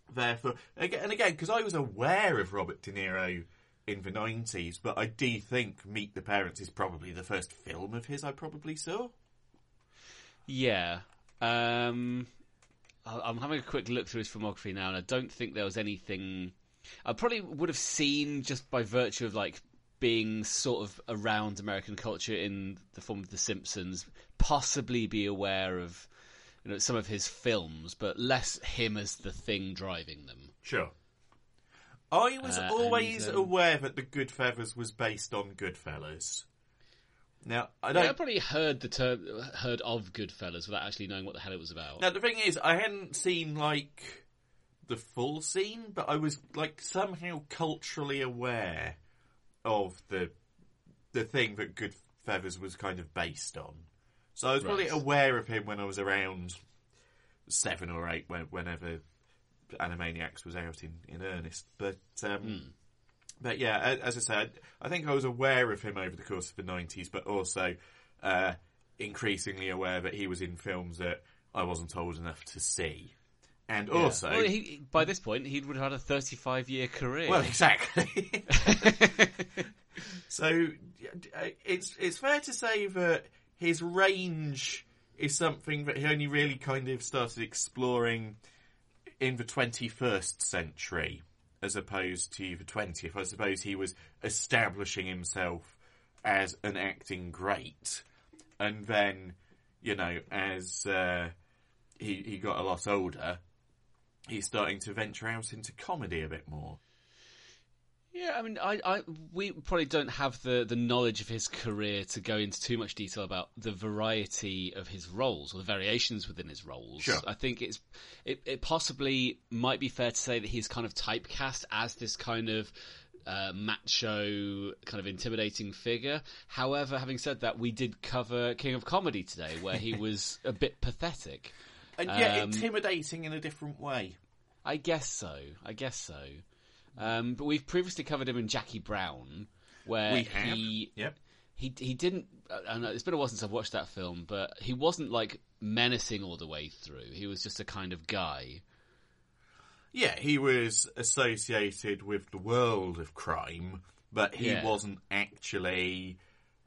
therefore, again, because I was aware of Robert De Niro in the 90s, but I do think Meet the Parents is probably the first film of his I probably saw. Yeah. I'm having a quick look through his filmography now, and I don't think there was anything I probably would have seen just by virtue of like being sort of around American culture in the form of The Simpsons, possibly be aware of some of his films, but less him as the thing driving them. Sure. I was always aware that The Goodfellas was based on Goodfellas. Now, I probably heard of Goodfellas without actually knowing what the hell it was about. Now, the thing is, I hadn't seen, like, the full scene, but I was, like, somehow culturally aware of the thing that Goodfellas was kind of based on. So I was probably aware of him when I was around 7 or 8, whenever Animaniacs was out in earnest. But yeah, as I said, I think I was aware of him over the course of the 90s, but also increasingly aware that he was in films that I wasn't old enough to see. And also... Well, by this point, he would have had a 35-year career. Well, exactly. So, it's fair to say that his range is something that he only really kind of started exploring in the 21st century, as opposed to the 20th. I suppose he was establishing himself as an acting great. And then, as he got a lot older, he's starting to venture out into comedy a bit more. Yeah, I mean, we probably don't have the knowledge of his career to go into too much detail about the variety of his roles or the variations within his roles. Sure. I think it possibly might be fair to say that he's kind of typecast as this kind of macho, kind of intimidating figure. However, having said that, we did cover King of Comedy today, where he was a bit pathetic. And yet intimidating in a different way. I guess so. But we've previously covered him in Jackie Brown, where he didn't. I know it's been a while since I've watched that film, but he wasn't like menacing all the way through. He was just a kind of guy. Yeah, he was associated with the world of crime, but he wasn't actually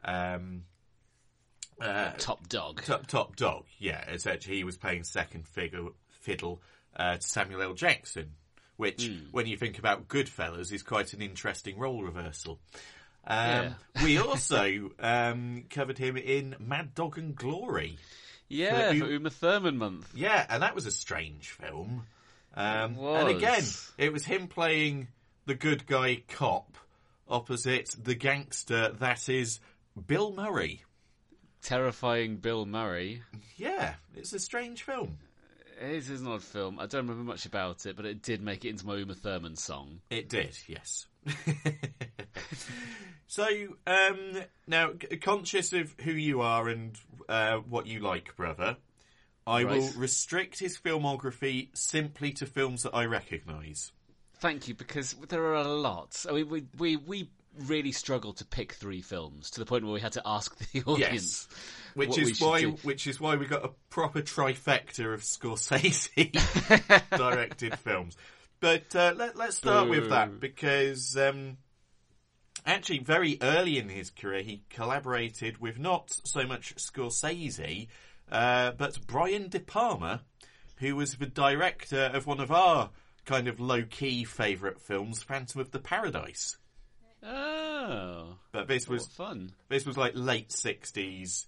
top dog. Top dog. Yeah, essentially, he was playing second fiddle to Samuel L. Jackson. Which, when you think about Goodfellas, is quite an interesting role reversal. We also covered him in Mad Dog and Glory. Yeah, for Uma Thurman month. Yeah, and that was a strange film. It was. And again, it was him playing the good guy cop opposite the gangster that is Bill Murray. Terrifying Bill Murray. Yeah, it's a strange film. It is an odd film. I don't remember much about it, but it did make it into my Uma Thurman song. It did, yes. So, now, conscious of who you are and what you like, brother, I will restrict his filmography simply to films that I recognise. Thank you, because there are a lot. I mean, we really struggled to pick 3 films, to the point where we had to ask the audience. Yes. Which is why we got a proper trifecta of Scorsese directed films. But let's start with that, because actually very early in his career he collaborated with not so much Scorsese, but Brian De Palma, who was the director of one of our kind of low-key favourite films, Phantom of the Paradise. Oh. But this was fun. This was like late 60s,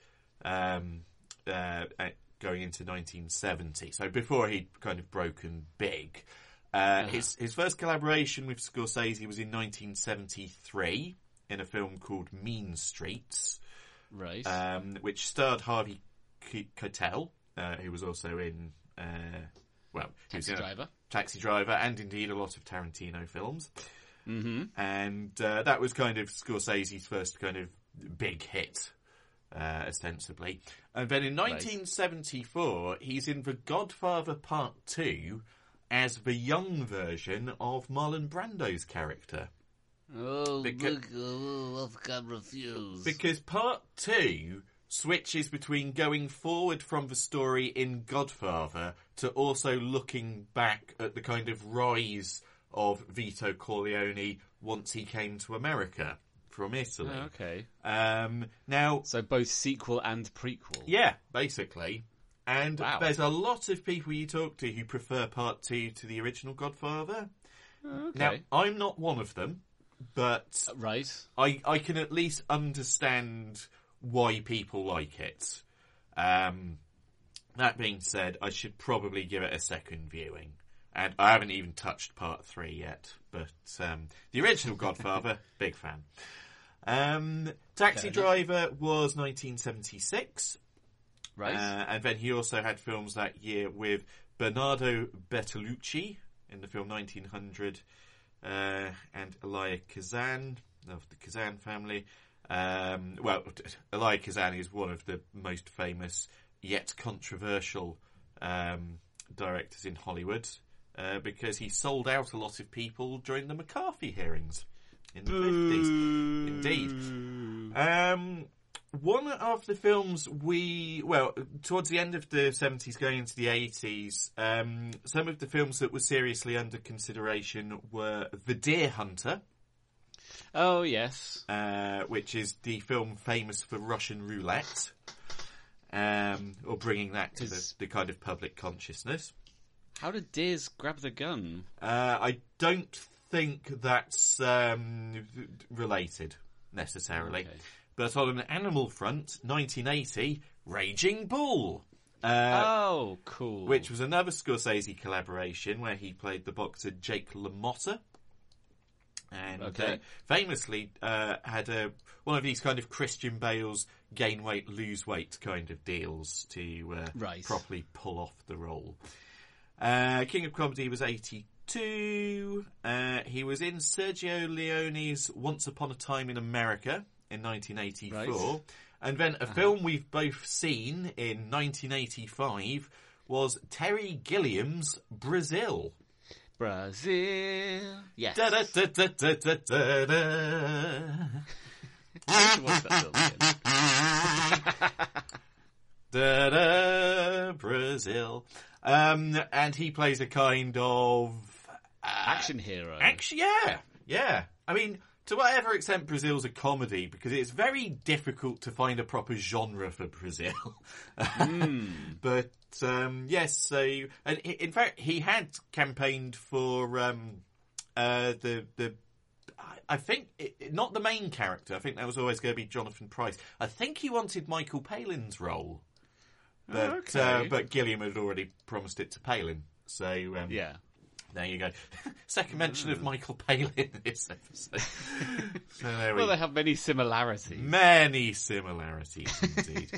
going into 1970. So before he'd kind of broken big. His first collaboration with Scorsese was in 1973 in a film called Mean Streets. Right. Which starred Harvey Keitel, who was also in, Taxi Driver, and indeed a lot of Tarantino films. Mm-hmm. And that was kind of Scorsese's first kind of big hit, ostensibly. And then in 1974, he's in The Godfather Part 2 as the young version of Marlon Brando's character. Oh, I've got refused. Because Part 2 switches between going forward from the story in Godfather to also looking back at the kind of rise of Vito Corleone once he came to America from Italy. Oh, okay. Now, so both sequel and prequel. Yeah, basically. And wow. There's a lot of people you talk to who prefer Part 2 to the original Godfather. Okay. Now, I'm not one of them, but right. I can at least understand why people like it. That being said, I should probably give it a second viewing. And I haven't even touched Part 3 yet, but the original Godfather, big fan. Taxi Driver was 1976. Right. And then he also had films that year with Bernardo Bertolucci in the film 1900 and Elia Kazan of the Kazan family. Well, Elia Kazan is one of the most famous yet controversial directors in Hollywood because he sold out a lot of people during the McCarthy hearings in the 50s. Indeed. One of the films towards the end of the 70s going into the 80s, some of the films that were seriously under consideration were The Deer Hunter. Oh, yes. Which is the film famous for Russian roulette, or bringing that to the kind of public consciousness. How did deers grab the gun? I don't think that's related, necessarily. Okay. But on an animal front, 1980, Raging Bull. Oh, cool. Which was another Scorsese collaboration where he played the boxer Jake LaMotta. And famously had one of these kind of Christian Bale's gain weight, lose weight kind of deals to properly pull off the role. King of Comedy was 82. He was in Sergio Leone's Once Upon a Time in America in 1984. Right. And then a film we've both seen in 1985 was Terry Gilliam's Brazil. Brazil. Yes. Da da da da da da da da. What's that film again? Da da Brazil. And he plays a kind of action hero. Yeah. I mean, to whatever extent Brazil's a comedy, because it's very difficult to find a proper genre for Brazil. But yes, so and in fact he had campaigned for the I think not the main character. I think that was always going to be Jonathan Pryce. I think he wanted Michael Palin's role, but but Gilliam had already promised it to Palin. So yeah. There you go. Second mention of Michael Palin in this episode. So they have many similarities. Many similarities, indeed.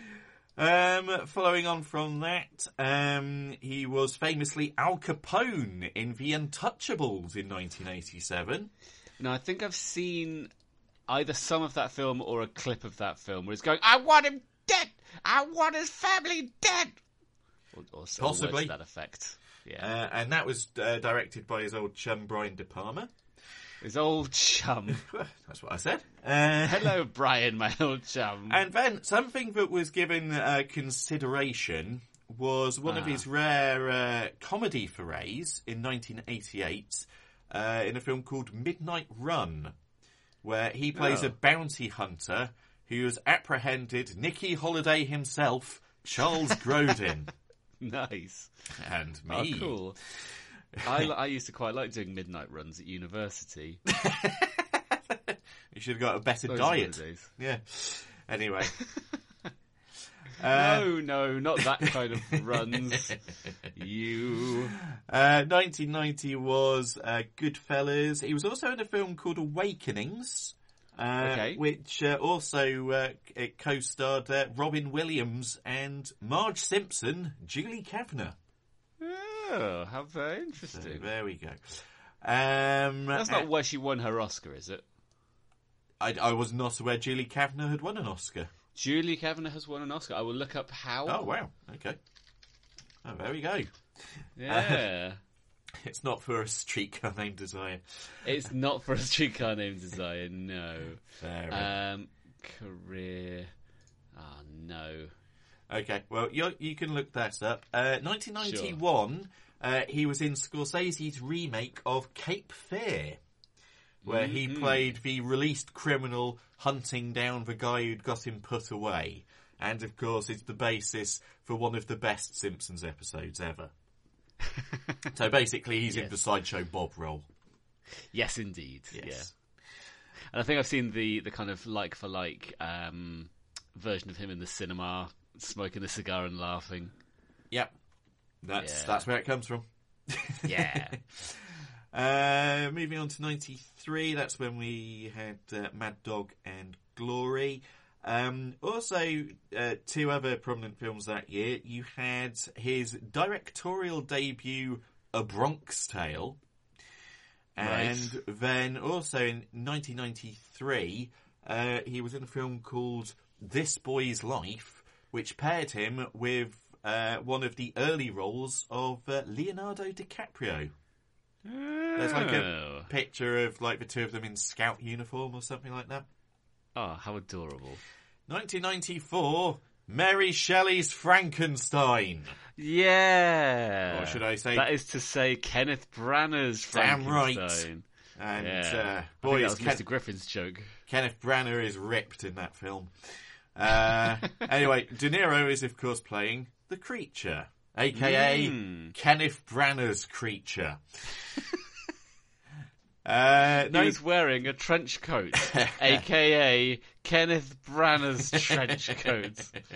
Following on from that, he was famously Al Capone in The Untouchables in 1987. Now, I think I've seen either some of that film or a clip of that film where he's going, I want him dead! I want his family dead! Or possibly to that effect. Yeah. And that was directed by his old chum, Brian De Palma. His old chum. That's what I said. Hello, Brian, my old chum. And then something that was given consideration was one of his rare comedy forays in 1988 in a film called Midnight Run, where he plays a bounty hunter who has apprehended Nicky Holiday himself, Charles Grodin. Nice. And me. Oh, cool. I used to quite like doing midnight runs at university. You should have got a better diet. Yeah. Anyway. No, not that kind of runs. 1990 was Goodfellas. He was also in a film called Awakenings. Which also it co-starred Robin Williams and Marge Simpson, Julie Kavner. Oh, how very interesting. So there we go. That's not where she won her Oscar, is it? I was not aware Julie Kavner had won an Oscar. Julie Kavner has won an Oscar. I will look up how. Oh, wow. Okay. Oh, there we go. Yeah. It's not for a streetcar named Desire. It's not for a streetcar named Desire, no. Fair career. Oh, no. Okay, well, you can look that up. 1991, he was in Scorsese's remake of Cape Fear, where he played the released criminal hunting down the guy who'd got him put away. And, of course, it's the basis for one of the best Simpsons episodes ever. So, basically, he's in the Sideshow Bob role. Yes, indeed. Yes. Yeah. And I think I've seen the kind of like-for-like version of him in the cinema, smoking a cigar and laughing. Yep. That's where it comes from. Yeah. Moving on to 93, that's when we had Mad Dog and Glory. Also, two other prominent films that year. You had his directorial debut, A Bronx Tale. And then also in 1993, he was in a film called This Boy's Life, which paired him with one of the early roles of Leonardo DiCaprio. There's like a picture of like the two of them in scout uniform or something like that. Oh, how adorable. 1994, Mary Shelley's Frankenstein. Yeah. Or should I say... That is to say Kenneth Branagh's Frankenstein. Damn right. And, boy, that was Mr. Griffin's joke. Kenneth Branagh is ripped in that film. Anyway, De Niro is, of course, playing the Creature, a.k.a. Kenneth Branagh's Creature. He was wearing a trench coat, a.k.a. Kenneth Branagh's trench coat.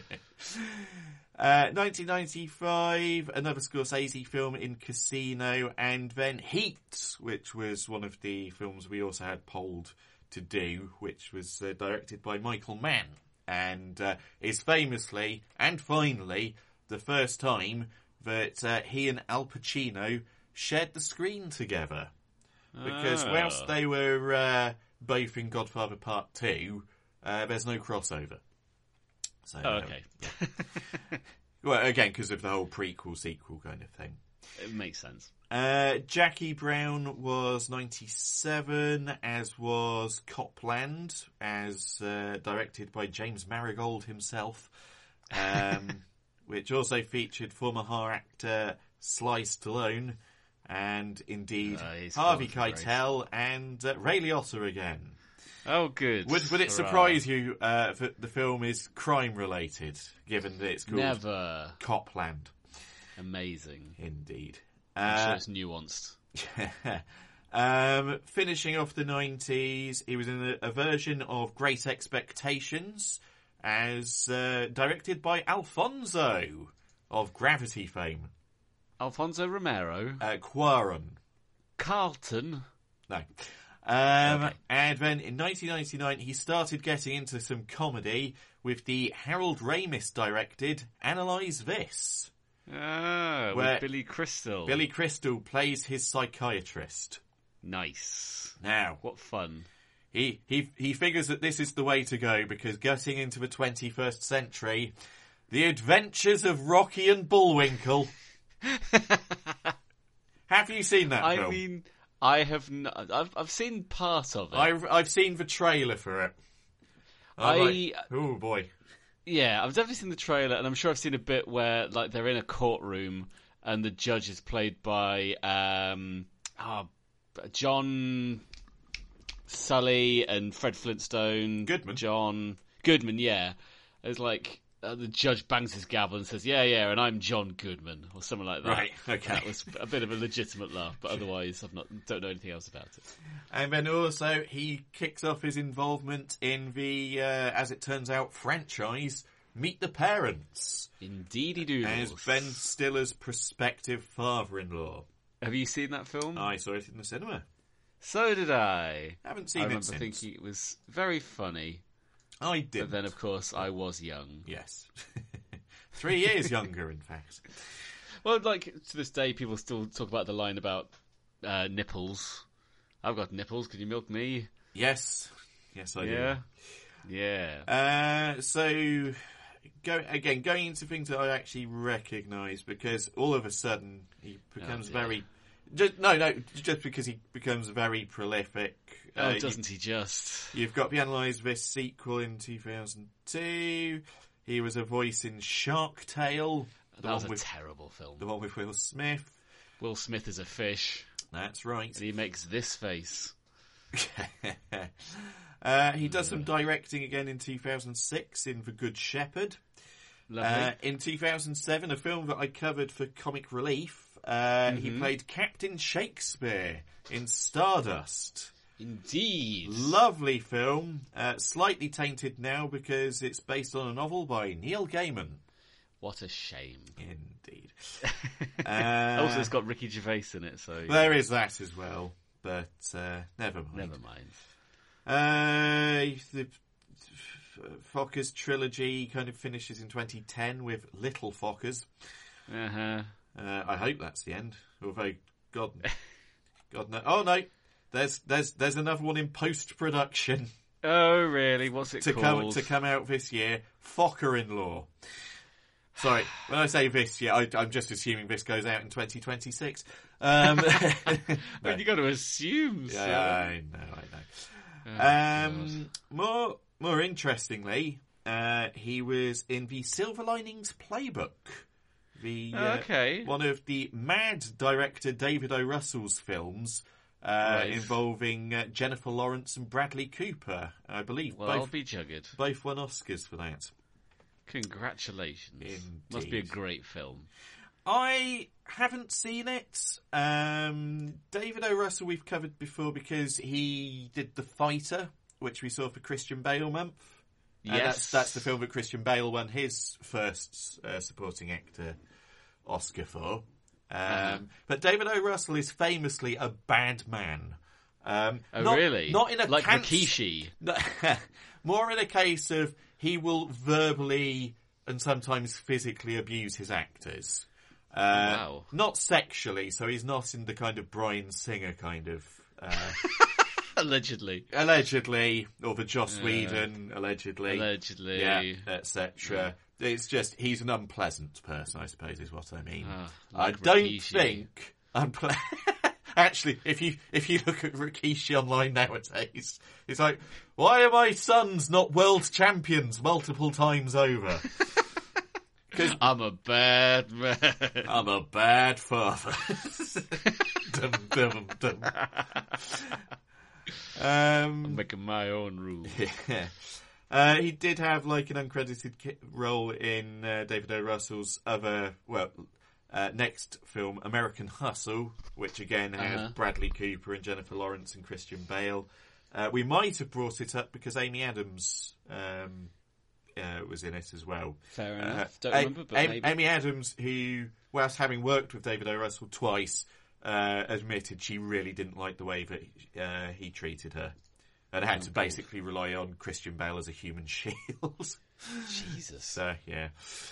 1995, another Scorsese film in Casino, and then Heat, which was one of the films we also had polled to do, which was directed by Michael Mann, and is famously, and finally, the first time that he and Al Pacino shared the screen together. Because whilst they were both in Godfather Part 2, there's no crossover. So, okay. Well, again, because of the whole prequel-sequel kind of thing. It makes sense. Jackie Brown was 97, as was Copland, as directed by James Marigold himself, which also featured former horror actor Sly Stallone, and indeed Harvey Keitel and Ray Liotta again. Oh, good. Would it surprise you that the film is crime-related, given that it's called Never. Copland? Amazing. Indeed. I'm sure it's nuanced. Finishing off the 90s, he was in a version of Great Expectations, as directed by Alfonso of Gravity fame. Alfonso Romero? Cuarón. Carlton? No. And then in 1999, he started getting into some comedy with the Harold Ramis directed Analyze This. Where with Billy Crystal. Billy Crystal plays his psychiatrist. Nice. Now, what fun. He figures that this is the way to go, because getting into the 21st century, The Adventures of Rocky and Bullwinkle. Have you seen that film? I mean, I have not. I've seen part of it. I've seen the trailer for it. Oh boy. Yeah, I've definitely seen the trailer, and I'm sure I've seen a bit where like they're in a courtroom and the judge is played by John Sully and Fred Flintstone. Goodman. John Goodman, yeah. It's like the judge bangs his gavel and says, yeah, and I'm John Goodman, or something like that. Right, okay. That was a bit of a legitimate laugh, but otherwise don't know anything else about it. And then also he kicks off his involvement in the, as it turns out, franchise Meet the Parents. Indeedy doodles. As Ben Stiller's prospective father-in-law. Have you seen that film? I saw it in the cinema. So did I. Haven't seen it since. I remember thinking it was very funny. I did. But then, of course, I was young. Yes. 3 years younger, in fact. Well, like, to this day, people still talk about the line about nipples. I've got nipples, can you milk me? Yes. Yes, I do. Yeah. So, going into things that I actually recognise, because all of a sudden he becomes just because he becomes very prolific. Doesn't he just? You've got the Analyze This sequel in 2002. He was a voice in Shark Tale. That was a terrible film. The one with Will Smith. Will Smith is a fish. That's right. And he makes this face. He does some directing again in 2006 in The Good Shepherd. Lovely. In 2007, a film that I covered for Comic Relief, he played Captain Shakespeare in Stardust. Indeed. Lovely film. Slightly tainted now because it's based on a novel by Neil Gaiman. What a shame. Indeed. Also, it's got Ricky Gervais in it, so... There is that as well, but never mind. Never mind. The Fockers trilogy kind of finishes in 2010 with Little Fockers. Uh-huh. I hope that's the end. Although, God no. Oh no, there's another one in post-production. Oh really? What's it called? To come out this year. Focker-in-Law. Sorry, when I say this year, I'm just assuming this goes out in 2026. But you got to assume. So. Yeah, I know. More interestingly, he was in the Silver Linings Playbook. One of the mad director David O. Russell's films involving Jennifer Lawrence and Bradley Cooper. I believe I'll be juggered. Both won Oscars for that. Congratulations. Indeed. Must be a great film. I haven't seen it. David O. Russell we've covered before because he did The Fighter, which we saw for Christian Bale month. Yes. That's the film that Christian Bale won his first supporting actor Oscar for. But David O. Russell is famously a bad man. Really? Not in a like Rikishi. More in a case of he will verbally and sometimes physically abuse his actors. Wow. Not sexually, so he's not in the kind of Bryan Singer kind of... Allegedly. Or the Joss Whedon, allegedly. Yeah, etc. It's just, he's an unpleasant person, I suppose, is what I mean. Like I don't Rikishi. think... Actually, if you look at Rikishi online nowadays, it's like, why are my sons not world champions multiple times over? Because I'm a bad man. I'm a bad father. Dum, dum, dum. I'm making my own rules. Yeah. He did have like an uncredited role in David O. Russell's other, next film, American Hustle, which again had Bradley Cooper and Jennifer Lawrence and Christian Bale. We might have brought it up because Amy Adams was in it as well. Fair enough. Don't remember, but maybe. Amy Adams, who, whilst having worked with David O. Russell twice, admitted she really didn't like the way that he treated her. And had to basically rely on Christian Bale as a human shield. Jesus. So, yeah.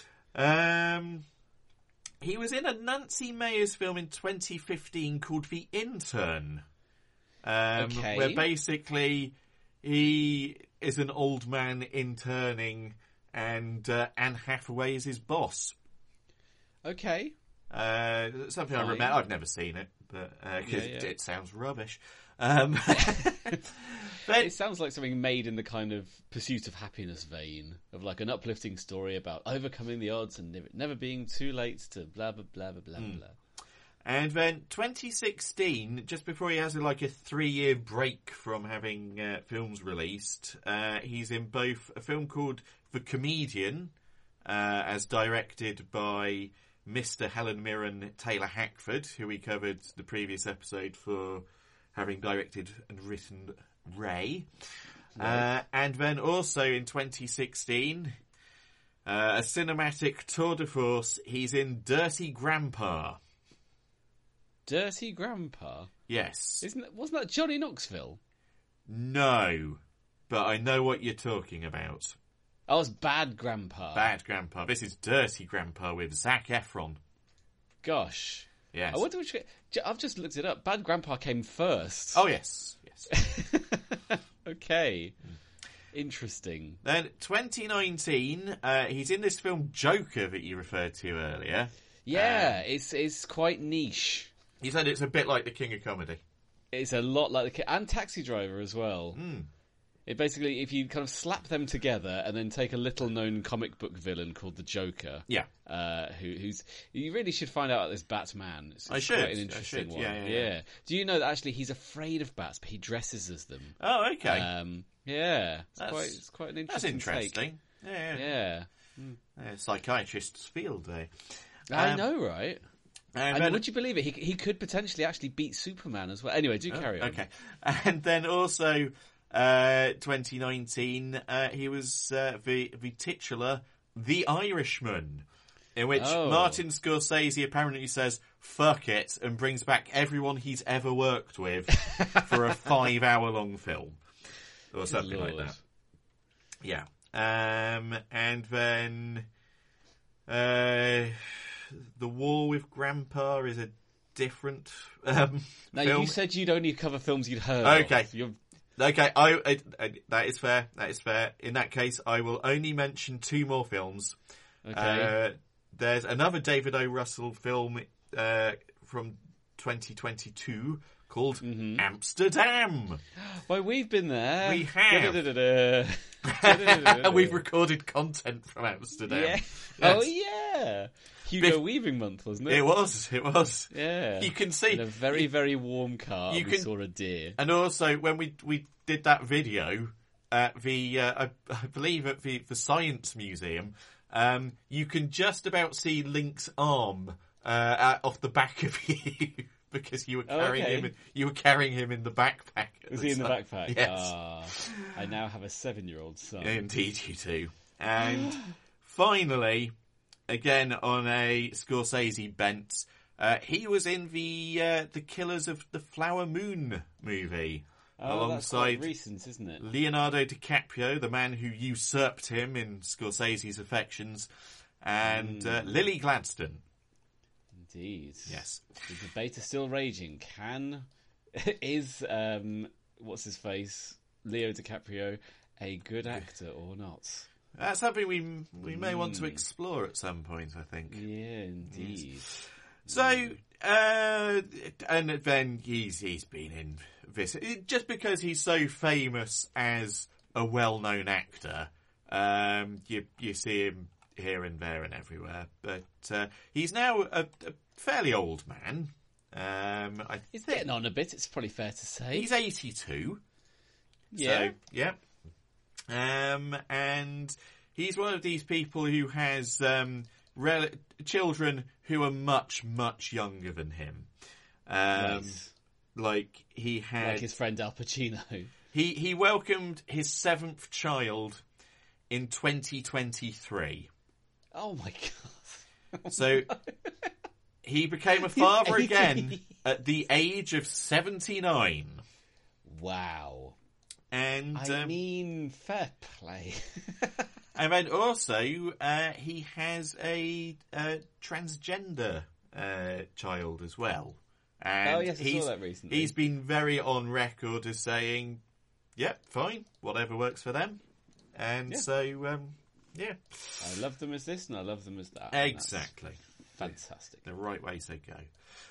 He was in a Nancy Meyers film in 2015 called The Intern. Where basically he is an old man interning and Anne Hathaway is his boss. Okay. Something I remember. I've never seen it, but it sounds rubbish. It sounds like something made in the kind of Pursuit of Happiness vein of like an uplifting story about overcoming the odds and never being too late to blah blah blah blah blah blah. And then 2016, just before he has a 3-year break from having films released, he's in both a film called The Comedian, as directed by Mr. Helen Mirren Taylor Hackford, who we covered the previous episode for having directed and written Ray. Right. And then also in 2016, a cinematic tour de force, he's in Dirty Grandpa. Dirty Grandpa? Yes. Wasn't that Johnny Knoxville? No, but I know what you're talking about. Oh, it's Bad Grandpa. Bad Grandpa. This is Dirty Grandpa with Zac Efron. Gosh. Yes. I wonder which... I've just looked it up. Bad Grandpa came first. Oh, yes. Okay. Interesting. Then 2019, he's in this film Joker that you referred to earlier. Yeah, it's quite niche. You said it's a bit like the King of Comedy. It's a lot like the King... And Taxi Driver as well. It basically, if you kind of slap them together and then take a little-known comic book villain called the Joker, who's you really should find out about this Batman. It's quite an interesting one. Yeah. Do you know that actually he's afraid of bats, but he dresses as them? Oh, okay. It's quite an interesting. That's interesting. Take. Yeah. Psychiatrist's field there. I know, right? And would you believe it? He could potentially actually beat Superman as well. Anyway, do carry on. Okay. And then also, 2019, he was the titular The Irishman, in which Martin Scorsese apparently says, fuck it, and brings back everyone he's ever worked with for a 5-hour-long film. Or something like that. Yeah. And then... The War with Grandpa is a different film. You said you'd only cover films you'd heard Okay. of. Okay, that is fair. That is fair. In that case, I will only mention 2 more films. Okay. There's another David O. Russell film from 2022 called Amsterdam. Why, we've been there. We have. And we've recorded content from Amsterdam. Yeah. Yes. Oh, yeah. Hugo Weaving month, wasn't it? It was. Yeah. You can see. In a very, very warm car, we saw a deer. And also, when we did that video at the, I believe at the Science Museum, you can just about see Link's arm off the back of you. Because you were carrying him, you were carrying him in the backpack. Was he in the backpack? Yes. I now have a 7-year-old son. Indeed, you do. And finally, again on a Scorsese bent, he was in the Killers of the Flower Moon movie, alongside that's quite recent, isn't it? Leonardo DiCaprio, the man who usurped him in Scorsese's affections, and Lily Gladstone. Indeed. Yes. The debate is still raging. Is what's his face, Leo DiCaprio, a good actor or not? That's something we may want to explore at some point, I think. Yeah, indeed. Yes. So, and then he's been in this just because he's so famous as a well-known actor. You see him here and there and everywhere, but he's now a fairly old man. He's getting on a bit, it's probably fair to say. He's 82. Yeah. So, yeah. And he's one of these people who has children who are much, much younger than him. Like he had... Like his friend Al Pacino. He welcomed his 7th child in 2023. Oh my God. So he became a father again at the age of 79. Wow. And I mean, fair play. And then also he has a transgender child as well. And yes, I saw that recently. He's been very on record as saying, "Yep, fine, whatever works for them." And so, yeah. I love them as this and I love them as that. Exactly. Fantastic. The right way to go.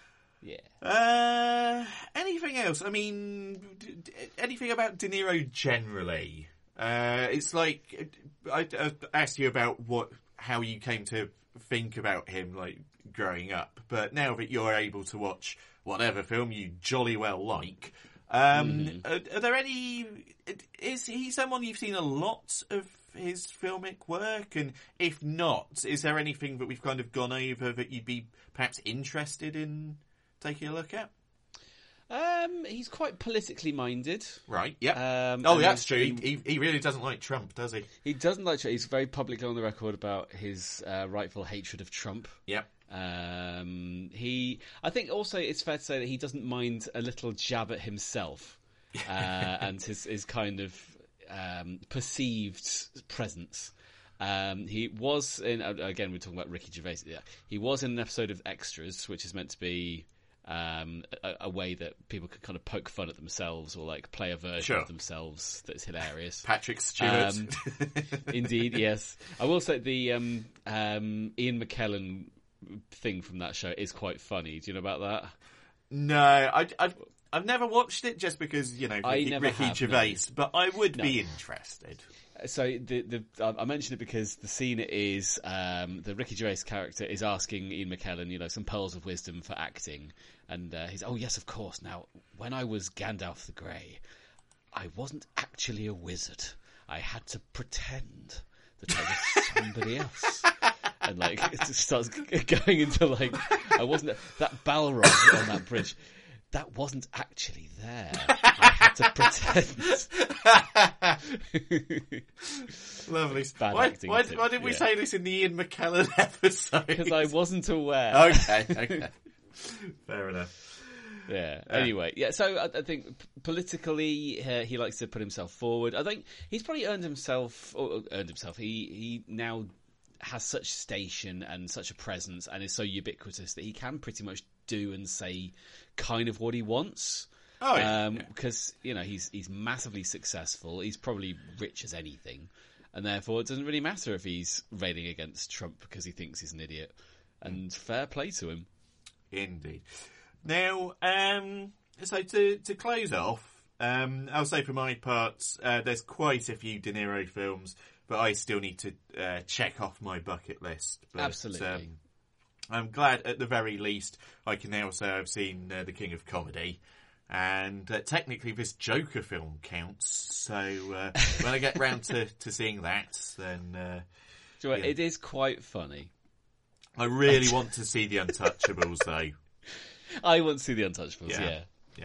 Yeah. Anything else? I mean, anything about De Niro generally? It's like, I asked you about how you came to think about him, like, growing up. But now that you're able to watch whatever film you jolly well like, are there any... Is he someone you've seen a lot of his filmic work? And if not, is there anything that we've kind of gone over that you'd be perhaps interested in taking a look at? He's quite politically minded. Right, yeah. That's true. He really doesn't like Trump, does he? He doesn't like Trump. He's very publicly on the record about his rightful hatred of Trump. Yep. I think also it's fair to say that he doesn't mind a little jab at himself and his kind of perceived presence. He was in, again, we're talking about Ricky Gervais. Yeah, he was in an episode of Extras, which is meant to be a way that people could kind of poke fun at themselves or like play a version of themselves that's hilarious. Patrick Stewart. Indeed, yes. I will say the Ian McKellen thing from that show is quite funny. Do you know about that? No, I've never watched it just because, Ricky Gervais, but I would be interested. So I mentioned it because the scene is the Ricky Gervais character is asking Ian McKellen, some pearls of wisdom for acting, and he's, oh yes, of course. Now, when I was Gandalf the Grey, I wasn't actually a wizard. I had to pretend that I was somebody else. And it just starts going into I wasn't that Balrog on that bridge. That wasn't actually there. I had to pretend. Lovely. Why did we say this in the Ian McKellen episode? Because I wasn't aware. Okay. Fair enough. Yeah. Anyway, so I think politically he likes to put himself forward. I think he's probably earned himself. He now has such station and such a presence and is so ubiquitous that he can pretty much do and say kind of what he wants. Oh, yeah. Because, he's massively successful. He's probably rich as anything. And therefore it doesn't really matter if he's railing against Trump because he thinks he's an idiot. And fair play to him. Indeed. Now, so to close off, I'll say for my part, there's quite a few De Niro films, but I still need to check off my bucket list. But, absolutely. I'm glad, at the very least, I can now say I've seen The King of Comedy. And technically this Joker film counts. So when I get round to seeing that, then... It is quite funny. I really want to see The Untouchables, though. I want to see The Untouchables, yeah.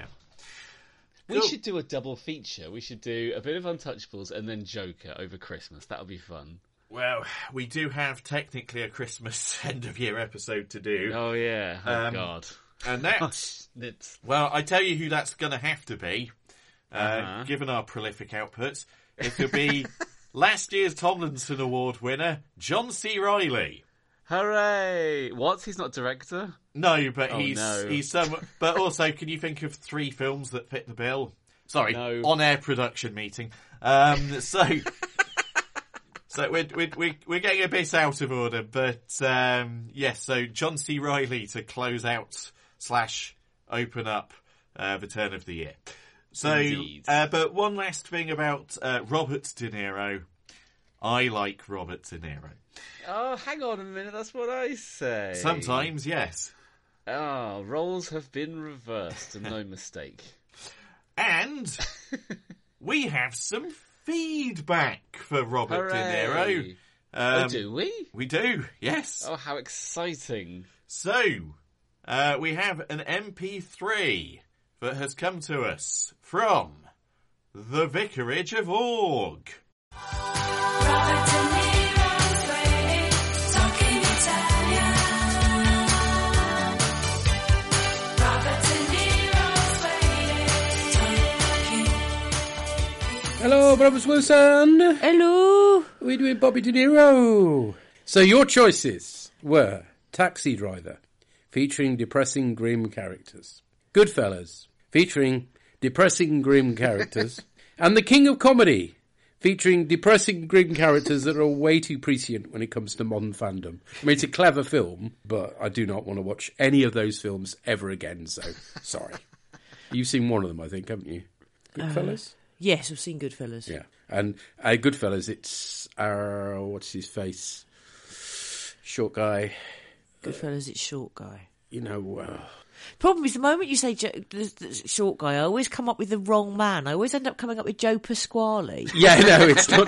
We Cool. should do a double feature. We should do a bit of Untouchables and then Joker over Christmas. That would be fun. Well, we do have technically a Christmas end-of-year episode to do. Oh, yeah. Oh, God. And that's... Well, I tell you who that's going to have to be, given our prolific outputs. It could be last year's Tomlinson Award winner, John C. Reilly. Hooray! What? He's not director? No, but he's some. But also, can you think of 3 films that fit the bill? Sorry, on-air production meeting. So we're getting a bit out of order, but yes. So John C. Reilly to close out / open up the turn of the year. So, but one last thing about Robert De Niro. I like Robert De Niro. Oh, hang on a minute. That's what I say. Sometimes, yes. Ah, roles have been reversed, and no mistake. And we have some feedback for Robert De Niro. Oh, do we? We do, yes. Oh, how exciting. So, we have an MP3 that has come to us from the Vicarage of Org. Robert De Niro's way, talking Italian. Robert De Niro's way, talking. Hello, Brothers Wilson. Hello. We're doing Bobby De Niro. So your choices were Taxi Driver, featuring depressing, grim characters. Goodfellas, featuring depressing, grim characters. And The King of Comedy, featuring depressing, grim characters that are way too prescient when it comes to modern fandom. I mean, it's a clever film, but I do not want to watch any of those films ever again, so sorry. You've seen one of them, I think, haven't you? Goodfellas? Yes, I've seen Goodfellas. Yeah. And Goodfellas, it's what's his face? Short guy. Goodfellas, it's short guy. Problem is, the moment you say the short guy, I always come up with the wrong man. I always end up coming up with Joe Pasquale. Yeah, no, it's not.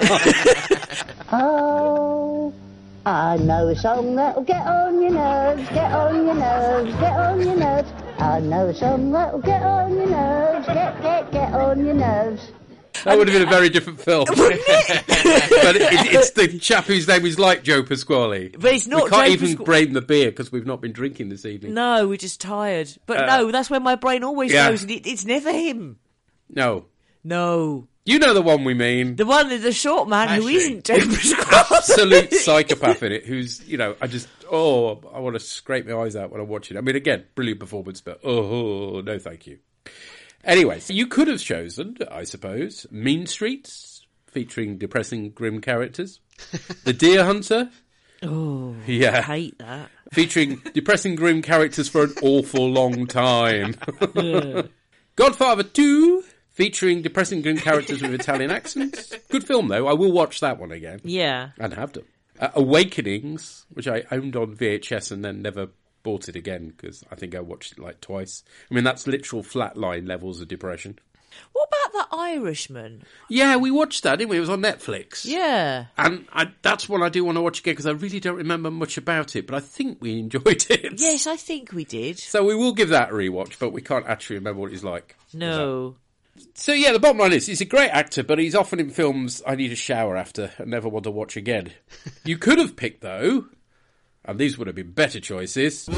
Oh, I know a song that'll get on your nerves, get on your nerves, get on your nerves. I know a song that'll get on your nerves, get on your nerves. That would have been a very different film. Wouldn't it? But it's the chap whose name is like Joe Pasquale. But it's not. We can't even blame the beer because we've not been drinking this evening. No, we're just tired. But no, that's where my brain always goes, and it's never him. No. You know the one we mean. The one, the short man who isn't Joe Pasquale. Absolute psychopath in it, who's, I want to scrape my eyes out when I watch it. I mean, again, brilliant performance, but no thank you. Anyway, so you could have chosen, I suppose, Mean Streets, featuring depressing, grim characters. The Deer Hunter. Oh, yeah. I hate that. Featuring depressing, grim characters for an awful long time. Godfather 2, featuring depressing grim characters with Italian accents. Good film, though. I will watch that one again. Yeah. And have done. Awakenings, which I owned on VHS and then never bought it again because I think I watched it like twice. I mean, that's literal flatline levels of depression. What about The Irishman? Yeah, we watched that, didn't we? It was on Netflix. Yeah. And that's one I do want to watch again because I really don't remember much about it, but I think we enjoyed it. Yes, I think we did. So we will give that a rewatch, but we can't actually remember what it's like. No. So yeah, the bottom line is, he's a great actor, but he's often in films I need a shower after and never want to watch again. You could have picked, though, and these would have been better choices.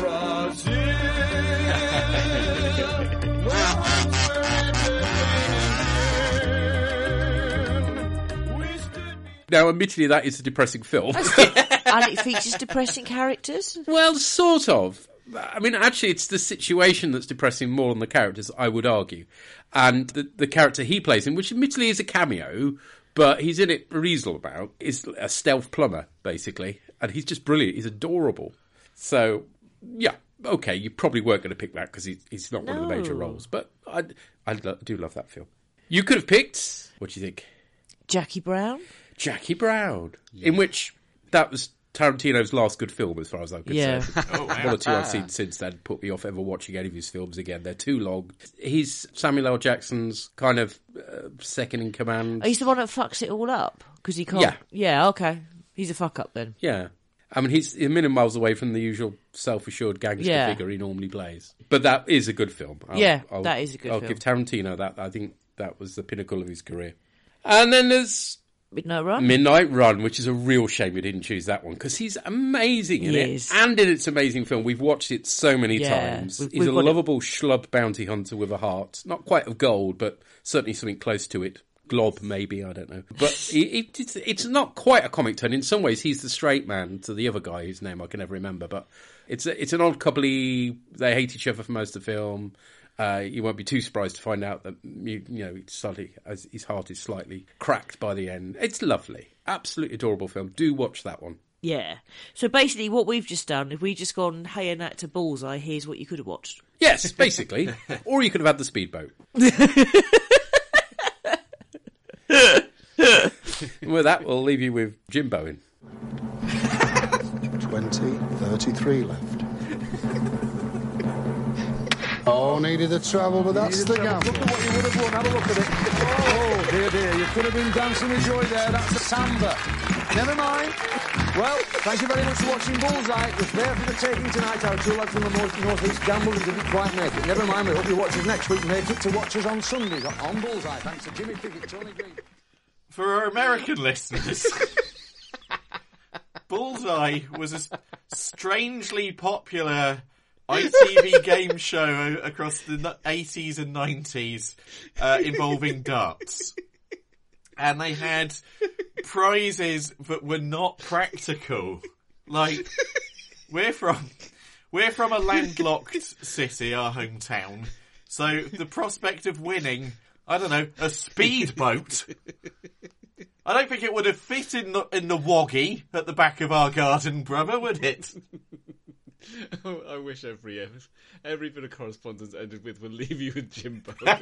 Now, admittedly, that is a depressing film. And it features depressing characters? Well, sort of. I mean, actually, it's the situation that's depressing more than the characters, I would argue. And the character he plays in, which admittedly is a cameo, but he's in it a reasonable amount, is a stealth plumber, basically. And he's just brilliant. He's adorable. So, yeah, okay, you probably weren't going to pick that because he's not one of the major roles. But I do love that film. You could have picked, what do you think? Jackie Brown? Jackie Brown, in which that was Tarantino's last good film, as far as I'm concerned. Yeah. One or two I've seen since then put me off ever watching any of his films again. They're too long. He's Samuel L. Jackson's kind of second in command. Oh, he's the one that fucks it all up because he can't. Yeah. Okay. He's a fuck up then. Yeah. I mean, he's a million miles away from the usual self-assured gangster figure he normally plays. But that is a good film. That is a good film. I'll give Tarantino that. I think that was the pinnacle of his career. And then there's Midnight Run? Midnight Run, which is a real shame we didn't choose that one, because he's amazing in it. And in its amazing film. We've watched it so many times. He's a lovable schlub bounty hunter with a heart. Not quite of gold, but certainly something close to it. Glob, maybe, I don't know. But it's not quite a comic turn. In some ways, he's the straight man to the other guy whose name I can never remember. But it's an odd couple-y, they hate each other for most of the film. You won't be too surprised to find out that his heart is slightly cracked by the end. It's lovely, absolutely adorable film. Do watch that one. Yeah. So basically, what we've just done, if we just gone, hey, an actor Bullseye, here's what you could have watched. Yes, basically, or you could have had the speedboat. With that, we'll leave you with Jim Bowen. 20:33 left. Oh, needed the trouble, but that's the gamble. Look at what you would have won. Have a look at it. Oh, dear, dear. You could have been dancing with joy there. That's a samba. Never mind. Well, thank you very much for watching Bullseye. It was there for the taking tonight. Our two lads from the north-east gambled and didn't quite make it. Never mind. We hope you watch us next week. Make it to watch us on Sunday on Bullseye. Thanks to Jimmy Pickett, Tony Green. For our American listeners, Bullseye was a strangely popular ITV game show across the 80s and 90s involving darts. And they had prizes that were not practical. Like, we're from a landlocked city, our hometown. So the prospect of winning, I don't know, a speedboat, I don't think it would have fit in the woggy at the back of our garden, brother, would it? Oh, I wish every bit of correspondence ended with "We'll leave you with Jim Bowen."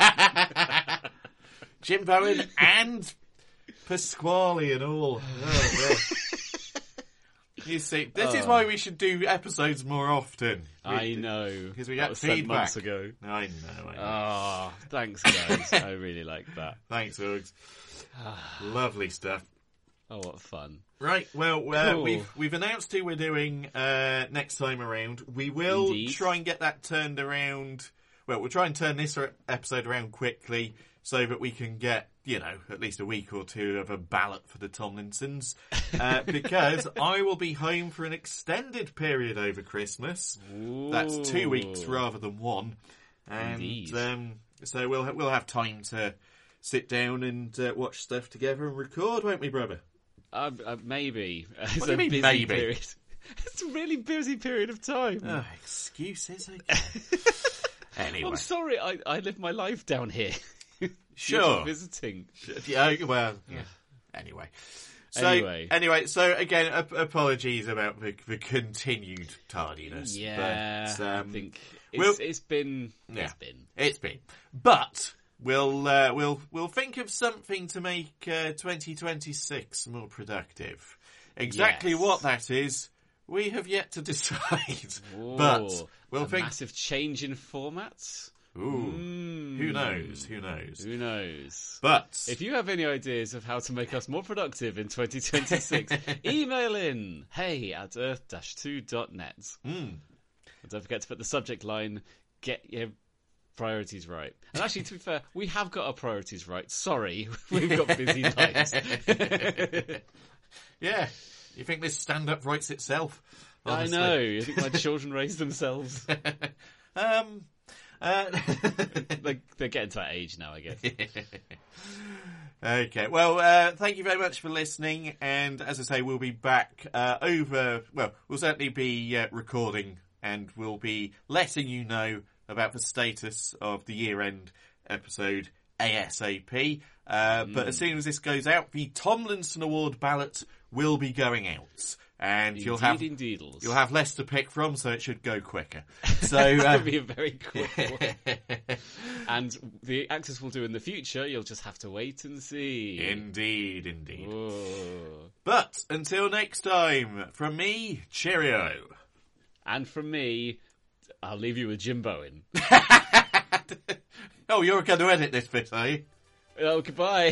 Jim Bowen and Pasquale and all. Oh, you see, this is why we should do episodes more often. I know, because we get feedback months ago. I know. Oh, thanks, guys. I really like that. Thanks, Uggs. Lovely stuff. Oh, what fun! Right, well, Cool. we've announced who we're doing next time around. We will Indeed. try and get that turned around. Well, we'll try and turn this episode around quickly so that we can get, at least a week or two of a ballot for the Tomlinsons. Because I will be home for an extended period over Christmas. Ooh. That's 2 weeks rather than one. And Indeed. so we'll have time to sit down and watch stuff together and record, won't we, brother? Maybe. What do you mean, maybe? Period. It's a really busy period of time. Oh, excuses again. Anyway. I'm sorry, I live my life down here. Sure. Visiting. Yeah, well, yeah. Anyway. So again, apologies about the continued tardiness. Yeah, but, I think It's been. But we'll think of something to make 2026 more productive. Exactly what that is, we have yet to decide. Ooh, but we'll think massive change in formats. Who knows? Who knows? But if you have any ideas of how to make us more productive in 2026, email in hey@earth-2.net. And don't forget to put the subject line, get your priorities right. And actually, to be fair, we have got our priorities right. Sorry, we've got busy lives. Yeah. You think this stand-up writes itself? Honestly. I know. You think my children raise themselves? They're getting to that age now, I guess. Okay, well, thank you very much for listening, and as I say, we'll be back we'll certainly be recording, and we'll be letting you know about the status of the year-end episode ASAP. But as soon as this goes out, the Tomlinson Award ballot will be going out. And you'll have less to pick from, so it should go quicker. So it'll be a very quick one. And the actors will do in the future. You'll just have to wait and see. Indeed. Whoa. But until next time, from me, cheerio. And from me, I'll leave you with Jim Bowen. Oh, you're going to edit this bit, are you? Oh, goodbye.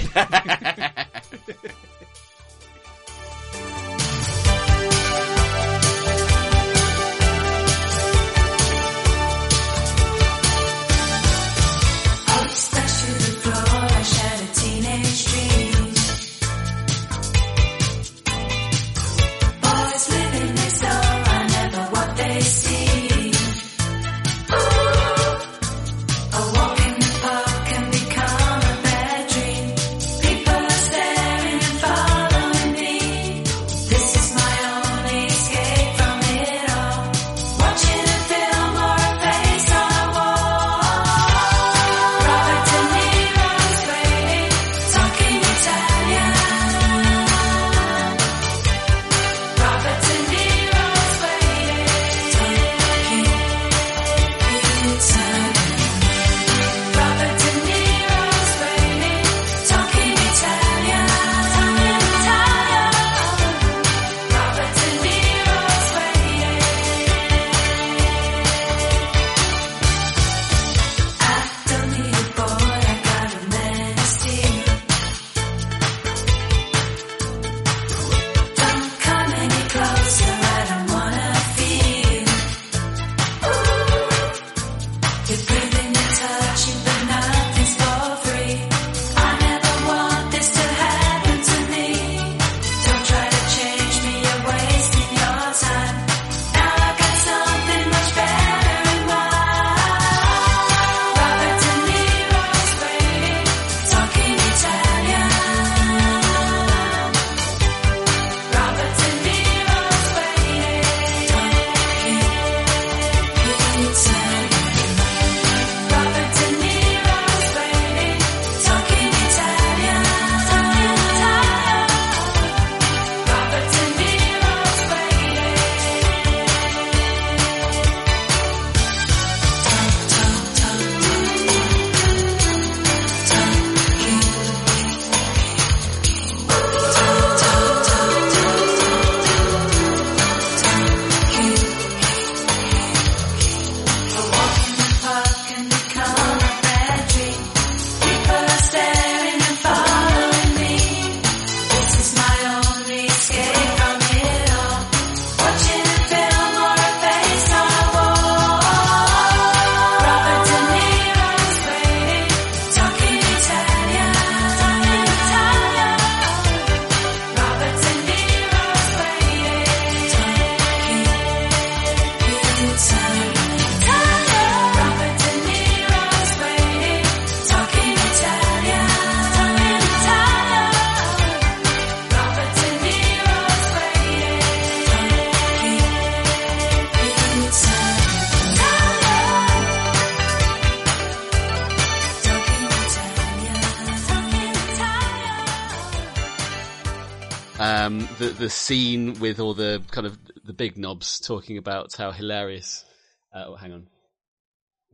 The scene with all the kind of the big knobs talking about how hilarious. Hang on.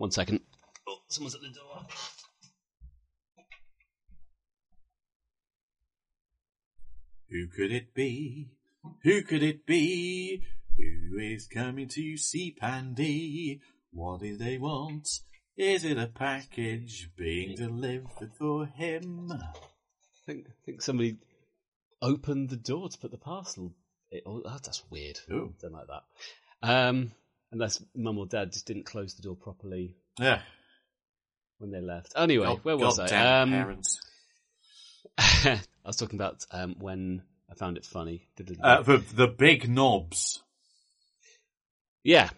1 second. Oh, someone's at the door. Who could it be? Who could it be? Who is coming to see Pandy? What do they want? Is it a package being delivered for him? I think somebody opened the door to put the parcel. That's weird. Ooh. Don't like that. Unless mum or dad just didn't close the door properly. Yeah. When they left. Anyway, where was I? Parents. I was talking about when I found it funny. The big knobs. Yeah,